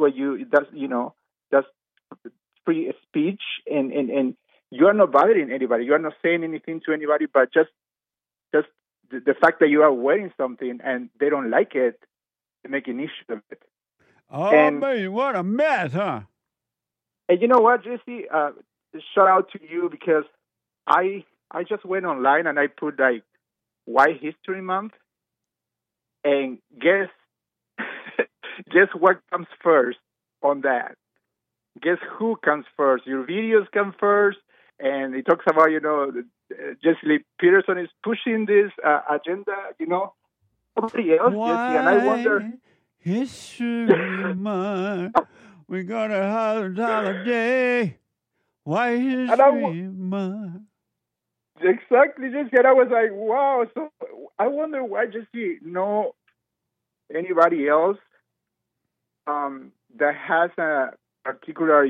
free speech, and you are not bothering anybody. You are not saying anything to anybody, but just the fact that you are wearing something and they don't like it, they make an issue of it. Oh, man, what a mess, huh? And you know what, Jesse? Shout out to you because I just went online and I put like White History Month, and guess what comes first on that? Guess who comes first? Your videos come first, and it talks about, Jesse Lee Peterson is pushing this agenda, Nobody else, Jesse, and I wonder... History Month, we got a holiday, White History Month. Exactly, Jesse, and I was like, wow, so I wonder why, Jesse, anybody else that has a particular,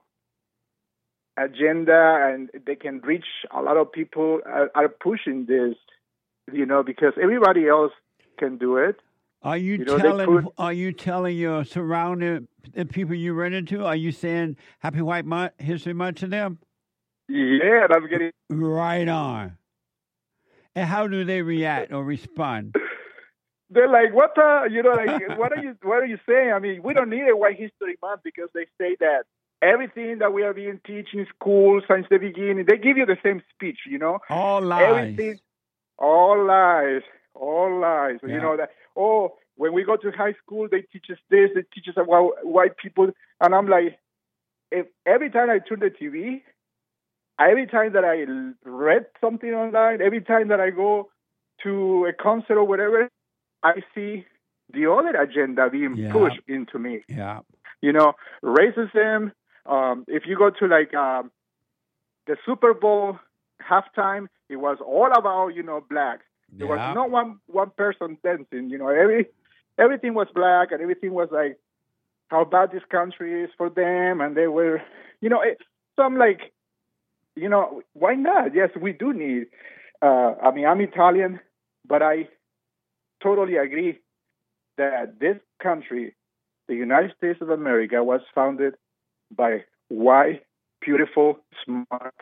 agenda, and they can reach a lot of people are pushing this, because everybody else can do it. Are you telling your surrounding the people you run into? Are you saying Happy White History Month to them? Yeah, I'm getting right on. And how do they react or respond? They're like, what what are you saying? We don't need a White History Month because they say that everything that we are being taught in schools since the beginning, they give you the same speech, All lies. Everything, all lies. Yeah. That, when we go to high school, they teach us this, they teach us about white people. And I'm like, every time I turn the TV, every time that I read something online, every time that I go to a concert or whatever, I see the other agenda being pushed into me. Yeah. Racism. If you go to like the Super Bowl halftime, it was all about blacks. There was not one person dancing. Everything was black, and everything was like how bad this country is for them, and they were, so I'm like, why not? Yes, we do need. I'm Italian, but I totally agree that this country, the United States of America, was founded by white, beautiful, smart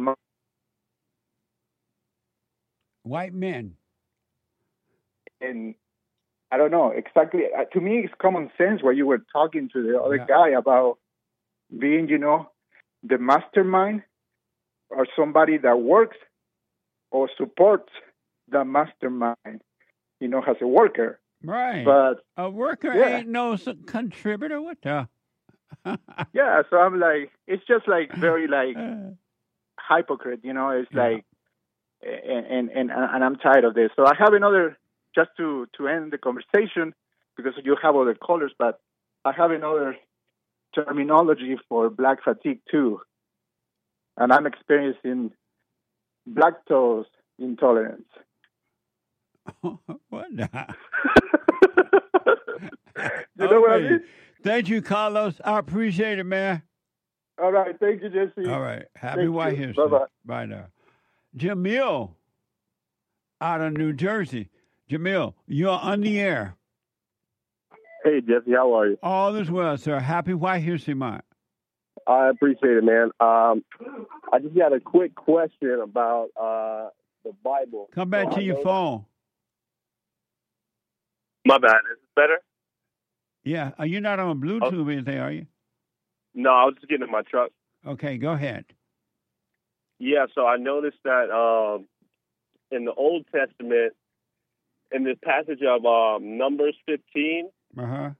white men. And I don't know exactly. To me, it's common sense what you were talking to the other guy about being, the mastermind or somebody that works or supports the mastermind, as a worker. Right. But a worker ain't no contributor. What the? Yeah. So I'm like, it's just like very like hypocrite, It's like, and I'm tired of this. So I have another. Just to end the conversation, because you have other colors, but I have another terminology for black fatigue too. And I'm experiencing lactose intolerance. What the? You know what I mean? Thank you, Carlos. I appreciate it, man. All right. Thank you, Jesse. All right. Happy Thank White you. History. Bye-bye. Bye now. Jamil out of New Jersey. Jamil, you're on the air. Hey, Jesse, how are you? All is well, sir. Happy White History Month. I appreciate it, man. I just got a quick question about the Bible. Come back to your phone. My bad. Is it better? Yeah. Are you not on Bluetooth or anything, are you? No, I was just getting in my truck. Okay, go ahead. Yeah, so I noticed that in the Old Testament, in this passage of Numbers 15, Uh-huh.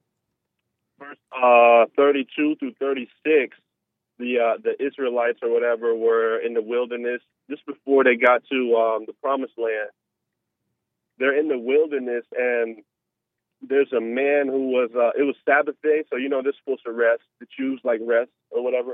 verse 32 through 36, the Israelites or whatever were in the wilderness just before they got to the Promised Land. They're in the wilderness, and there's a man who was, it was Sabbath day, so they're supposed to rest. The Jews like rest or whatever.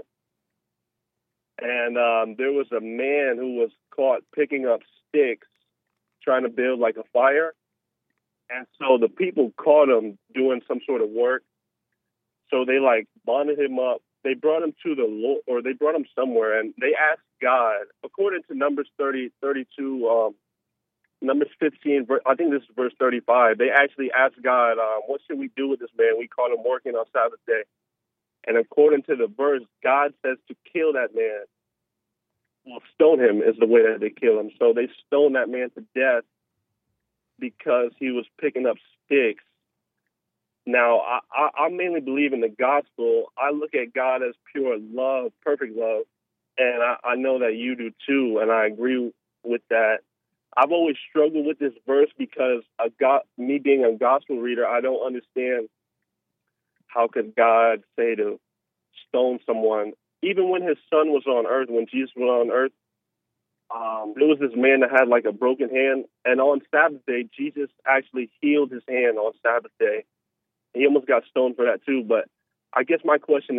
And there was a man who was caught picking up sticks, trying to build like a fire. And so the people caught him doing some sort of work. So they bonded him up. They brought him to the Lord, or they brought him somewhere, and they asked God, according to Numbers 32, Numbers 15, I think this is verse 35. They actually asked God, what should we do with this man? We caught him working on Sabbath day. And according to the verse, God says to kill that man. Well, stone him is the way that they kill him. So they stoned that man to death because he was picking up sticks. Now, I mainly believe in the gospel. I look at God as pure love, perfect love, and I know that you do too, and I agree with that. I've always struggled with this verse because me being a gospel reader, I don't understand how could God say to stone someone. Even when his son was on earth, when Jesus was on earth, there was this man that had like a broken hand, and on Sabbath day, Jesus actually healed his hand on Sabbath day. He almost got stoned for that too. But I guess my question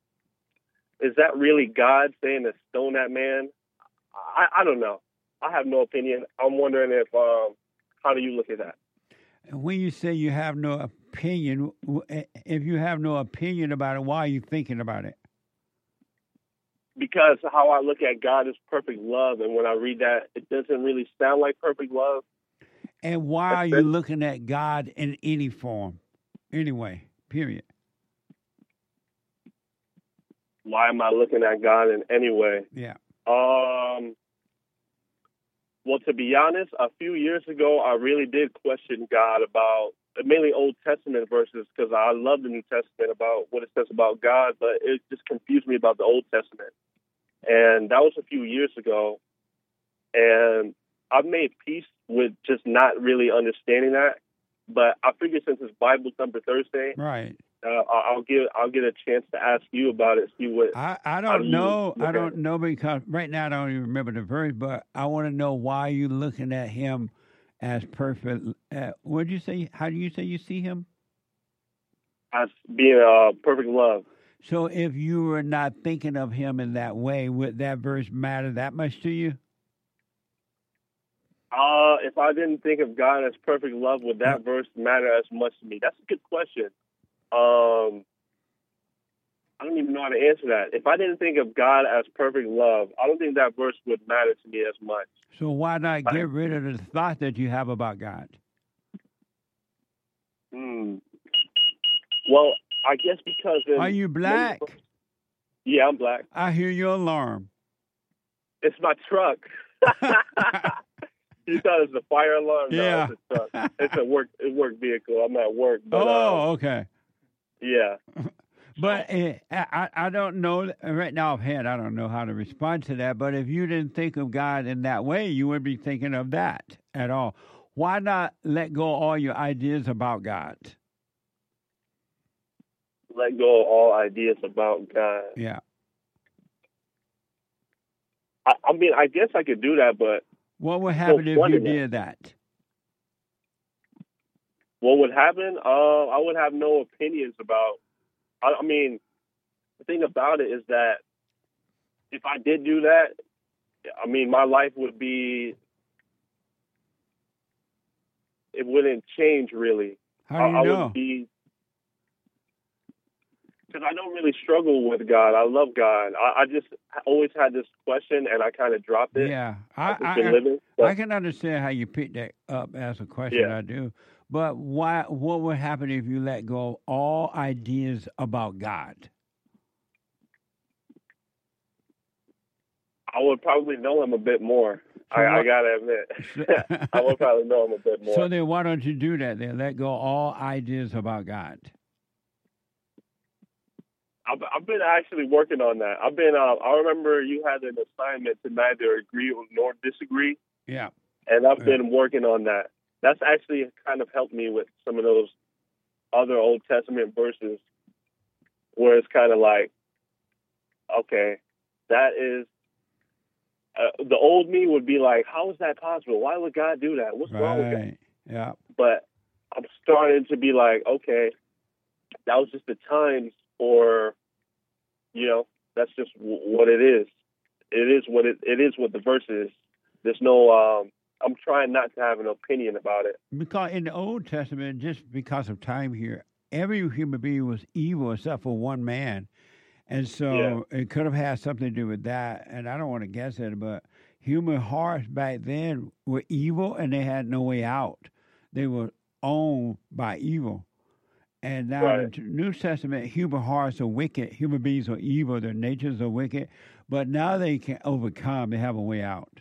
is that really God saying to stone that man? I don't know. I have no opinion. I'm wondering how do you look at that? When you say you have no opinion, if you have no opinion about it, why are you thinking about it? Because how I look at God is perfect love, and when I read that, it doesn't really sound like perfect love. And why are you looking at God in any form? Anyway, period. Why am I looking at God in any way? Yeah. Well, to be honest, a few years ago, I really did question God about mainly Old Testament verses because I love the New Testament about what it says about God, but it just confused me about the Old Testament. And that was a few years ago. And I've made peace with just not really understanding that. But I figured since it's Bible Thumper Thursday, right? I'll get a chance to ask you about it. See what I don't know. I don't know because right now I don't even remember the verse. But I want to know why you're looking at him as perfect. What did you say? How do you say you see him? As being perfect love. So if you were not thinking of him in that way, would that verse matter that much to you? If I didn't think of God as perfect love, would that verse matter as much to me? That's a good question. I don't even know how to answer that. If I didn't think of God as perfect love, I don't think that verse would matter to me as much. So why not get rid of the thought that you have about God? Well, I guess because... Are you black? Yeah, I'm black. I hear your alarm. It's my truck. You thought it was a fire alarm? Yeah. No, it's a truck. It's a work vehicle. I'm at work. But, okay. Yeah. But I don't know. Right now offhand, I don't know how to respond to that. But if you didn't think of God in that way, you wouldn't be thinking of that at all. Why not let go of all your ideas about God? Let go of all ideas about God. Yeah. I mean, I guess I could do that, but... What would happen if you did that? What would happen? I would have no opinions about... I mean, the thing about it is that if I did do that, I mean, my life would be... It wouldn't change, really. How do you know? Would be... because I don't really struggle with God. I love God. I just always had this question, and I kind of dropped it. Yeah, I can understand how you pick that up as a question. Yeah. I do. But what would happen if you let go of all ideas about God? I would probably know him a bit more. I got to admit. I would probably know him a bit more. So then why don't you do that then? Let go of all ideas about God. I've been actually working on that. I remember you had an assignment to neither agree nor disagree. Yeah. And I've been working on that. That's actually kind of helped me with some of those other Old Testament verses where it's kind of like, okay, that is, the old me would be like, how is that possible? Why would God do that? What's wrong with that? Yeah. But I'm starting to be like, okay, that was just the times, or, that's just what it is. It is what the verse is. There's no, I'm trying not to have an opinion about it. Because in the Old Testament, just because of time here, every human being was evil except for one man. And so it could have had something to do with that. And I don't want to guess it, but human hearts back then were evil and they had no way out. They were owned by evil. And now in the New Testament, human hearts are wicked. Human beings are evil. Their natures are wicked. But now they can overcome. They have a way out.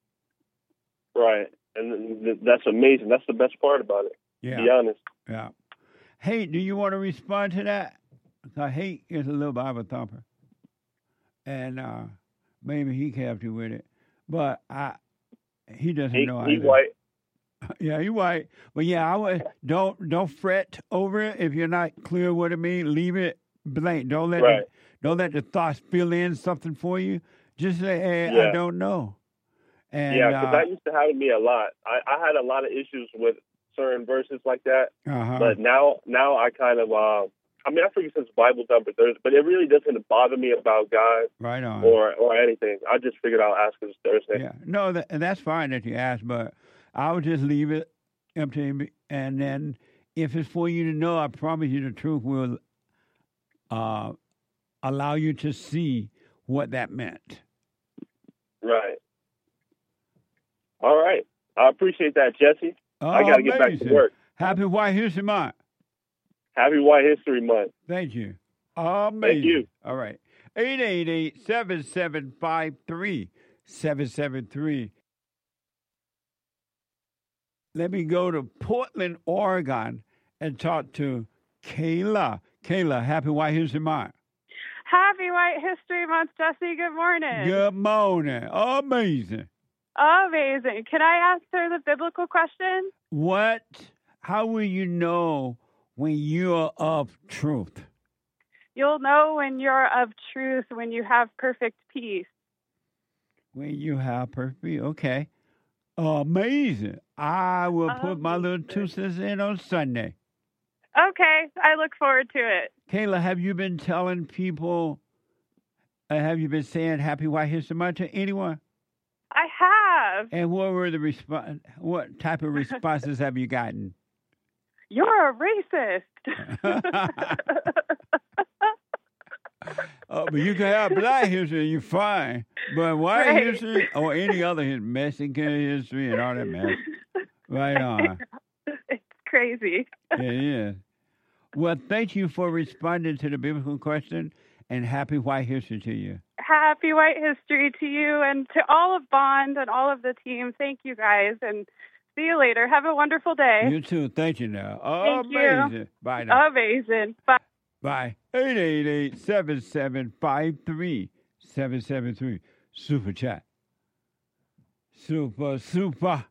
Right. And that's amazing. That's the best part about it, to be honest. Yeah. Hey, do you want to respond to that? Hate is a little Bible thumper. And maybe he can help you with it. But he doesn't know either. He white. Yeah, he white. But yeah, I would don't fret over it if you're not clear what it means. Leave it blank. Don't let the thoughts fill in something for you. Just say, hey, I don't know. And, because that used to happen to me a lot. I had a lot of issues with certain verses like that. But now I kind of, I forget since Bible thumper Thursday, but it really doesn't bother me about God right on. or anything. I just figured I'll ask this Thursday. Yeah, no, and that's fine that you asked, but I would just leave it empty. And then if it's for you to know, I promise you the truth will allow you to see what that meant. Right. All right. I appreciate that, Jesse. I got to get back to work. Happy White History Month. Happy White History Month. Thank you. Amazing. Thank you. All right. 888-7753-773. Let me go to Portland, Oregon, and talk to Kayla. Kayla, happy White History Month. Happy White History Month, Jesse. Good morning. Good morning. Amazing. Amazing. Can I ask her the biblical question? How will you know when you are of truth? You'll know when you're of truth when you have perfect peace. When you have perfect peace. Okay. Amazing. I will put my little 2 cents in on Sunday. Okay. I look forward to it. Kayla, have you been telling people, have you been saying Happy White History Month to anyone? I have. And what were the what type of responses have you gotten? You're a racist. But you can have Black history, you're fine. But white history or any other history, Mexican history and all that mess. Right on. It's crazy. It is. Well, thank you for responding to the biblical question, and happy White History to you. Happy White History to you and to all of Bond and all of the team. Thank you, guys, and see you later. Have a wonderful day. You too. Thank you now. Thank Amazing. You. Bye now. Amazing. Bye. Bye. 888-7753-773. Super chat. Super.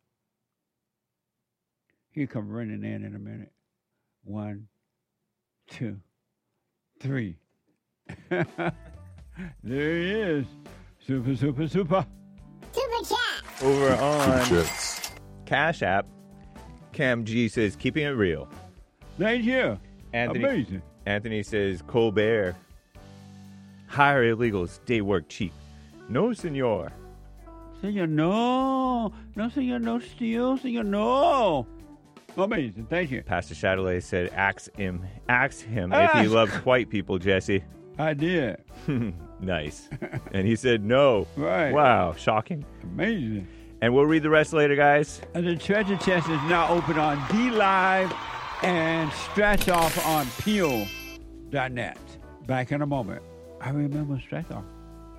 He'll come running in a minute. 1, 2, 3. There he is. Super. Super chat. Over on Cash App, Cam G says, keeping it real. Thank you. Amazing. Anthony says, Colbert, hire illegals, day work cheap. No, senor. Senor, no. No, senor, no steal. Senor, no. Amazing. Thank you. Pastor Chatelet said, ask him if he loves white people, Jesse. I did. Nice. And he said no. Right. Wow. Shocking. Amazing. And we'll read the rest later, guys. And the treasure chest is now open on DLive and Stretch Off on Peel.net. Back in a moment. I remember Stretch Off.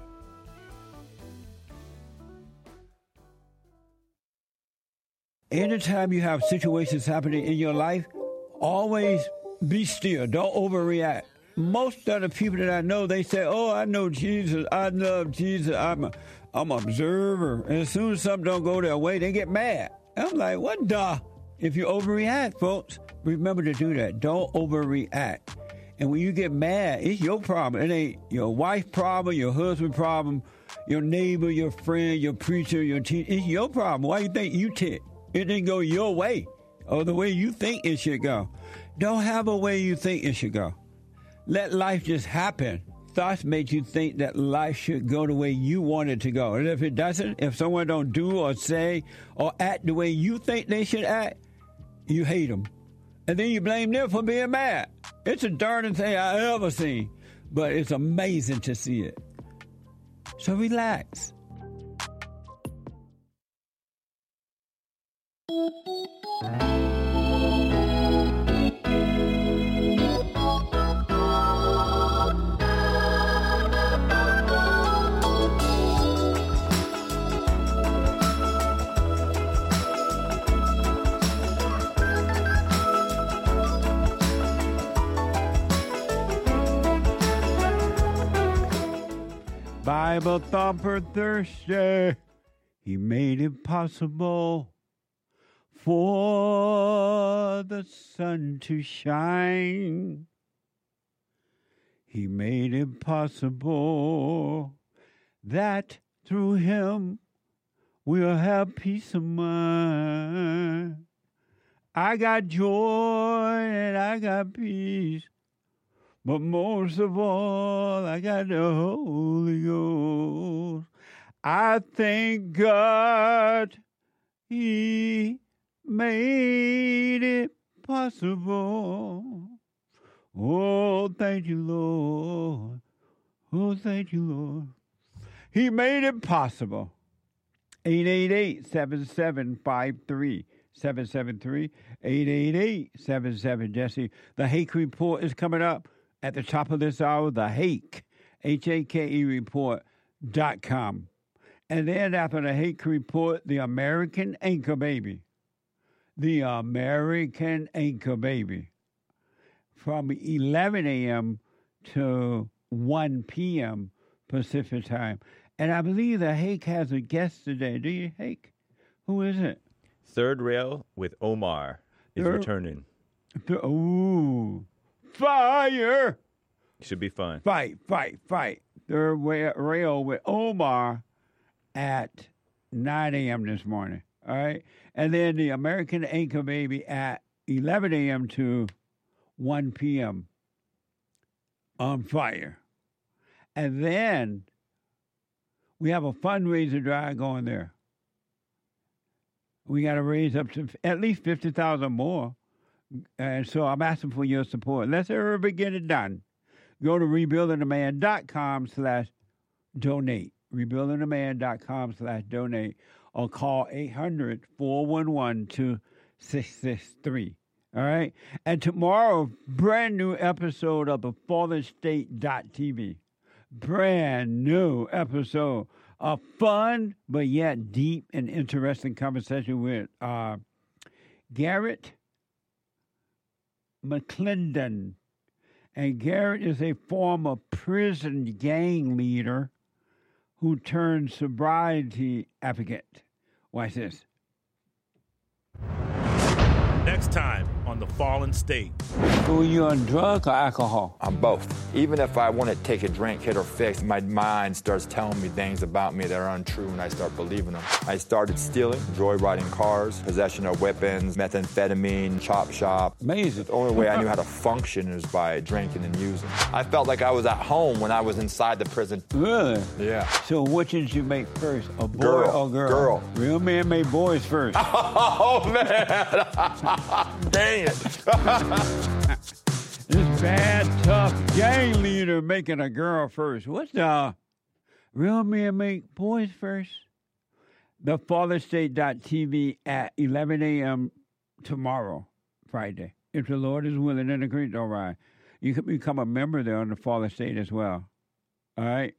Anytime you have situations happening in your life, always be still. Don't overreact. Most of the people that I know, they say, oh, I know Jesus. I love Jesus. I'm an observer. And as soon as something don't go their way, they get mad. I'm like, what the? If you overreact, folks, remember to do that. Don't overreact. And when you get mad, it's your problem. It ain't your wife's problem, your husband's problem, your neighbor, your friend, your preacher, your teacher. It's your problem. Why you think you tick? It didn't go your way or the way you think it should go. Don't have a way you think it should go. Let life just happen. Thoughts make you think that life should go the way you want it to go. And if it doesn't, if someone don't do or say or act the way you think they should act, you hate them. And then you blame them for being mad. It's the darndest thing I ever seen. But it's amazing to see it. So relax. Bible Thumper Thursday, he made it possible for the sun to shine. He made it possible that through him we'll have peace of mind. I got joy and I got peace. But most of all, I got the Holy Ghost. I thank God he made it possible. Oh, thank you, Lord. Oh, thank you, Lord. He made it possible. 888-7753. 773 888-77 Jesse. The Hake Report is coming up at the top of this hour. The Hake, Hake report.com. And then after the Hake Report, the American Anchor Baby. The American Anchor Baby. From 11 a.m. to 1 p.m. Pacific time. And I believe the Hake has a guest today. Do you, Hake? Who is it? Third Rail with Omar is returning. Ooh. Fire! Should be fun. Fight. Third Rail with Omar at 9 a.m. this morning. All right? And then the American Anchor Baby at 11 a.m. to 1 p.m. on fire. And then we have a fundraiser drive going there. We got to raise up to at least 50,000 more. And so I'm asking for your support. Let's ever get it done. Go to rebuildingtheman.com/donate. Rebuildingtheman.com/donate. Or call 800-411-2663. All right? And tomorrow, brand new episode of the FallenState.tv. Brand new episode. A fun, but yet deep and interesting conversation with Garrett McClendon. And Garrett is a former prison gang leader who turned sobriety advocate. Watch this. Next time on the Fallen State. So you on drugs or alcohol? I'm both. Even if I want to take a drink, hit or fix, my mind starts telling me things about me that are untrue, and I start believing them. I started stealing, joyriding cars, possession of weapons, methamphetamine, chop shop. Amazing. The only way I knew how to function is by drinking and using. I felt like I was at home when I was inside the prison. Really? Yeah. So which did you make first, a boy Girl. or girl? Girl. Real men made boys first. Oh, man. Dang it. This bad, tough gang leader making a girl first. What's the real men make boys first? TheFallenState.tv at 11 a.m. tomorrow, Friday. If the Lord is willing and the creek don't ride. You can become a member there on the Fallen State as well. All right?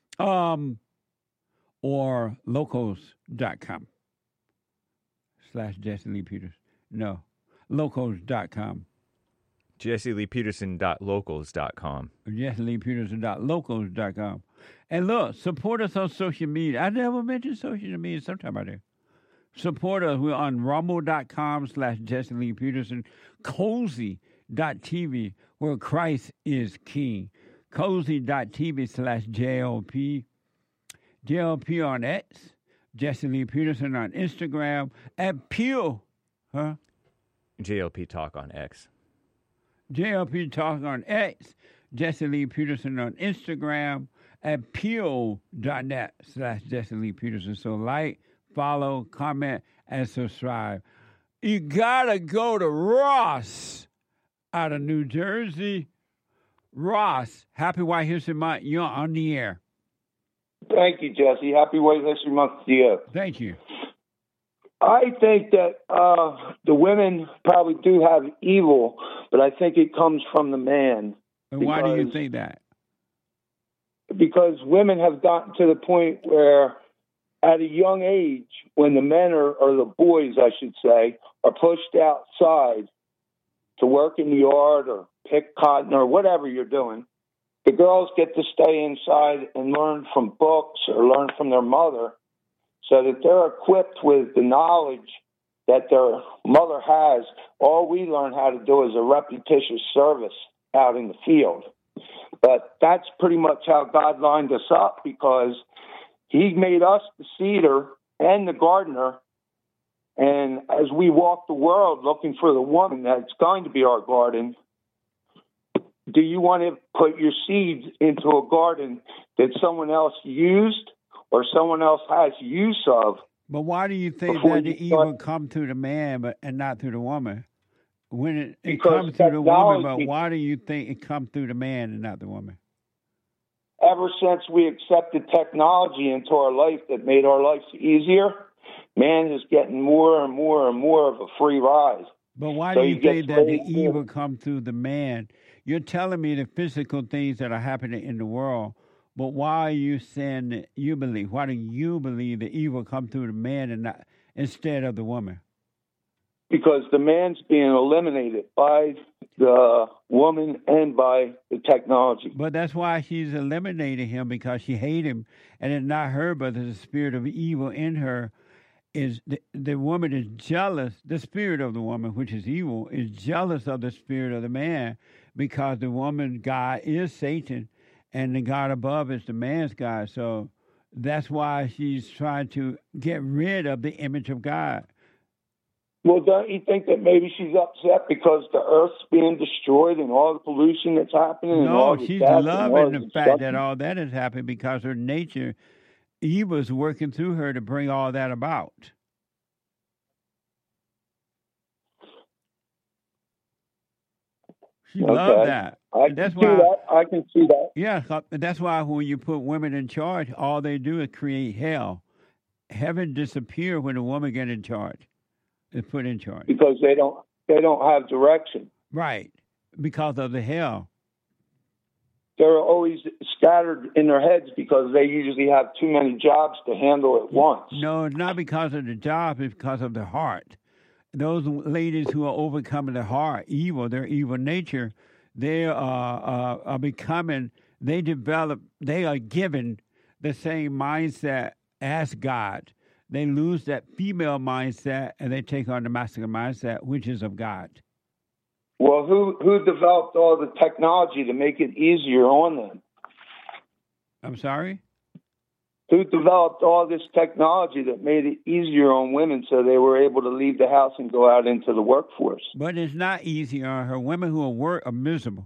Or locals.com/Jesse Lee Peters. No, locals.com. JesseLeePeterson.locals.com. JesseLeePeterson.locals.com. And look, support us on social media. I never mentioned social media. Sometime I do. Support us. We're on rumble.com/Jesse Lee Peterson. Cozy.tv, where Christ is King. Cozy.tv/JLP. JLP on X. Jesse Lee Peterson on Instagram. At Pew. Huh? JLP Talk on X. JLP Talk on X. Jesse Lee Peterson on Instagram. At Peel.net/Jesse Lee Peterson. So like, follow, comment, and subscribe. You gotta go to Ross out of New Jersey. Ross, happy White History Month. You're on the air. Thank you, Jesse. Happy White History Month to you. Thank you. I think that the women probably do have evil, but I think it comes from the man. And why do you think that? Because women have gotten to the point where at a young age, when the men or the boys, I should say, are pushed outside to work in the yard or pick cotton or whatever you're doing, the girls get to stay inside and learn from books or learn from their mother so that they're equipped with the knowledge that their mother has. All we learn how to do is a repetitious service out in the field. But that's pretty much how God lined us up, because he made us the seeder and the gardener. And as we walk the world looking for the woman that's going to be our garden, do you want to put your seeds into a garden that someone else used or someone else has use of? But why do you think that the evil come through the man and not through the woman? When it comes through the woman, but why do you think it comes through the man and not the woman? Ever since we accepted technology into our life that made our lives easier, man is getting more and more and more of a free ride. But why do you think that the evil come through the man? You're telling me the physical things that are happening in the world, but why are you saying that you believe? Why do you believe the evil come through the man and not instead of the woman? Because the man's being eliminated by the woman and by the technology. But that's why she's eliminating him, because she hates him, and it's not her, but the spirit of evil in her. Is the woman is jealous. The spirit of the woman, which is evil, is jealous of the spirit of the man, because the woman God is Satan, and the God above is the man's God. So that's why she's trying to get rid of the image of God. Well, don't you think that maybe she's upset because the earth's being destroyed and all the pollution that's happening? No, she's loving the fact that all that has happened, because her nature, evil's working through her to bring all that about. She loves that. I can see that. Yeah, that's why when you put women in charge, all they do is create hell. Heaven disappears when a woman gets in charge. Is put in charge. Because they don't have direction. Right. Because of the hell. They're always scattered in their heads because they usually have too many jobs to handle at once. No, it's not because of the job, it's because of the heart. Those ladies who are overcoming the heart, evil, their evil nature, they are becoming, they are given the same mindset as God. They lose that female mindset and they take on the masculine mindset, which is of God. Well, who developed all the technology to make it easier on them? I'm sorry? Who developed all this technology that made it easier on women so they were able to leave the house and go out into the workforce? But it's not easy on her. Women who are miserable.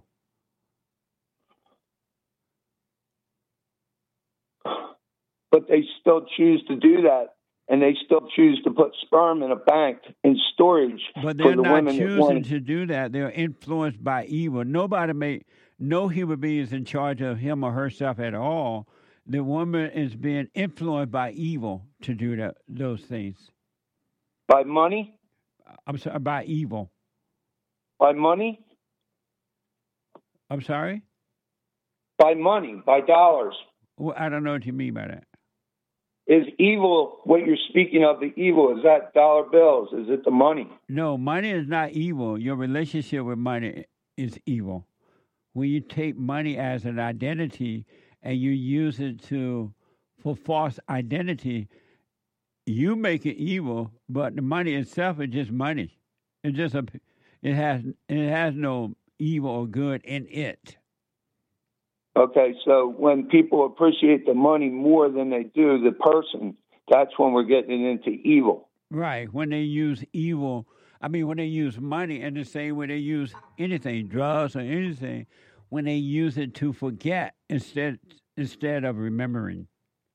But they still choose to do that, and they still choose to put sperm in a bank in storage. But for they're the not women choosing to do that. They're influenced by evil. No human being is in charge of him or herself at all. The woman is being influenced by evil to do those things. By money? I'm sorry, by evil. By money? I'm sorry? By money, by dollars. Well, I don't know what you mean by that. Is evil, what you're speaking of, the evil, is that dollar bills? Is it the money? No, money is not evil. Your relationship with money is evil. When you take money as an identity and you use it for false identity, you make it evil, but the money itself is just money. It has no evil or good in it. Okay, so when people appreciate the money more than they do the person, that's when we're getting into evil. Right. When they use when they use money in the same way they use anything, drugs or anything, when they use it to forget instead of remembering.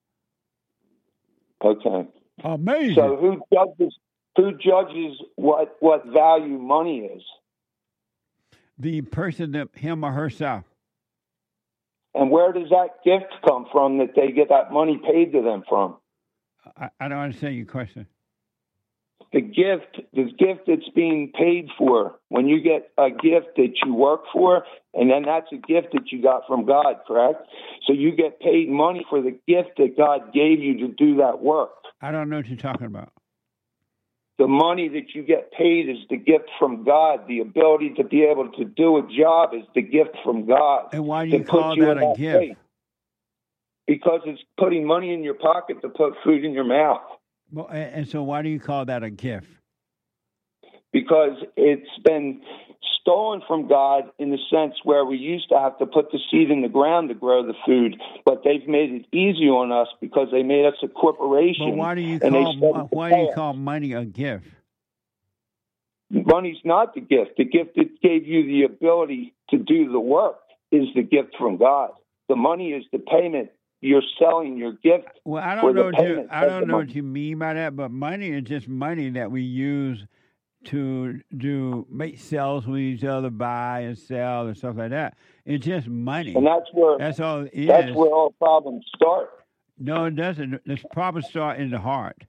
Okay. Amazing. So who judges what value money is? The person, him or herself. And where does that gift come from that they get that money paid to them from? I don't understand your question. The gift that's being paid for, when you get a gift that you work for, and then that's a gift that you got from God, correct? So you get paid money for the gift that God gave you to do that work. I don't know what you're talking about. The money that you get paid is the gift from God. The ability to be able to do a job is the gift from God. And why do you call that a gift? Faith. Because it's putting money in your pocket to put food in your mouth. Well, and so why do you call that a gift? Because it's been stolen from God in the sense where we used to have to put the seed in the ground to grow the food, but they've made it easy on us because they made us a corporation. But why do you call money a gift? Money's not the gift. The gift that gave you the ability to do the work is the gift from God. The money is the payment. You're selling your gift. Well, I don't know what you mean by that, but money is just money that we use to make sales with each other, buy and sell and stuff like that. It's just money. And that's all it is. That's where all problems start. No, it doesn't. The problems start in the heart.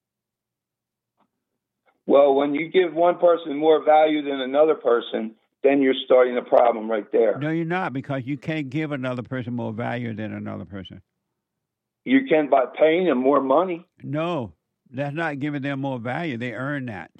Well, when you give one person more value than another person, then you're starting a problem right there. No, you're not, because you can't give another person more value than another person. You can by paying them more money. No, that's not giving them more value. They earn that.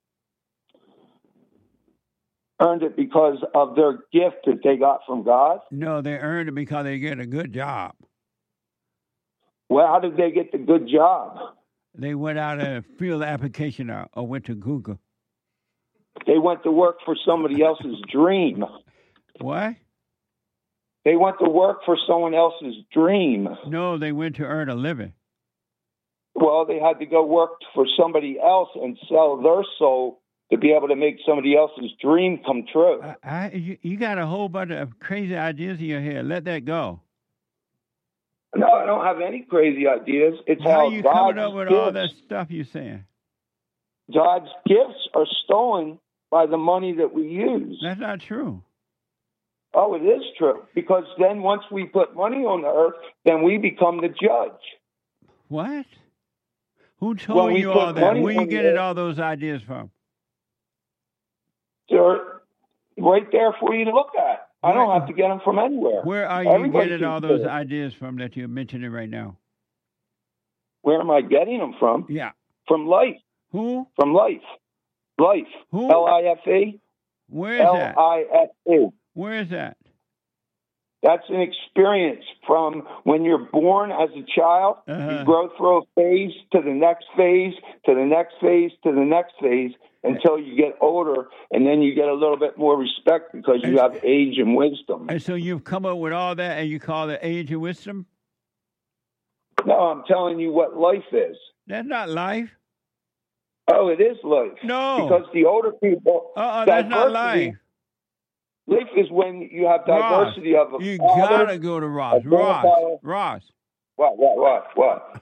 Earned it because of their gift that they got from God? No, they earned it because they get a good job. Well, how did they get the good job? They went out and filled the application out or went to Google. They went to work for somebody else's dream. What? They went to work for someone else's dream. No, they went to earn a living. Well, they had to go work for somebody else and sell their soul to be able to make somebody else's dream come true. You got a whole bunch of crazy ideas in your head. Let that go. No, I don't have any crazy ideas. It's how how you God's coming up with gifts, all that stuff you're saying? God's gifts are stolen by the money that we use. That's not true. Oh, it is true. Because then once we put money on the earth, then we become the judge. What? Who told you all that? Where you getting all those ideas from? They're right there for you to look at. I don't have to get them from anywhere. Where are you getting all those ideas from that you're mentioning right now? Where am I getting them from? Yeah. From life. Who? From life. Life. Who? Life. Where is that? Life. Where is that? That's an experience from when you're born as a child. You grow through a phase to the next phase, to the next phase, to the next phase, until you get older, and then you get a little bit more respect because you have age and wisdom. And so you've come up with all that, and you call it age and wisdom? No, I'm telling you what life is. That's not life. Oh, it is life. No. Because the older people... that's not life. Life is when you have diversity Ross, of a you father, gotta go to Ross. Ross. What?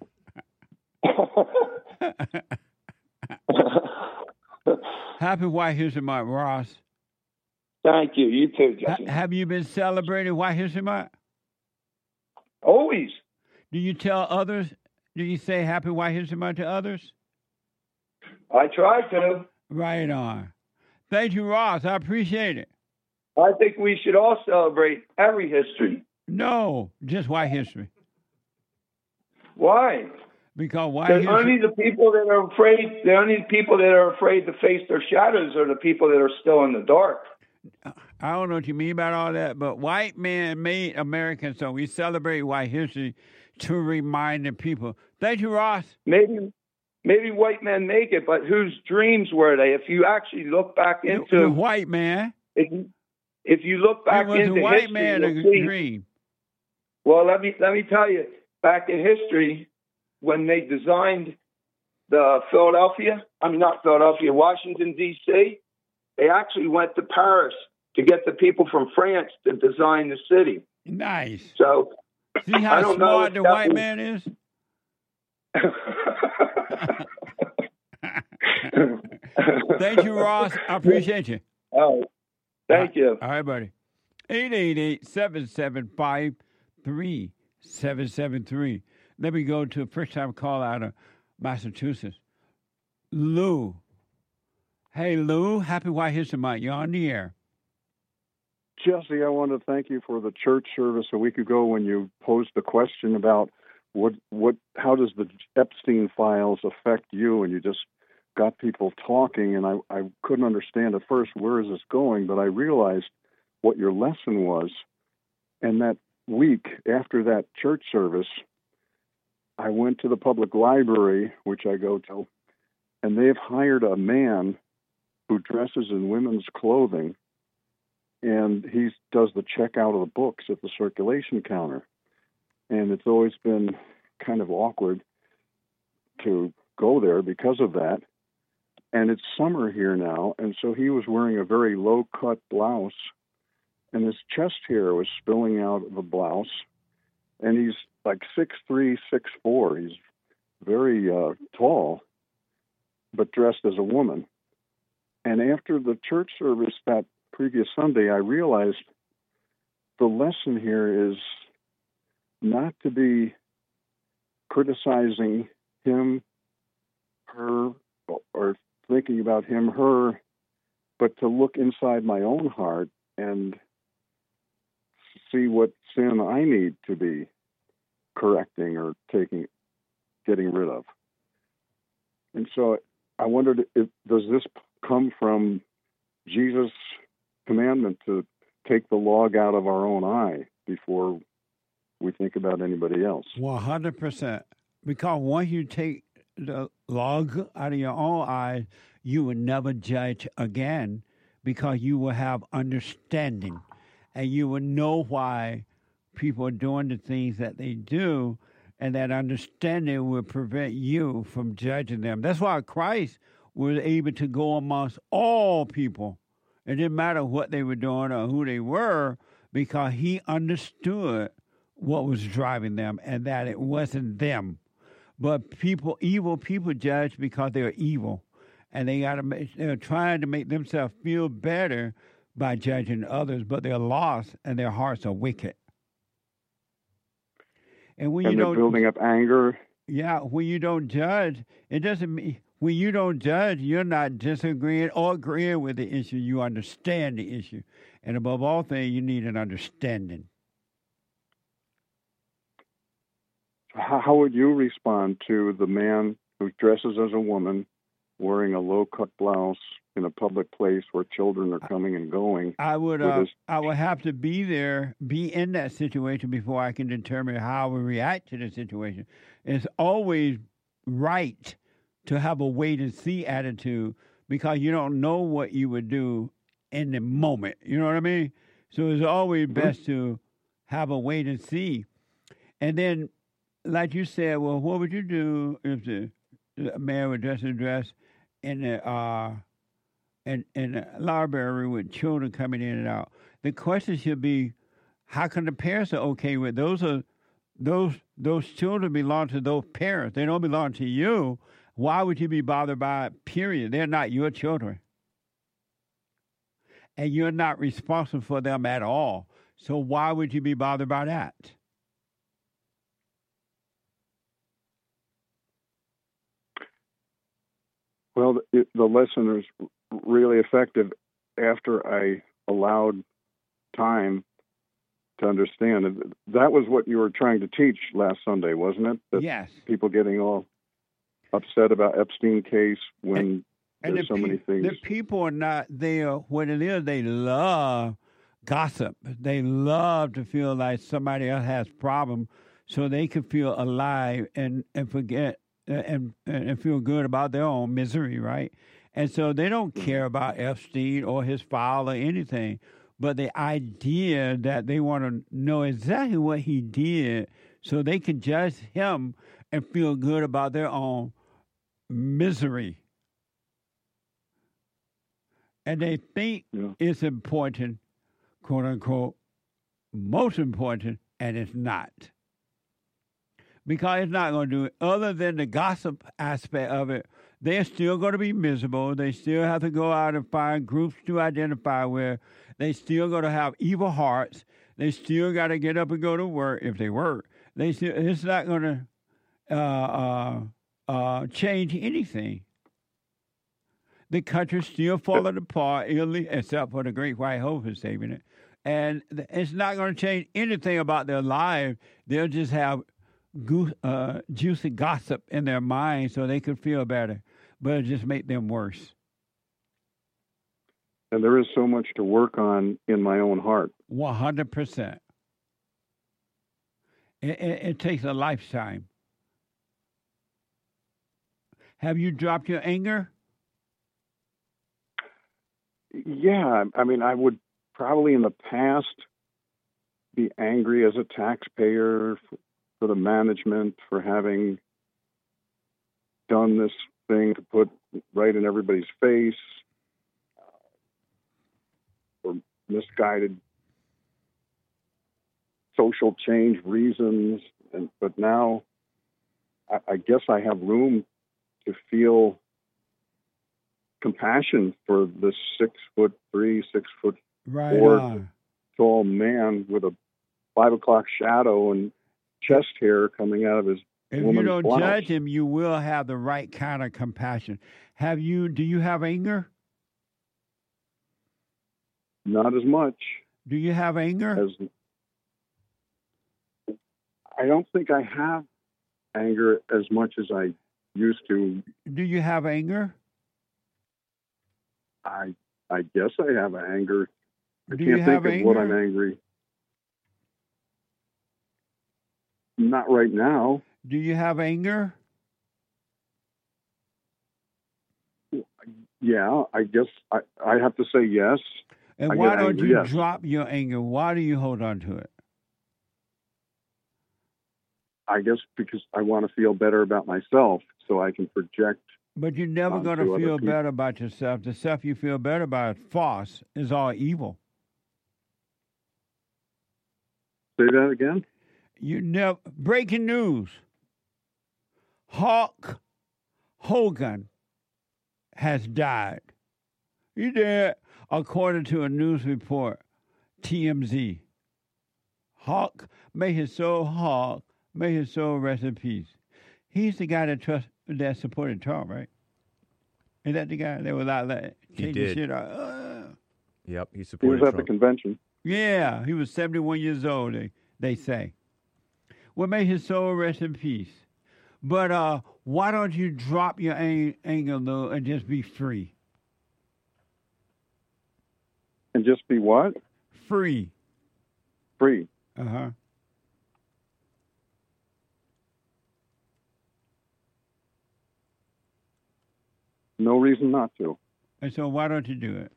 Happy White History Month, Ross. Thank you. You too, Jesse. Have you been celebrating White History Month? Always. Do you tell others? Do you say Happy White History Month to others? I try to. Right on. Thank you, Ross. I appreciate it. I think we should all celebrate every history. No, just white history. Why? Because white There's history... only the people that are afraid. The only people that are afraid to face their shadows are the people that are still in the dark. I don't know what you mean about all that, but white men made America, so we celebrate white history to remind the people. Thank you, Ross. Maybe white men make it, but whose dreams were they? If you actually look back into the white man. If you look back into the white history, man you'll see, dream. Well, let me tell you, back in history, when they designed Washington, D.C., they actually went to Paris to get the people from France to design the city. Nice. So, see how smart the white man is? Thank you, Ross. I appreciate you. Oh, thank you. All right, buddy. 888-775-3773. Let me go to a first-time call out of Massachusetts. Lou. Hey, Lou. Happy White History Month. You're on the air. Jesse, I want to thank you for the church service a week ago when you posed the question about how does the Epstein files affect you, and you just got people talking, and I couldn't understand at first where is this going, but I realized what your lesson was. And that week after that church service, I went to the public library, which I go to, and they've hired a man who dresses in women's clothing, and he does the checkout of the books at the circulation counter. And it's always been kind of awkward to go there because of that. And it's summer here now, and so he was wearing a very low-cut blouse, and his chest hair was spilling out of the blouse. And he's like 6'3", 6'4". He's very tall, but dressed as a woman. And after the church service that previous Sunday, I realized the lesson here is not to be criticizing him, her, or thinking about him, her, but to look inside my own heart and see what sin I need to be correcting or getting rid of. And so I wondered, does this come from Jesus' commandment to take the log out of our own eye before we think about anybody else? 100%. Because once you take the log out of your own eye, you will never judge again, because you will have understanding, and you will know why people are doing the things that they do, and that understanding will prevent you from judging them. That's why Christ was able to go amongst all people. It didn't matter what they were doing or who they were, because he understood what was driving them and that it wasn't them. But evil people judge because they're evil, and they're trying to make themselves feel better by judging others, but they're lost and their hearts are wicked. And when they're building up anger. Yeah, when you don't judge, it doesn't mean when you don't judge, you're not disagreeing or agreeing with the issue. You understand the issue, and above all things, you need an understanding. How would you respond to the man who dresses as a woman wearing a low-cut blouse in a public place where children are coming and going. I would have to be in that situation before I can determine how I would react to the situation. It's always right to have a wait-and-see attitude because you don't know what you would do in the moment. You know what I mean? So it's always best to have a wait-and-see. And then, like you said, well, what would you do if the man would dress in a dress in the library with children coming in and out? The question should be, how come the parents are okay with it? Those children belong to those parents. They don't belong to you. Why would you be bothered by it? Period. They're not your children. And you're not responsible for them at all. So why would you be bothered by that? Well, the lesson was really effective after I allowed time to understand it. That was what you were trying to teach last Sunday, wasn't it? That yes. People getting all upset about Epstein case when there's so many things. The people are not there. What it is, they love gossip. They love to feel like somebody else has problem so they can feel alive and forget and feel good about their own misery, right? And so they don't care about Epstein or his file or anything. But the idea that they want to know exactly what he did so they can judge him and feel good about their own misery. And they think it's important, quote unquote, most important, and it's not. Because it's not going to do it. Other than the gossip aspect of it, they're still going to be miserable. They still have to go out and find groups to identify with. They still going to have evil hearts. They still got to get up and go to work if they work. It's not going to change anything. The country's still falling apart, except for the Great White Hope is saving it. And it's not going to change anything about their lives. They'll just have juicy gossip in their mind so they could feel better, but it just make them worse. And there is so much to work on in my own heart. 100%. It takes a lifetime. Have you dropped your anger? Yeah, I mean, I would probably in the past be angry as a taxpayer for the management for having done this thing to put right in everybody's face, for misguided social change reasons. But now I guess I have room to feel compassion for this 6'3", 6'4" tall man with a 5 o'clock shadow and chest hair coming out of his If woman's you don't blouse. judge him, you will have the right kind of compassion. Do you have anger? Not as much. Do you have anger? I don't think I have anger as much as I used to. Do you have anger? I guess I have anger. I Do you can't think have of what anger? I'm angry. Not right now. Do you have anger? Yeah, I guess I have to say yes. And I why get don't angry, you yes. drop your anger? Why do you hold on to it? I guess because I want to feel better about myself so I can project. But you're never onto going to other feel people. better about yourself. The stuff you feel better about is false. Is all evil. Say that again? Breaking news. Hulk Hogan has died. He did, according to a news report, TMZ. Hulk, may his soul rest in peace. He's the guy that supported Trump, right? Is that the guy that was out there changing did. shit out? Yep, he He supported was at the Trump. convention. Yeah, he was 71 years old, they say. Well, may his soul rest in peace. But why don't you drop your anger, Lou, and just be free? And just be what? Free. Free. Uh-huh. No reason not to. And so why don't you do it?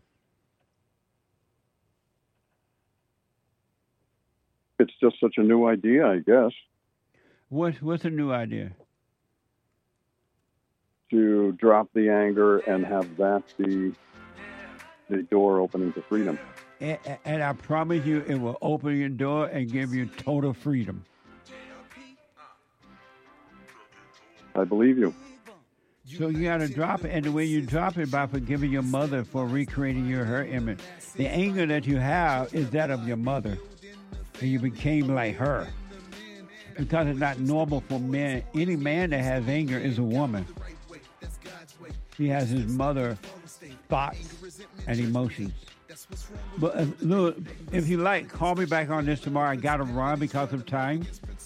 It's just such a new idea, I guess, What's a new idea? to drop the anger and have that be the door opening to freedom. And I promise you, it will open your door and give you total freedom. I believe you. So you got to drop it, and the way you drop it by forgiving your mother for recreating her image. The anger that you have is that of your mother, and you became like her. Because it's not normal for men. Any man that has anger is a woman. He has his mother thoughts and emotions. But look, if you like, call me back on this tomorrow. I got to run because of time.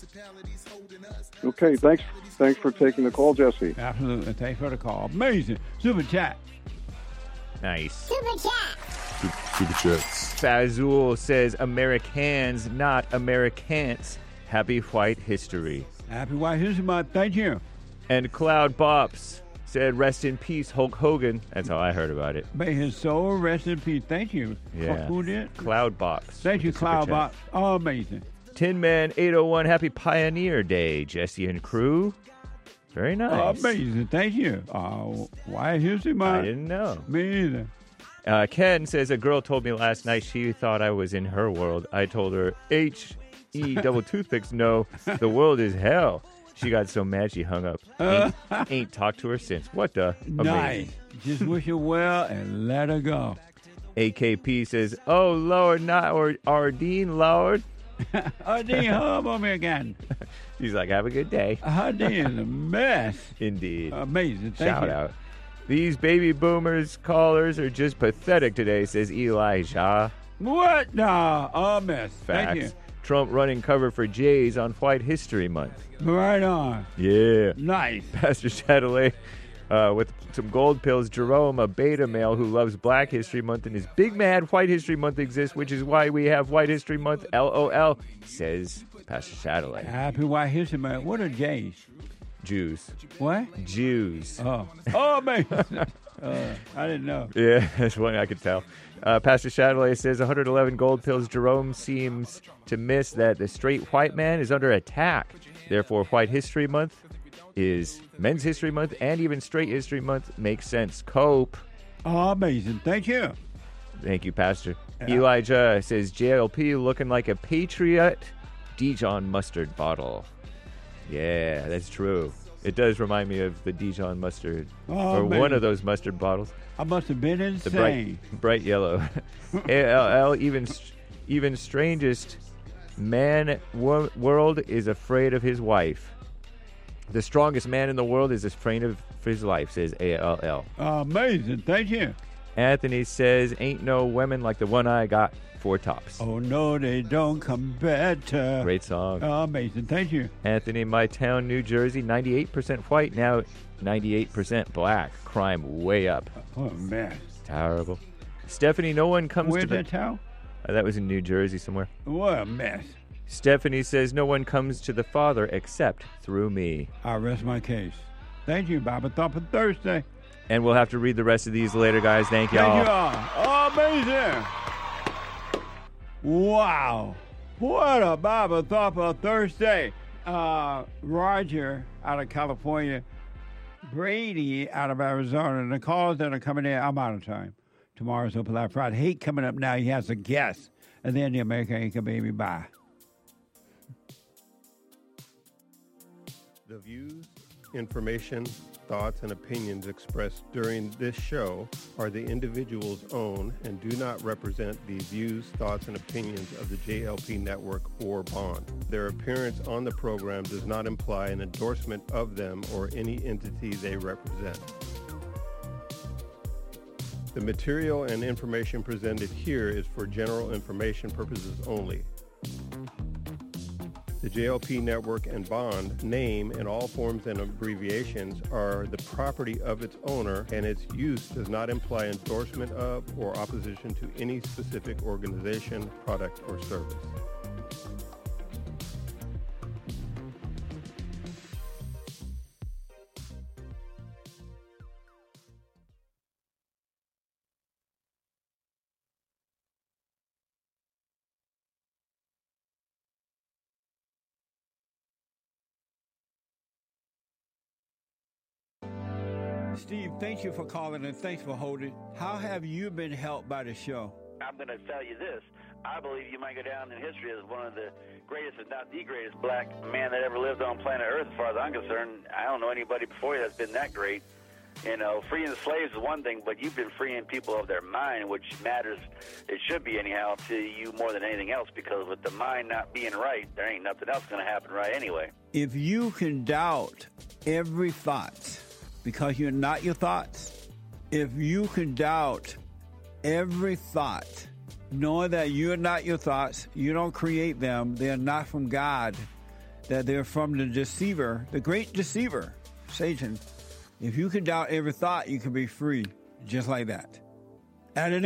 Okay, thanks for taking the call, Jesse. Absolutely. Thanks for the call. Amazing. Super chat. Nice. Super chat. Super chats. Fazul says, Americans, not Americans. Happy White History. Happy White History Month. Thank you. And Cloud Bops said, rest in peace, Hulk Hogan. That's how I heard about it. May his soul rest in peace. Thank you. Yeah. Who did? Cloud Bops. Thank you, Cloud Bops. Oh, amazing. Tin Man 801, happy Pioneer Day, Jesse and crew. Very nice. Amazing. Thank you. White History Month. I didn't know. Me either. Ken says, a girl told me last night she thought I was in her world. I told her, H-E double toothpicks, no, the world is hell. She got so mad she hung up. Ain't talked to her since. What the? Nice. Amazing. Just wish her well and let her go. AKP says, oh, Lord, not Ardeen, Lord. Ardeen, home on me again. He's like, have a good day. Ardeen is a mess. Indeed. Amazing. Thank Shout you. out. These baby boomers callers are just pathetic today, says Elijah. What? No, a mess. Facts. Thank you. Trump running cover for Jays on White History Month. Right on. Yeah. Nice. Pastor Chatelet with some gold pills. Jerome, a beta male who loves Black History Month and is big mad White History Month exists, which is why we have White History Month, LOL, says Pastor Chatelet. Happy White History Month. What are Jays? Jews. What? Jews. Oh, amazing. I didn't know. Yeah, that's one I could tell. Pastor Chatelet says 111 gold pills. Jerome seems to miss that the straight white man is under attack. Therefore, White History Month is Men's History Month, and even Straight History Month makes sense. Cope. Oh, amazing. Thank you. Thank you, Pastor. Elijah says JLP looking like a patriot Dijon mustard bottle. Yeah, that's true. It does remind me of the Dijon mustard, or one of those mustard bottles. I must have been insane. The bright yellow. ALL, even strangest man world is afraid of his wife. The strongest man in the world is afraid of his life, says ALL. Amazing. Thank you. Anthony says, ain't no women like the one I got. 4 tops. Oh, no, they don't come better. Great song. Amazing. Thank you. Anthony, my town, New Jersey, 98% white, now 98% black. Crime way up. Oh, man. Terrible. Stephanie, no one comes Where's to the... that town? That was in New Jersey somewhere. What a mess. Stephanie says, no one comes to the Father except through me. I rest my case. Thank you, Bible Thumper Thursday. And we'll have to read the rest of these later, guys. Thank y'all. Thank you all. Amazing. Wow. What a Bible Thumper Thursday. Roger out of California, Brady out of Arizona, the calls that are coming in, I'm out of time. Tomorrow's Open Live Friday. Hate coming up now. He has a guest. And then the American Anchor Baby. Bye. The views, information, thoughts, and opinions expressed during this show are the individual's own and do not represent the views, thoughts, and opinions of the JLP Network or Bond. Their appearance on the program does not imply an endorsement of them or any entity they represent. The material and information presented here is for general information purposes only. The JLP Network and Bond name and all forms and abbreviations are the property of its owner, and its use does not imply endorsement of or opposition to any specific organization, product, or service. Steve, thank you for calling and thanks for holding. How have you been helped by the show? I'm going to tell you this. I believe you might go down in history as one of the greatest, if not the greatest, black man that ever lived on planet Earth, as far as I'm concerned. I don't know anybody before you that's been that great. You know, freeing the slaves is one thing, but you've been freeing people of their mind, which matters, it should be anyhow, to you more than anything else, because with the mind not being right, there ain't nothing else going to happen right anyway. If you can doubt every thought because you're not your thoughts, if you can doubt every thought, knowing that you're not your thoughts, you don't create them, they're not from God, that they're from the deceiver, the great deceiver, Satan. If you can doubt every thought, you can be free just like that. At an